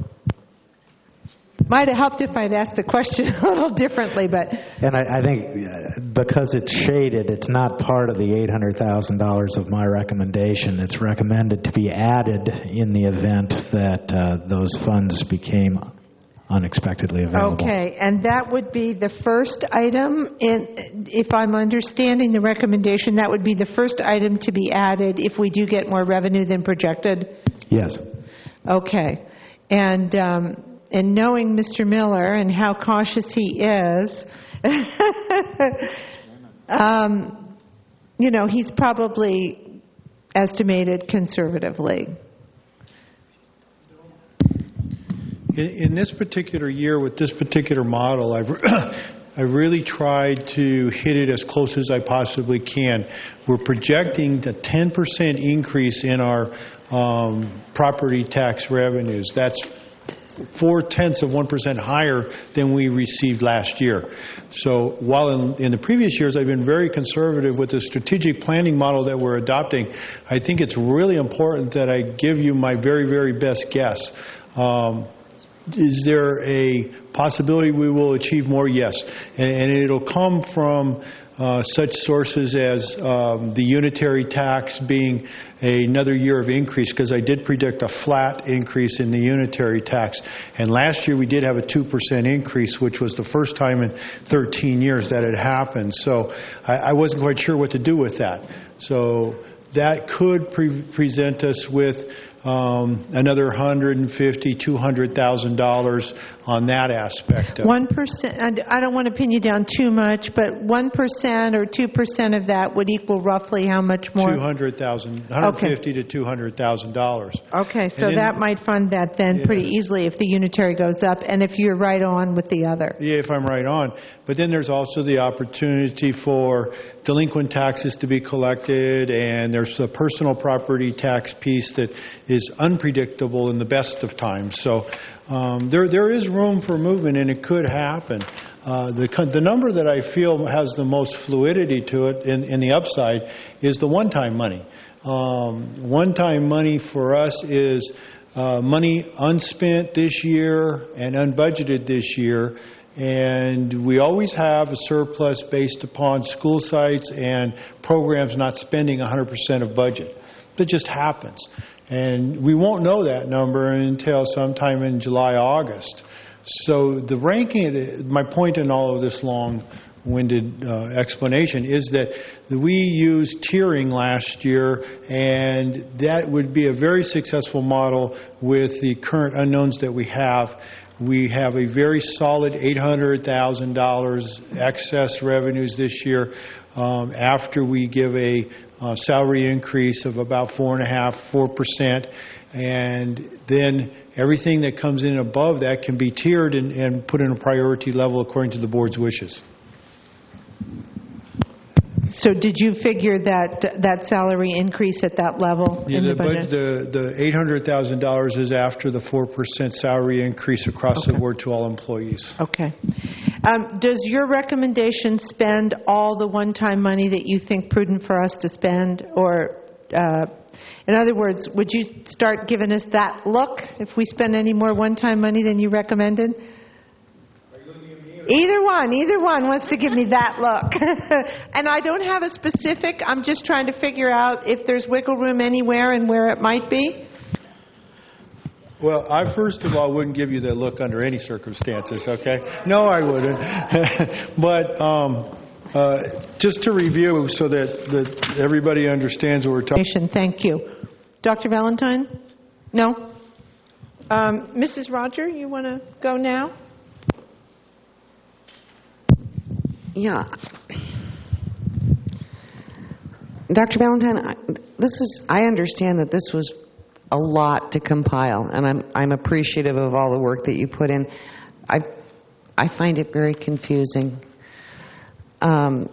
Might have helped if I'd asked the question a little differently, but And I, I think uh, because it's shaded, it's not part of the eight hundred thousand dollars of my recommendation. It's recommended to be added in the event that uh, those funds became unexpectedly available. okay, and that would be the first item. In, if I'm understanding the recommendation, that would be the first item to be added if we do get more revenue than projected. Yes. Okay, and um, and knowing Mister Miller and how cautious he is, um, you know, he's probably estimated conservatively. In, in this particular year with this particular model, I've I really tried to hit it as close as I possibly can. We're projecting a ten percent increase in our um, property tax revenues. That's four-tenths of one percent higher than we received last year. So while in, in the previous years I've been very conservative with the strategic planning model that we're adopting, I think it's really important that I give you my very, very best guess. Um, is there a possibility we will achieve more? Yes. And, and it'll come from uh, such sources as um, the unitary tax being another year of increase, because I did predict a flat increase in the unitary tax. And last year we did have a two percent increase, which was the first time in thirteen years that had happened. So I, I wasn't quite sure what to do with that. So that could pre- present us with um, another one hundred fifty thousand dollars, two hundred thousand dollars on that aspect of One percent, I don't want to pin you down too much, but one percent or two percent of that would equal roughly how much more? two hundred thousand dollars, one hundred fifty thousand to two hundred thousand dollars. Okay, so And that in- might fund that then Yeah. pretty easily if the unitary goes up and if you're right on with the other. Yeah, if I'm right on. But then there's also the opportunity for delinquent taxes to be collected, and there's the personal property tax piece that is unpredictable in the best of times. So um, there there is room for movement, and it could happen. Uh, the con- the number that I feel has the most fluidity to it in, in the upside is the one-time money. Um, one-time money for us is uh, money unspent this year and unbudgeted this year. And we always have a surplus based upon school sites and programs not spending one hundred percent of budget. That just happens. And we won't know that number until sometime in July, August. So the ranking, my point in all of this long-winded uh, explanation is that we used tiering last year, and that would be a very successful model with the current unknowns that we have. We have a very solid eight hundred thousand dollars excess revenues this year um, after we give a uh, salary increase of about four and a half, four percent, and then everything that comes in above that can be tiered and, and put in a priority level according to the board's wishes. So did you figure that that salary increase at that level Yeah, in the, the budget? bud- the the eight hundred thousand dollars is after the four percent salary increase across the board to all employees. Okay. Um, does your recommendation spend all the one-time money that you think prudent for us to spend? Or, uh, in other words, would you start giving us that look if we spend any more one-time money than you recommended? Either one, either one wants to give me that look. And I don't have a specific, I'm just trying to figure out if there's wiggle room anywhere and where it might be. Well, I first of all wouldn't give you that look under any circumstances, okay? No, I wouldn't. But um, uh, just to review so that, that everybody understands what we're talking about. Thank you. Doctor Valentine? No? Um, Missus Roger, you want to go now? Yeah. Doctor Valentine, I, this is, I understand that this was a lot to compile, and I'm, I'm appreciative of all the work that you put in. I, I find it very confusing. Um,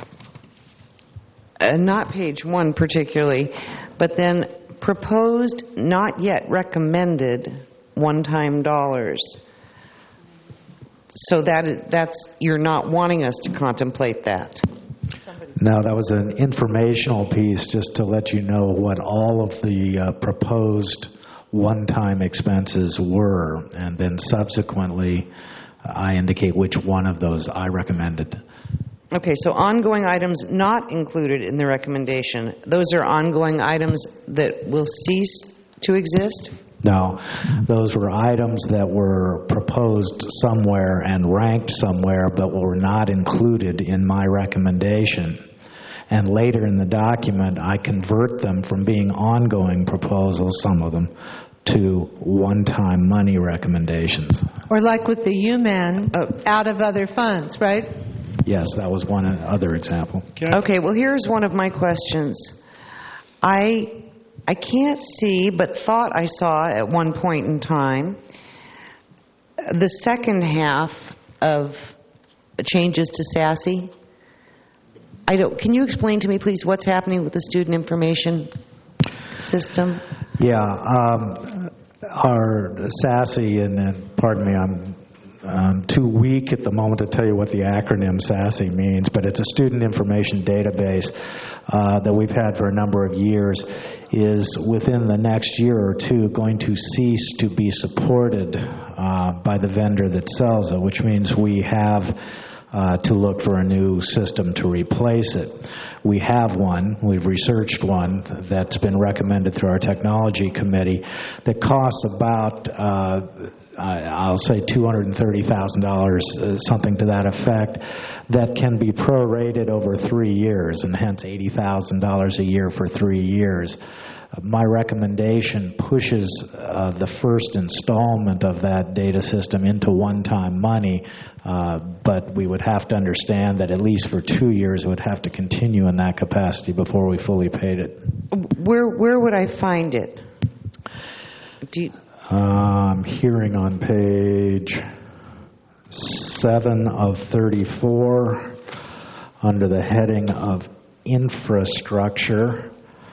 uh, not page one particularly, but then proposed, not yet recommended, one-time dollars. So that that's you're not wanting us to contemplate that. No, that was an informational piece just to let you know what all of the uh, proposed one-time expenses were, and then subsequently I indicate which one of those I recommended. Okay, so ongoing items not included in the recommendation, those are ongoing items that will cease to exist? No, those were items that were proposed somewhere and ranked somewhere, but were not included in my recommendation. And later in the document, I convert them from being ongoing proposals, some of them, to one-time money recommendations. Or like with the U M A N, out of other funds, right? Yes, that was one other example. Okay, well, here's one of my questions. I I can't see, but thought I saw at one point in time, the second half of changes to SASE. I don't. Can you explain to me, please, what's happening with the student information system? Yeah, um, our SASE, and, and pardon me, I'm I'm too weak at the moment to tell you what the acronym SASE means, but it's a student information database uh, that we've had for a number of years, is within the next year or two going to cease to be supported uh, by the vendor that sells it, which means we have uh, to look for a new system to replace it. We have one, we've researched one that's been recommended through our technology committee that costs about uh, I'll say two hundred thirty thousand dollars, uh, something to that effect, that can be prorated over three years, and hence eighty thousand dollars a year for three years. Uh, my recommendation pushes uh, the first installment of that data system into one-time money, uh, but we would have to understand that at least for two years it would have to continue in that capacity before we fully paid it. Where where would I find it? Do you... I'm hearing on page seven of thirty-four under the heading of infrastructure.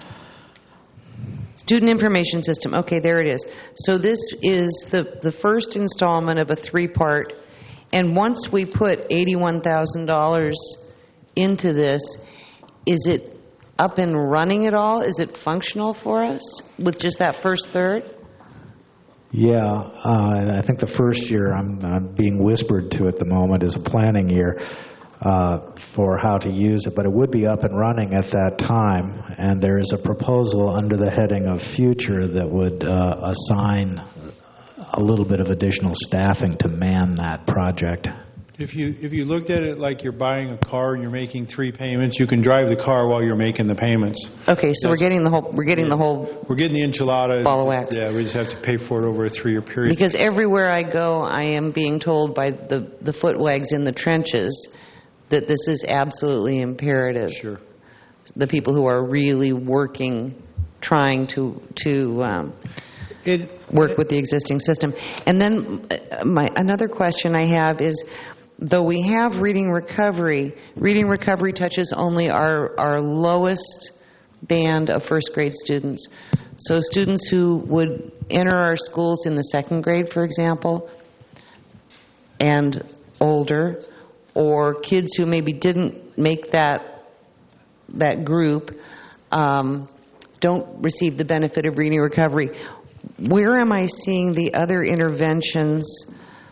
Student information system. Okay, there it is. So this is the, the first installment of a three-part, and once we put eighty-one thousand dollars into this, is it up and running at all? Is it functional for us with just that first third? Yeah, uh, I think the first year I'm, I'm being whispered to at the moment is a planning year uh, for how to use it, but it would be up and running at that time, and there is a proposal under the heading of future that would uh, assign a little bit of additional staffing to man that project. If you if you looked at it like you're buying a car and you're making three payments, you can drive the car while you're making the payments. Okay, so That's, we're getting the whole we're getting yeah, the whole we're getting the enchilada. ball of wax. Yeah, we just have to pay for it over a three-year period. Because everywhere I go, I am being told by the the footwags in the trenches that this is absolutely imperative. Sure. The people who are really working, trying to to um, it, work with the existing system. And then uh, my another question I have is, though we have reading recovery, reading recovery touches only our, our lowest band of first grade students. So students who would enter our schools in the second grade, for example, and older, or kids who maybe didn't make that that group, um, don't receive the benefit of reading recovery. Where am I seeing the other interventions?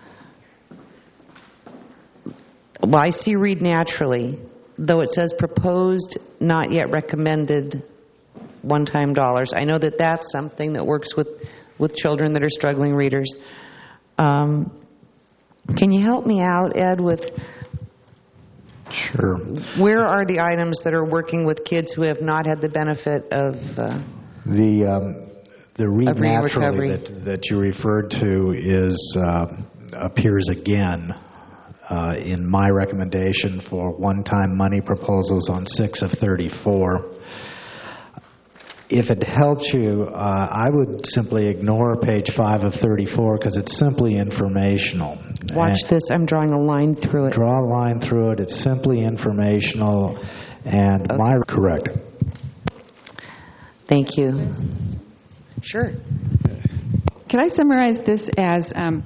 Well, I see Read Naturally, though it says proposed, not yet recommended one-time dollars. I know that that's something that works with, with children that are struggling readers. Um, can you help me out, Ed, with... Sure. Where are the items that are working with kids who have not had the benefit of... Uh, the um, the Read Naturally recovery. that, that you referred to is uh, appears again Uh, in my recommendation for one-time money proposals on six of thirty-four. If it helps you, uh, I would simply ignore page five of thirty-four because it's simply informational. Watch and this. I'm drawing a line through it. Draw a line through it. It's simply informational, and okay. my correct. Thank you. Sure. Can I summarize this as... Um,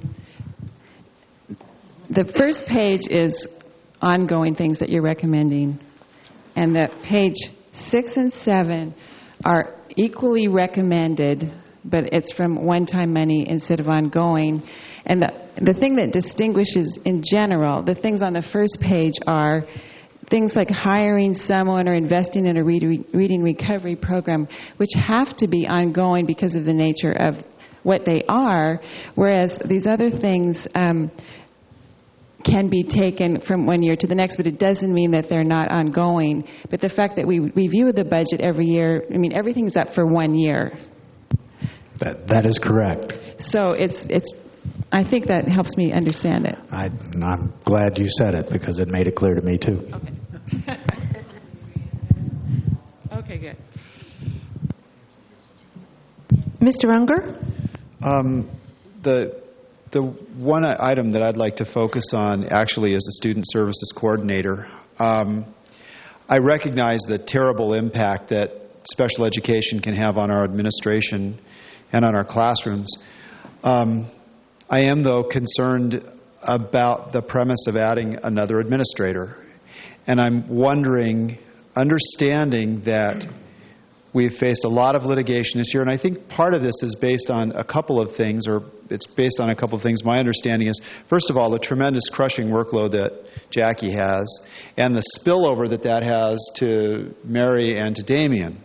The first page is ongoing things that you're recommending, and that page six and seven are equally recommended, but it's from one-time money instead of ongoing. And the, the thing that distinguishes in general, the things on the first page are things like hiring someone or investing in a read, reading recovery program, which have to be ongoing because of the nature of what they are, whereas these other things... Um, can be taken from one year to the next, but it doesn't mean that they're not ongoing. But the fact that we review the budget every year, I mean, everything's up for one year. That that is correct. So it's it's. I think that helps me understand it. I, I'm glad you said it because it made it clear to me too. Okay. Okay, good. Mister Unger? Um, the the one item that I'd like to focus on actually is the student services coordinator. Um, I recognize the terrible impact that special education can have on our administration and on our classrooms. Um, I am, though, concerned about the premise of adding another administrator. And I'm wondering, understanding that we've faced a lot of litigation this year, and I think part of this is based on a couple of things, or it's based on a couple of things. My understanding is, first of all, the tremendous crushing workload that Jackie has, and the spillover that that has to Mary and to Damien.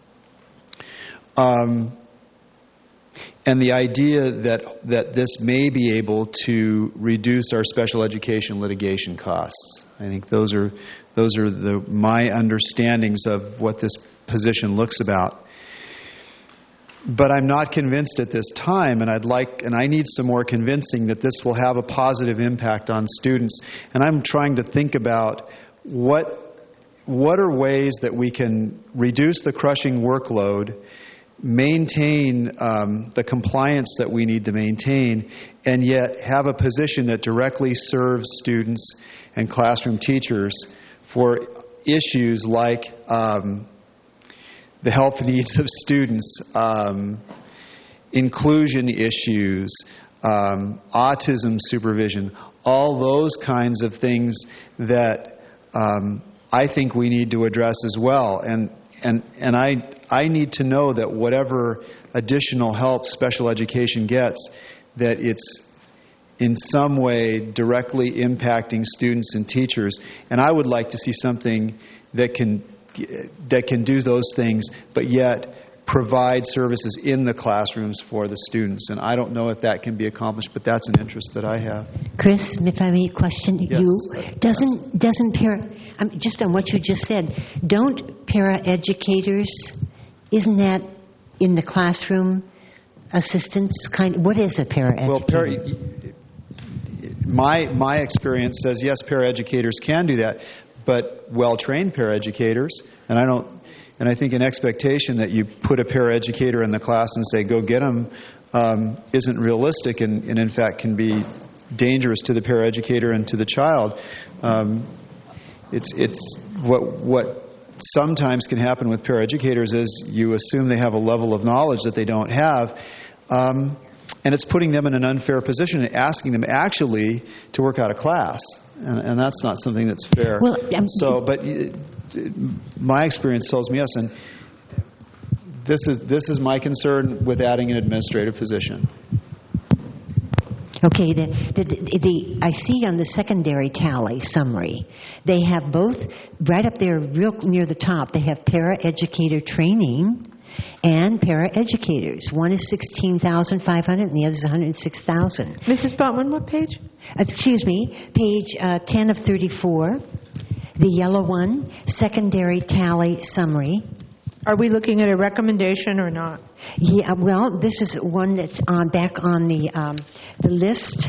Um, and the idea that that this may be able to reduce our special education litigation costs. I think those are those are the my understandings of what this position looks about. But I'm not convinced at this time, and I'd like, and I need some more convincing that this will have a positive impact on students. And I'm trying to think about what what are ways that we can reduce the crushing workload, maintain um, the compliance that we need to maintain, and yet have a position that directly serves students and classroom teachers for issues like um, the health needs of students, um, inclusion issues, um, autism supervision, all those kinds of things that um, I think we need to address as well. And and and I I need to know that whatever additional help special education gets, that it's in some way directly impacting students and teachers. And I would like to see something that can that can do those things, but yet provide services in the classrooms for the students. And I don't know if that can be accomplished, but that's an interest that I have. Chris, if I may question Yes. you, doesn't doesn't para um, just on what you just said, don't paraeducators, isn't that in the classroom assistance kind? What is a paraeducator? Well, para, my my experience says yes, paraeducators can do that. But well-trained paraeducators, and I don't, and I think an expectation that you put a paraeducator in the class and say go get them um, isn't realistic, and, and in fact can be dangerous to the paraeducator and to the child. Um, it's it's what what sometimes can happen with paraeducators is you assume they have a level of knowledge that they don't have. Um, and it's putting them in an unfair position and asking them actually to work out a class. And, and that's not something that's fair. Well, um, so, but uh, my experience tells me yes, and this is this is my concern with adding an administrative position. Okay, the, the, the, the I see on the secondary tally summary, they have both right up there, real near the top. They have paraeducator training and paraeducators. One is sixteen thousand five hundred, and the other is one hundred six thousand. Missus Butman, what page? Uh, excuse me, page uh, ten of thirty-four, the yellow one, secondary tally summary. Are we looking at a recommendation or not? Yeah, well, this is one that's on back on the um, the list.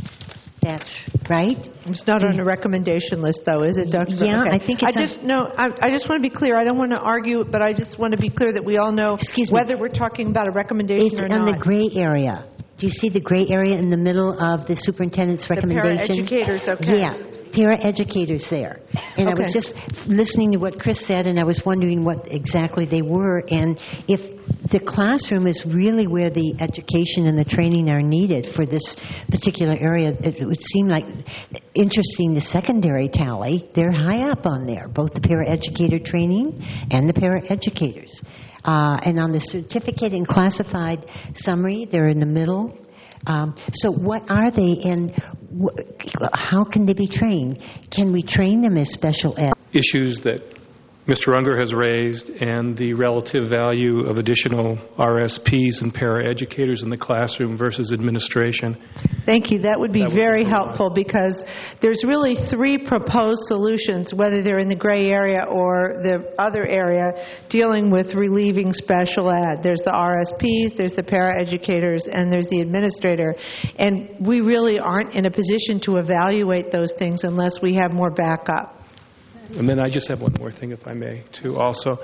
That's right. It's not on a recommendation list, though, is it, Doctor Yeah, okay. I think it's I just no. I, I just want to be clear. I don't want to argue, but I just want to be clear that we all know Excuse whether me. we're talking about a recommendation It's or on not. the gray area. Do you see the gray area in the middle of the superintendent's recommendation? The paraeducators, okay. Yeah, paraeducators there. And I Okay. was just listening to what Chris said, and I was wondering what exactly they were, and if the classroom is really where the education and the training are needed for this particular area. It would seem like interesting, the secondary tally, they're high up on there, both the paraeducator training and the paraeducators. Uh, and on the certificate and classified summary, they're in the middle. Um, so what are they, and wh- how can they be trained? Can we train them as special ed? Issues that Mister Unger has raised and the relative value of additional R S Ps and paraeducators in the classroom versus administration. Thank you. That would be That would very be helpful because there's really three proposed solutions, whether they're in the gray area or the other area, dealing with relieving special ed. There's the R S Ps, there's the paraeducators, and there's the administrator. And we really aren't in a position to evaluate those things unless we have more backup. And then I just have one more thing, if I may, too, also.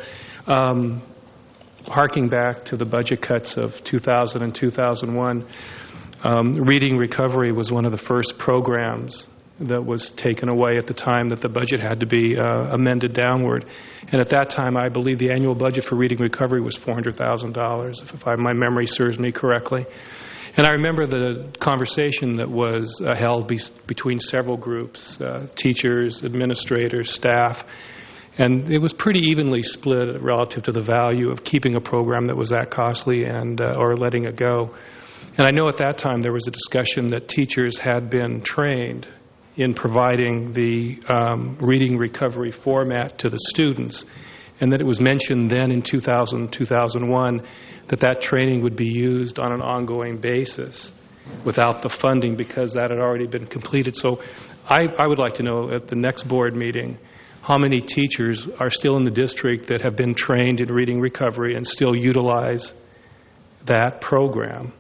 Um, harking back to the budget cuts of two thousand and two thousand one, Um, reading recovery was one of the first programs that was taken away at the time that the budget had to be uh, amended downward. And at that time, I believe the annual budget for reading recovery was four hundred thousand dollars, if, if I, my memory serves me correctly. And I remember the conversation that was uh, held be- between several groups, uh, teachers, administrators, staff, and it was pretty evenly split relative to the value of keeping a program that was that costly and uh, or letting it go. And I know at that time there was a discussion that teachers had been trained in providing the um, reading recovery format to the students, and that it was mentioned then in two thousand, two thousand one that that training would be used on an ongoing basis without the funding because that had already been completed. So I, I would like to know at the next board meeting how many teachers are still in the district that have been trained in reading recovery and still utilize that program.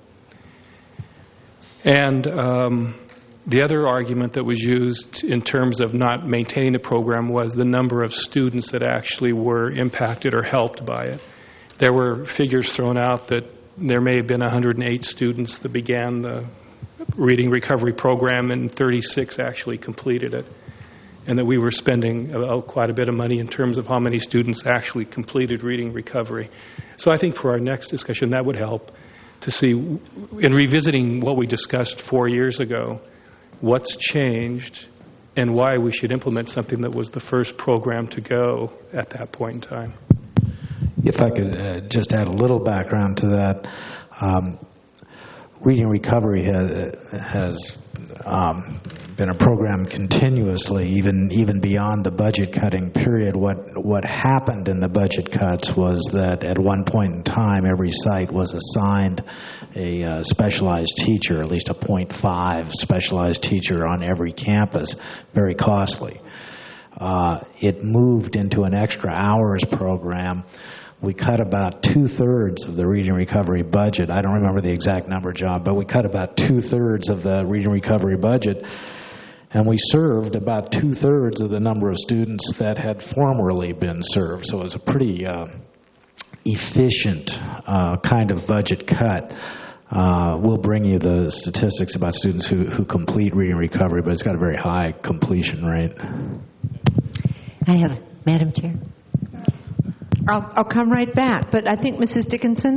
And um, the other argument that was used in terms of not maintaining the program was the number of students that actually were impacted or helped by it. There were figures thrown out that there may have been one hundred eight students that began the reading recovery program and thirty-six actually completed it, and that we were spending uh, quite a bit of money in terms of how many students actually completed reading recovery. So I think for our next discussion that would help to see, in revisiting what we discussed four years ago, what's changed and why we should implement something that was the first program to go at that point in time. If I could uh, just add a little background to that, um, reading recovery has, has um, been a program continuously, even even beyond the budget cutting period. What what happened in the budget cuts was that at one point in time, every site was assigned a uh, specialized teacher, at least a point five specialized teacher on every campus, very costly. Uh, it moved into an extra hours program. We cut about two-thirds of the reading recovery budget. I don't remember the exact number, John, but we cut about two-thirds of the reading recovery budget, and we served about two-thirds of the number of students that had formerly been served. So it was a pretty uh, efficient uh, kind of budget cut. Uh, we'll bring you the statistics about students who, who complete reading recovery, but it's got a very high completion rate. I have, Madam Chair. I'll, I'll come right back, but I think Missus Dickinson?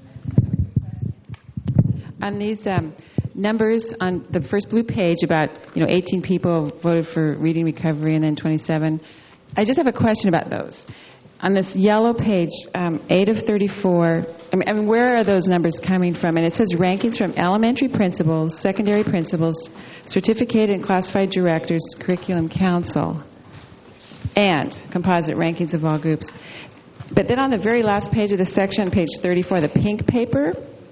On these um, numbers on the first blue page about, you know, eighteen people voted for reading recovery and then twenty-seven, I just have a question about those. On this yellow page, um, eight of thirty-four, I mean, I mean, where are those numbers coming from? And it says rankings from elementary principals, secondary principals, certificated and classified directors, curriculum council, and composite rankings of all groups. But then on the very last page of the section, page thirty-four, the pink paper,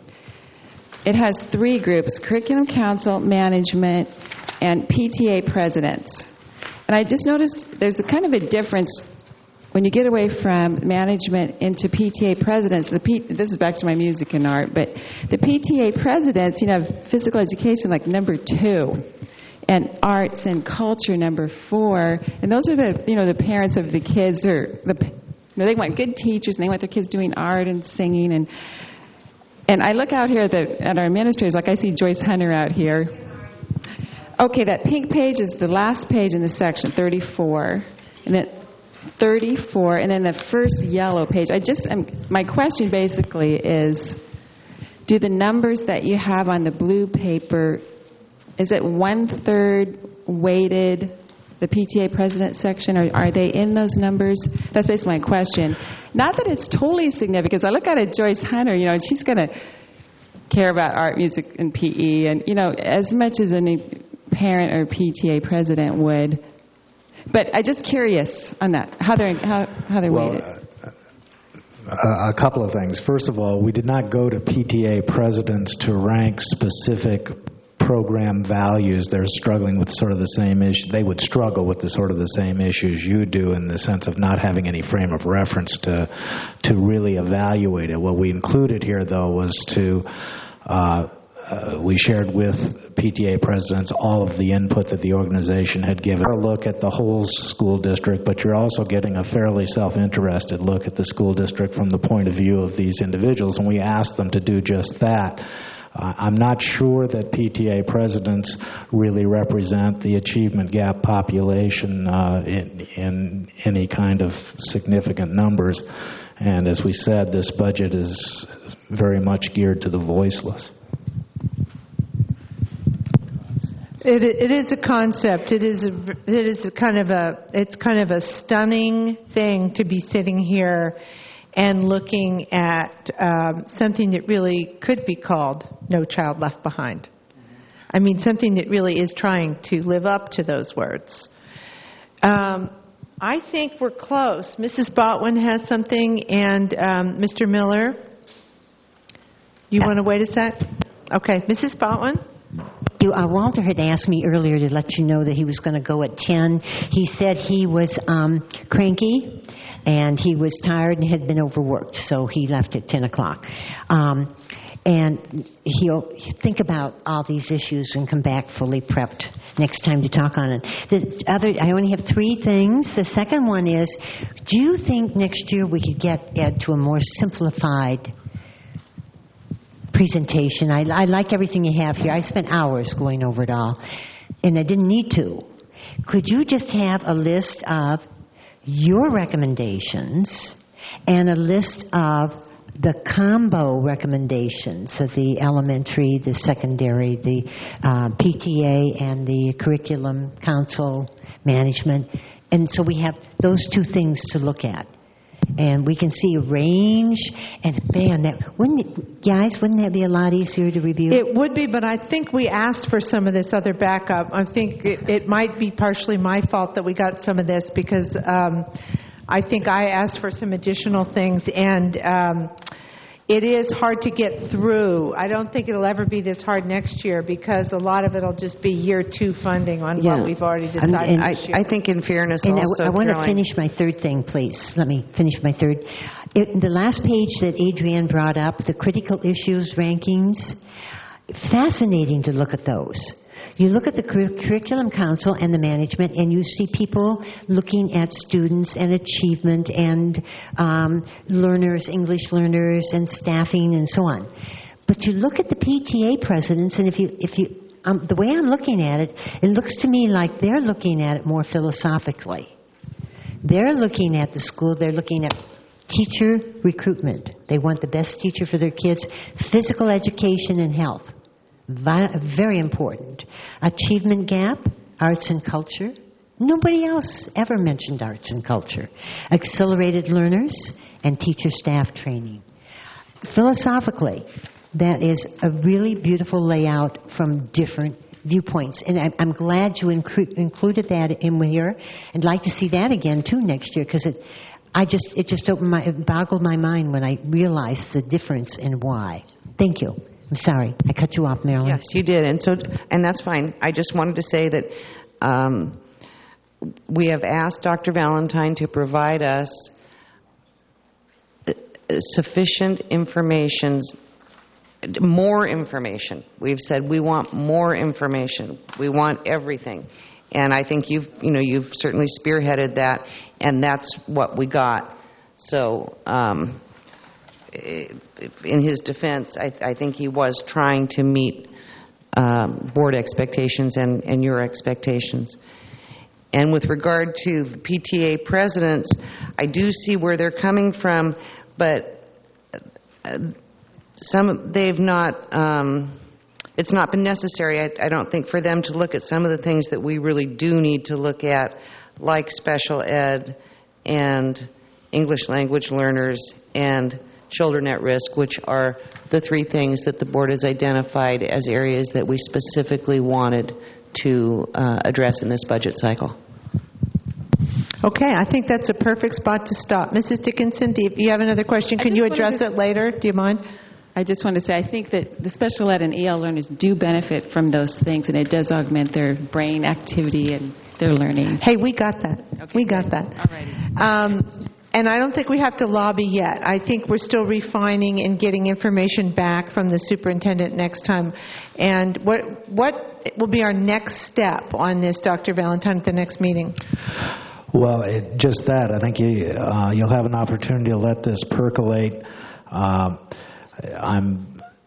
it has three groups: curriculum council, management, and P T A presidents. And I just noticed there's a kind of a difference when you get away from management into P T A presidents. The P, this is back to my music and art, but the P T A presidents, you know, have physical education like number two, and arts and culture number four, and those are the, you know, the parents of the kids. Or the, you know, they want good teachers, and they want their kids doing art and singing, and and I look out here at, the, at our administrators, like I see Joyce Hunter out here. Okay, that pink page is the last page in the section, thirty-four, and then thirty-four, and then the first yellow page. I just, um, my question basically is, do the numbers that you have on the blue paper, is it one-third weighted, the P T A president section, or are they in those numbers? That's basically my question. Not that it's totally significant, because I look at it, Joyce Hunter, you know, and she's going to care about art, music, and P E, and, you know, as much as any parent or P T A president would. But I'm just curious on that, how they're, how, how they're well, weighted. Uh, a couple of things. First of all, we did not go to P T A presidents to rank specific program values. They're struggling with sort of the same issue. They would struggle with the sort of the same issues you do, in the sense of not having any frame of reference to to really evaluate it. What we included here, though, was to uh, uh, we shared with P T A presidents all of the input that the organization had given. A look at the whole school district, but you're also getting a fairly self-interested look at the school district from the point of view of these individuals, and we asked them to do just that. I- I'm not sure that P T A presidents really represent the achievement gap population uh, in, in any kind of significant numbers. And as we said, this budget is very much geared to the voiceless. It, it is a concept. It is a, it is a kind of a it's kind of a stunning thing to be sitting here and looking at um, something that really could be called No Child Left Behind. I mean, something that really is trying to live up to those words. Um, I think we're close. Missus Botwin has something, and um, Mister Miller. You want to wait a sec? Okay, Missus Botwin. Uh, Walter had asked me earlier to let you know that he was going to go at ten. He said he was um, cranky and he was tired and had been overworked, so he left at ten o'clock. Um, and he'll think about all these issues and come back fully prepped next time to talk on it. The other, I only have three things. The second one is, do you think next year we could get Ed to a more simplified presentation? I, I like everything you have here. I spent hours going over it all, and I didn't need to. Could you just have a list of your recommendations and a list of the combo recommendations of the elementary, the secondary, the uh, P T A, and the curriculum council management? And so we have those two things to look at. And we can see a range, and man, that, wouldn't it, guys, wouldn't that be a lot easier to review? It would be, but I think we asked for some of this other backup. I think it, it might be partially my fault that we got some of this, because um, I think I asked for some additional things, and um, it is hard to get through. I don't think it'll ever be this hard next year, because a lot of it will just be year two funding on Yeah. what we've already decided And I, this year. I think in fairness And also, I, I want to Caroline- finish my third thing, please. Let me finish my third. It, the last page that Adrienne brought up, the critical issues rankings, fascinating to look at those. You look at the cur- curriculum council and the management, and you see people looking at students and achievement and um, learners, English learners, and staffing and so on. But you look at the P T A presidents, and if you, if you, um, the way I'm looking at it, it looks to me like they're looking at it more philosophically. They're looking at the school. They're looking at teacher recruitment. They want the best teacher for their kids. Physical education and health. Vi- very important. Achievement gap, arts and culture. Nobody else ever mentioned arts and culture. Accelerated learners and teacher staff training. Philosophically, that is a really beautiful layout from different viewpoints. And I'm, I'm glad you inclu- included that in here. I'd like to see that again, too, next year, because it, I just, it just opened my, it boggled my mind when I realized the difference and why. Thank you. I'm sorry. I cut you off, Marilyn. Yes, you did, and so, and that's fine. I just wanted to say that um, we have asked Doctor Valentine to provide us sufficient information, more information. We've said we want more information. We want everything, and I think you've, you know, you've certainly spearheaded that, and that's what we got. So. Um, In his defense, I, I think he was trying to meet um, board expectations and, and your expectations. And with regard to the P T A presidents, I do see where they're coming from, but some they've not. Um, it's not been necessary, I, I don't think, for them to look at some of the things that we really do need to look at, like special ed and English language learners and children at risk, which are the three things that the board has identified as areas that we specifically wanted to uh, address in this budget cycle. Okay, I think that's a perfect spot to stop. Missus Dickinson, do you, you have another question? I Can just you wanted address to- it later? Do you mind? I just want to say I think that the special ed and E L learners do benefit from those things, and it does augment their brain activity and their learning. Hey, we got that. Okay, we got good. that. All righty. Um, and I don't think we have to lobby yet. I think we're still refining and getting information back from the superintendent next time. And what what will be our next step on this, Doctor Valentine, at the next meeting? Well, it, just that. I think you, uh, you'll have an opportunity to let this percolate. Um, I'm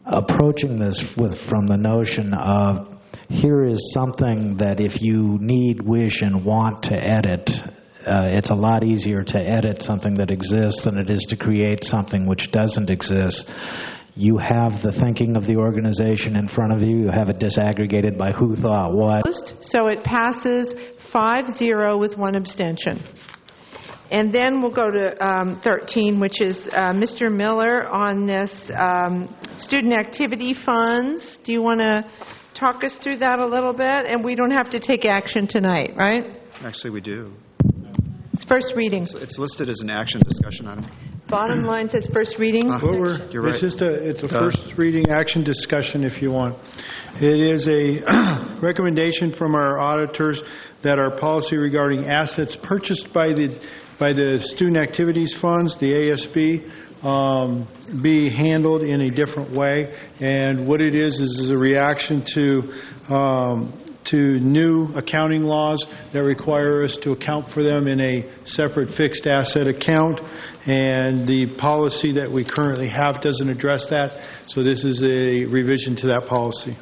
approaching this with from the notion of here is something that if you need, wish, and want to edit, uh, it's a lot easier to edit something that exists than it is to create something which doesn't exist. You have the thinking of the organization in front of you. You have it disaggregated by who thought what. So it passes five zero with one abstention. And then we'll go to um, thirteen, which is uh, Mister Miller on this um, student activity funds. Do you want to talk us through that a little bit? And we don't have to take action tonight, right? Actually, we do. It's first reading. It's, it's listed as an action discussion item. Bottom line says first reading. Uh, What we're, You're right. It's just a, it's a Uh, first reading action discussion if you want. It is a recommendation from our auditors that our policy regarding assets purchased by the by the student activities funds, the A S B, um, be handled in a different way. And what it is is, is a reaction to um, to new accounting laws that require us to account for them in a separate fixed asset account. And the policy that we currently have doesn't address that. So this is a revision to that policy.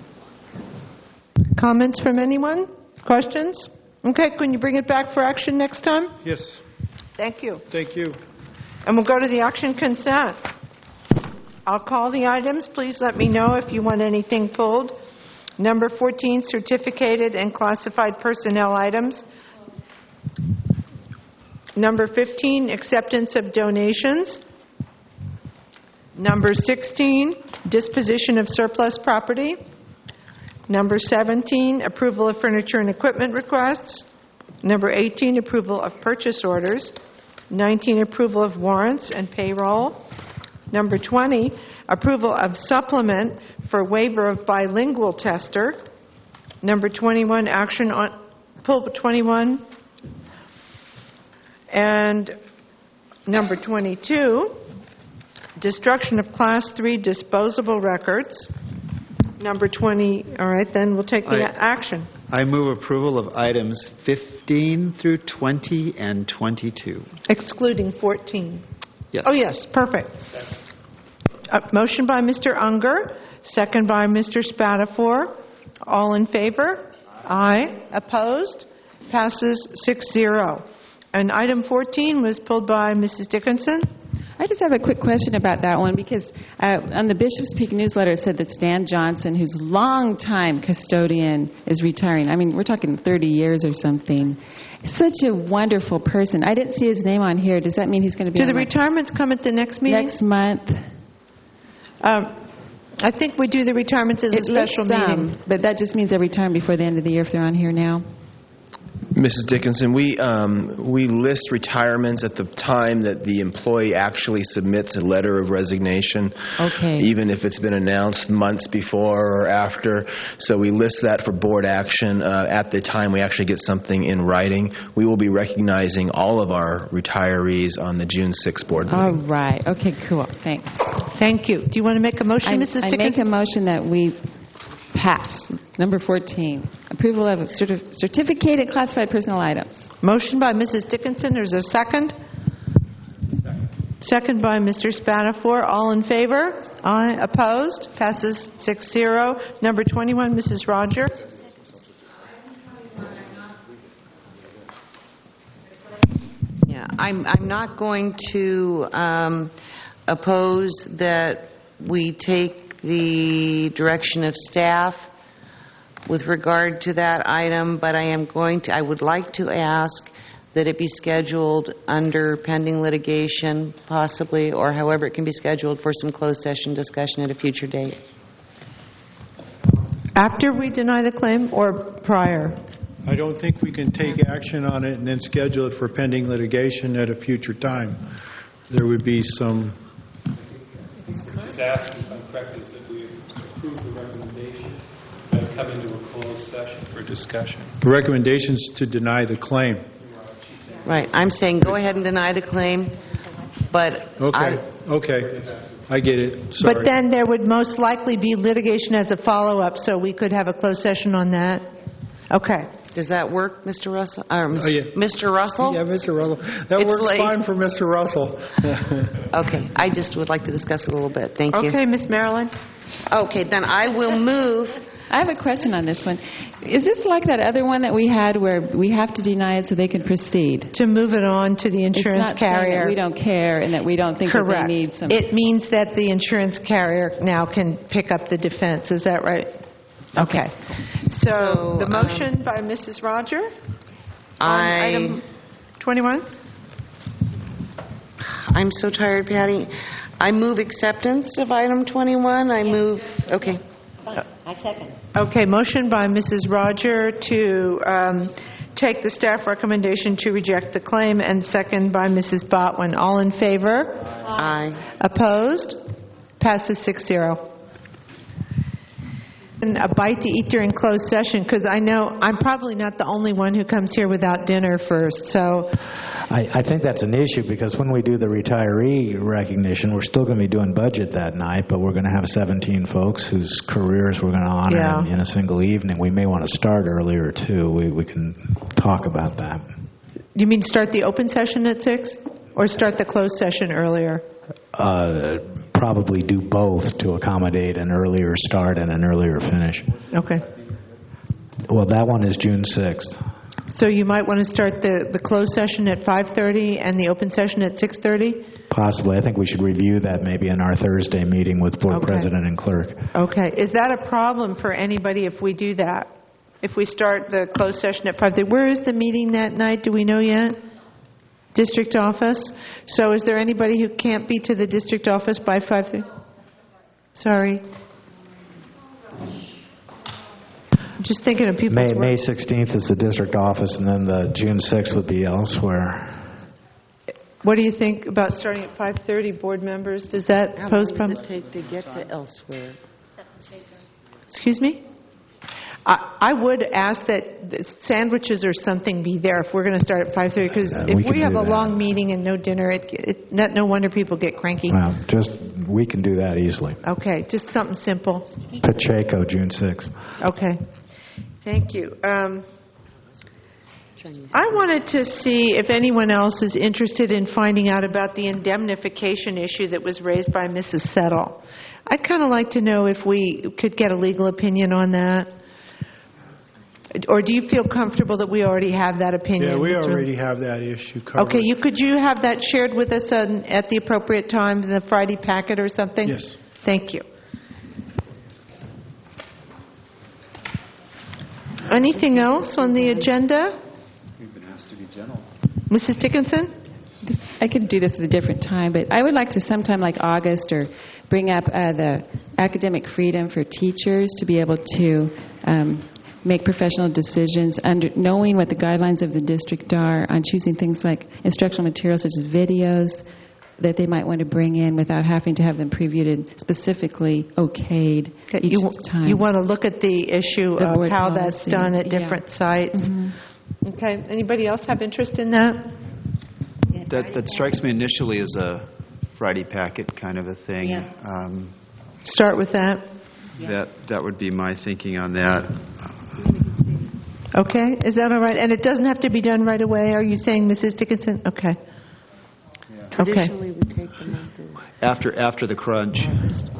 Comments from anyone? Questions? Okay, can you bring it back for action next time? Yes. Thank you. Thank you. And we'll go to the action consent. I'll call the items. Please let me know if you want anything pulled. Number fourteen, certificated and classified personnel items. Number fifteen, acceptance of donations. Number sixteen, disposition of surplus property. Number seventeen, approval of furniture and equipment requests. Number eighteen, approval of purchase orders. nineteen, approval of warrants and payroll. Number twenty, approval of supplement for waiver of bilingual tester. Number twenty-one, action on, pull twenty-one. And number twenty-two, destruction of class three disposable records. Number twenty, all right, then we'll take the I- action. I move approval of items fifteen through twenty and twenty-two. Excluding fourteen. Yes. Oh, yes, perfect. Uh, motion by Mister Unger, second by Mister Spatafor. All in favor? Aye. Opposed? Passes six zero. And item fourteen was pulled by Missus Dickinson. I just have a quick question about that one because uh, on the Bishop's Peak newsletter it said that Stan Johnson, whose longtime custodian, is retiring. I mean, we're talking thirty years or something. Such a wonderful person. I didn't see his name on here. Does that mean he's going to be Do on the my- retirements come at the next meeting? next month? Um, I think we do the retirements as a It special lists some, meeting. but that just means every time before the end of the year if they're on here now. Missus Dickinson, we um, we list retirements at the time that the employee actually submits a letter of resignation, Okay. even if it's been announced months before or after. So we list that for board action uh, at the time we actually get something in writing. We will be recognizing all of our retirees on the June sixth board meeting. All right. Okay, cool. Thanks. Thank you. Do you want to make a motion, I, Missus I make Dickinson? a motion that we pass. Number fourteen, approval of certi- certificated classified personal items. Motion by Missus Dickinson. There's a second. Second. Second by Mister Spatafor. All in favor? Aye. Opposed? Passes six zero. Number twenty-one, Missus Roger. Yeah, I'm, I'm not going to um, oppose that we take the direction of staff with regard to that item, but I am going to, I would like to ask that it be scheduled under pending litigation, possibly, or however it can be scheduled for some closed session discussion at a future date. After we deny the claim or prior? I don't think we can take action on it and then schedule it for pending litigation at a future time. There would be some... Just ask, if I'm correct, is that we approve the recommendation and come into a closed session for discussion. The recommendations to deny the claim. Right. I'm saying go ahead and deny the claim, but Okay, I, okay. I get it. Sorry. But then there would most likely be litigation as a follow-up, so we could have a closed session on that. Okay. Does that work, Mister Russell? Or Oh, yeah. Mister Russell? Yeah, Mister Russell. That It's works late. fine for Mister Russell. Okay, I just would like to discuss it a little bit. Thank you. Okay, Miss Marilyn. Okay, then I will move. I have a question on this one. Is this like that other one that we had where we have to deny it so they can proceed? To move it on to the insurance it's not saying carrier. that we don't care and that we don't think Correct. that they need some. It means that the insurance carrier now can pick up the defense. Is that right? Okay. So, So, the um, motion by Missus Roger on I, item twenty-one. I'm so tired, Patty. I move acceptance of item twenty-one. I move, okay. I second. Okay, motion by Missus Roger to um, take the staff recommendation to reject the claim, and second by Missus Botwin. All in favor? Aye. Opposed? Passes six zero. And a bite to eat during closed session, because I know I'm probably not the only one who comes here without dinner first. So, I, I think that's an issue because when we do the retiree recognition, we're still going to be doing budget that night, but we're going to have seventeen folks whose careers we're going to honor Yeah. in, in a single evening. We may want to start earlier, too. We, we can talk about that. you mean start the open session at six, or start the closed session earlier? Uh, probably do both to accommodate an earlier start and an earlier finish. Okay. Well, that one is June sixth. So you might want to start the, the closed session at five thirty and the open session at six thirty? Possibly. I think we should review that maybe in our Thursday meeting with Board Okay. President and Clerk. Okay. Is that a problem for anybody if we do that? If we start the closed session at five thirty? Where is the meeting that night? Do we know yet? District office? So is there anybody who can't be to the district office by five thirty? Sorry. I'm just thinking of people's May, work. May sixteenth is the district office, and then the June sixth would be elsewhere. What do you think about starting at five thirty, board members? Does that How pose long problems? does it take to get to elsewhere? Excuse me? I, I would ask that the sandwiches or something be there if we're going to start at five thirty, because Uh, if we we, can have do a that. long meeting and no dinner, it, it, not, no wonder people get cranky. Well, just, we can do that easily. Okay, just something simple. Pacheco, June sixth. Okay. Thank you. Um, I wanted to see if anyone else is interested in finding out about the indemnification issue that was raised by Missus Settle. I'd kind of like to know if we could get a legal opinion on that. Or do you feel comfortable that we already have that opinion? Yeah, we Mister already have that issue covered. Okay, you could you have that shared with us on, at the appropriate time in the Friday packet or something? Yes. Thank you. Anything else on the agenda? We've been asked to be gentle. Missus Dickinson? This, I could do this at a different time, but I would like to sometime like August or bring up uh, the academic freedom for teachers to be able to um, make professional decisions, under, knowing what the guidelines of the district are on choosing things like instructional materials such as videos that they might want to bring in without having to have them previewed and specifically okayed each You, time. you want to look at the issue The of board how that's policy, done at yeah. different sites. Mm-hmm. Okay. Anybody else have interest in that? That, that strikes me initially as a Friday packet kind of a thing. Yeah. Um, Start with that. that that would be my thinking on that. Okay. Is that all right? And it doesn't have to be done right away, are you saying, Missus Dickinson? Okay. Okay. Traditionally, we take them out there. After after the crunch.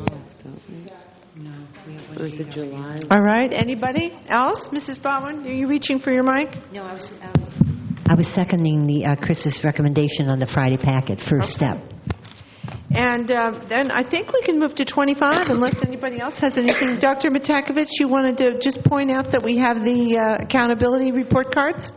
Or is it July? All right. Anybody else? Missus Botwin, are you reaching for your mic? No, I was, I was, I was seconding the uh, Chris's recommendation on the Friday packet, first step. And uh, then I think we can move to twenty-five unless anybody else has anything. Doctor Matakovich, you wanted to just point out that we have the uh, accountability report cards?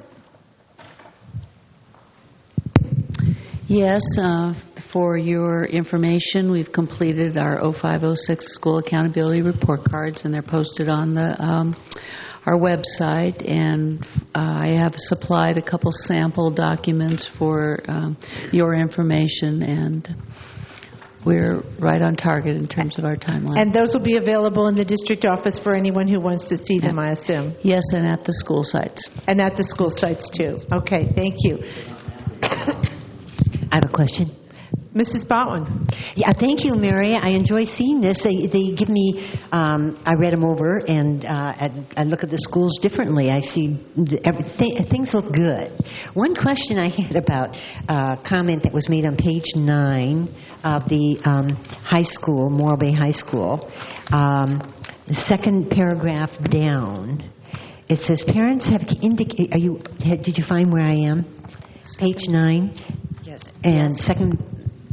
Yes, uh, for your information, we've completed our oh five oh six school accountability report cards, and they're posted on the um, our website. And uh, I have supplied a couple sample documents for um, your information, and we're right on target in terms of our timeline. And those will be available in the district office for anyone who wants to see them, I assume. Yes, and at the school sites. And at the school sites, too. Okay, thank you. I have a question. Missus Botwin. Yeah, thank you, Mary. I enjoy seeing this. They, they give me, um, I read them over, and uh, I, I look at the schools differently. I see everything, things look good. One question I had about a comment that was made on page nine of the um, high school, Morro Bay High School, um, the second paragraph down. It says parents have indicated. Are you? Did you find where I am? Page nine. Yes. And second.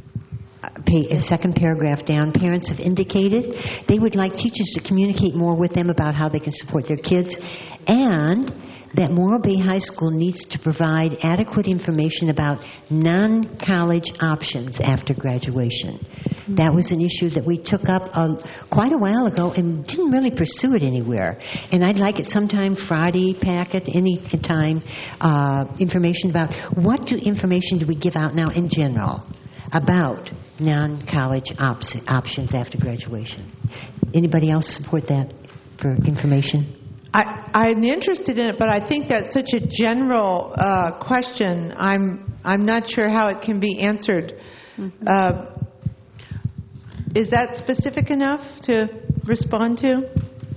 Pay, second paragraph down, parents have indicated they would like teachers to communicate more with them about how they can support their kids, and that Morro Bay High School needs to provide adequate information about non-college options after graduation. Mm-hmm. That was an issue that we took up uh, quite a while ago and didn't really pursue it anywhere. And I'd like it sometime Friday packet, any time, uh, information about what do information do we give out now in general about non-college op- options after graduation. Anybody else support that for information? I, I'm interested in it, but I think that's such a general uh, question. I'm I'm not sure how it can be answered. Mm-hmm. Uh, is that specific enough to respond to?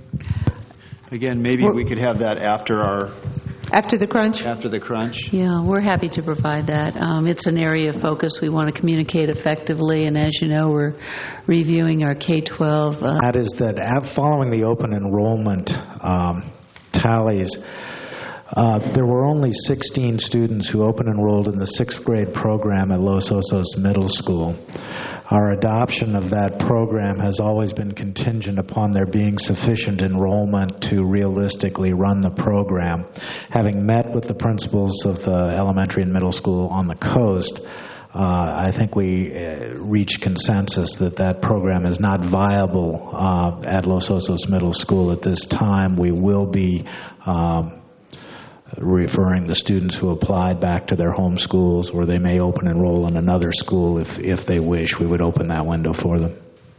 Again, maybe well, we could have that after our... After the crunch? After the crunch. Yeah, we're happy to provide that. Um, it's an area of focus. We want to communicate effectively, and as you know, we're reviewing our K twelve. Uh, that is that following the open enrollment um, tallies, uh, there were only sixteen students who open enrolled in the sixth grade program at Los Osos Middle School. Our adoption of that program has always been contingent upon there being sufficient enrollment to realistically run the program. Having met with the principals of the elementary and middle school on the coast, uh, I think we uh, reached consensus that that program is not viable uh, at Los Osos Middle School at this time. We will be um, referring the students who applied back to their home schools, or they may open enroll in another school if, if they wish. We would open that window for them.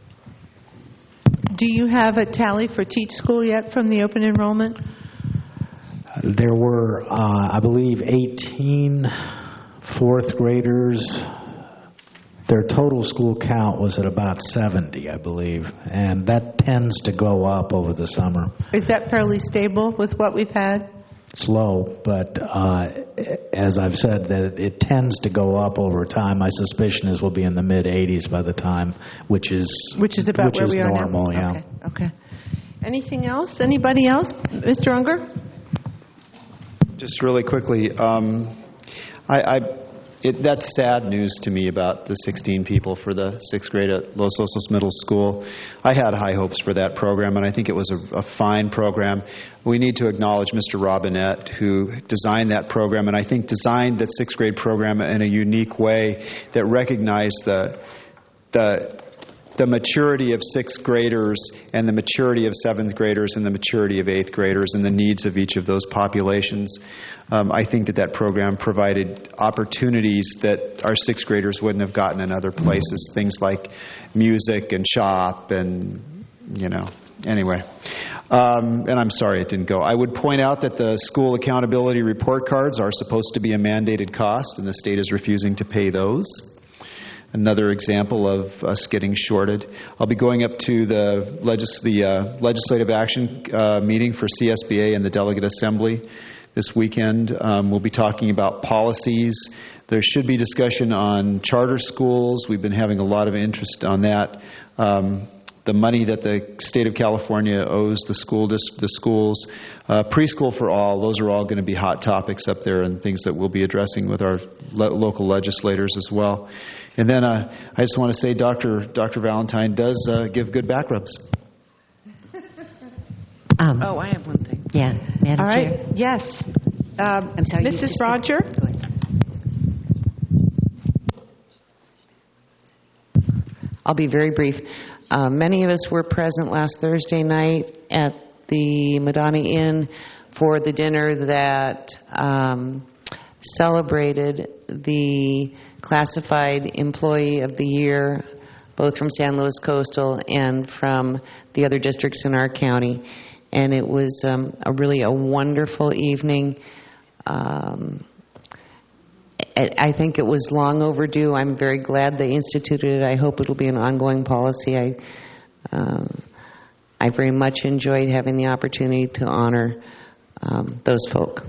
Do you have a tally for Teach School yet from the open enrollment? There were, uh, I believe, eighteen fourth graders. Their total school count was at about seventy, I believe, and that tends to go up over the summer. Is that fairly stable with what we've had? It's low, but uh, as I've said, that it tends to go up over time. My suspicion is we'll be in the mid eighties by the time, which is which is about which where is we are normal, now. Yeah. Okay. Okay. Anything else? Anybody else? Mister Unger? Just really quickly, um, I, I it, that's sad news to me about the sixteen people for the sixth grade at Los Osos Middle School. I had high hopes for that program, and I think it was a, a fine program. We need to acknowledge Mister Robinette, who designed that program, and I think designed that sixth grade program in a unique way that recognized the the the maturity of sixth graders and the maturity of seventh graders and the maturity of eighth graders and the needs of each of those populations. Um, I think that that program provided opportunities that our sixth graders wouldn't have gotten in other places, things like music and shop and, you know, anyway. Um, and I'm sorry it didn't go. I would point out that the school accountability report cards are supposed to be a mandated cost, and the state is refusing to pay those. Another example of us getting shorted. I'll be going up to the, legis- the uh, legislative action uh, meeting for C S B A and the Delegate Assembly this weekend. Um, we'll be talking about policies. There should be discussion on charter schools. We've been having a lot of interest on that. Um, the money that the state of California owes the school, the schools, uh, preschool for all. Those are all going to be hot topics up there and things that we'll be addressing with our le- local legislators as well. And then uh, I just want to say Doctor Doctor Valentine does uh, give good back rubs. Um, oh, I have one thing. Yeah, Madam All right. Chair. Yes. Um, I'm sorry. Missus Roger? Go ahead. I'll be very brief. Uh, many of us were present last Thursday night at the Madonna Inn for the dinner that um, celebrated the Classified Employee of the Year, both from San Luis Coastal and from the other districts in our county. And it was um, a really a wonderful evening. Um, I I think it was long overdue. I'm very glad they instituted it. I hope it'll be an ongoing policy. I, um, I very much enjoyed having the opportunity to honor um, those folk.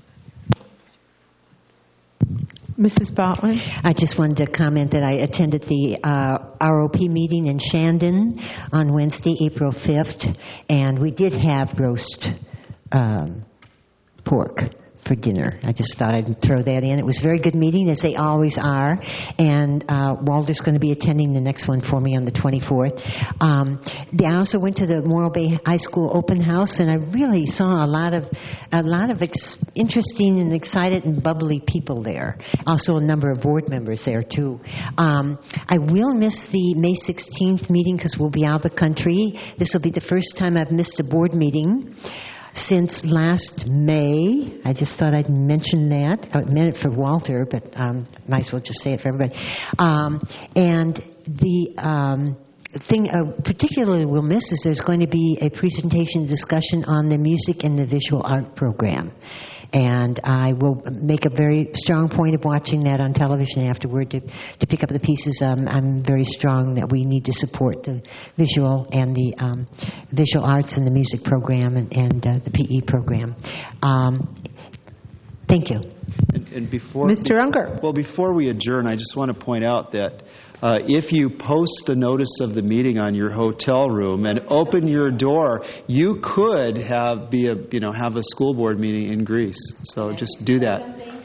Missus Botwin? I just wanted to comment that I attended the uh, R O P meeting in Shandon on Wednesday, April fifth, and we did have roast um, pork for dinner. I just thought I'd throw that in. It was a very good meeting, as they always are, and uh, Walter's going to be attending the next one for me on the twenty-fourth. Um, I also went to the Morro Bay High School open house, and I really saw a lot of a lot of ex- interesting and excited and bubbly people there. Also, a number of board members there too. Um, I will miss the May sixteenth meeting because we'll be out of the country. This will be the first time I've missed a board meeting since last May. I just thought I'd mention that. I meant it for Walter, but um, might as well just say it for everybody. Um, and the um, thing uh, particularly we'll miss is there's going to be a presentation discussion on the music and the visual art program. And I will make a very strong point of watching that on television afterward to, to pick up the pieces. Um, I'm very strong that we need to support the visual and the um, visual arts and the music program and, and uh, the P E program. Um, thank you. And, and before, Mister Unger. Well, before we adjourn, I just want to point out that Uh, if you post a notice of the meeting on your hotel room and open your door, you could have be a you know have a school board meeting in Greece. So just do that.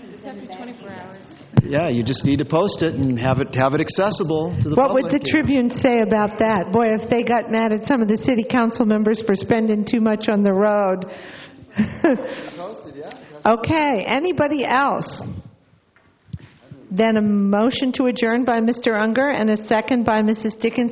Yeah, you just need to post it and have it have it accessible to the What public. would the Tribune say about that? Boy, if they got mad at some of the city council members for spending too much on the road. Okay, anybody else? Then a motion to adjourn by Mister Unger and a second by Missus Dickinson.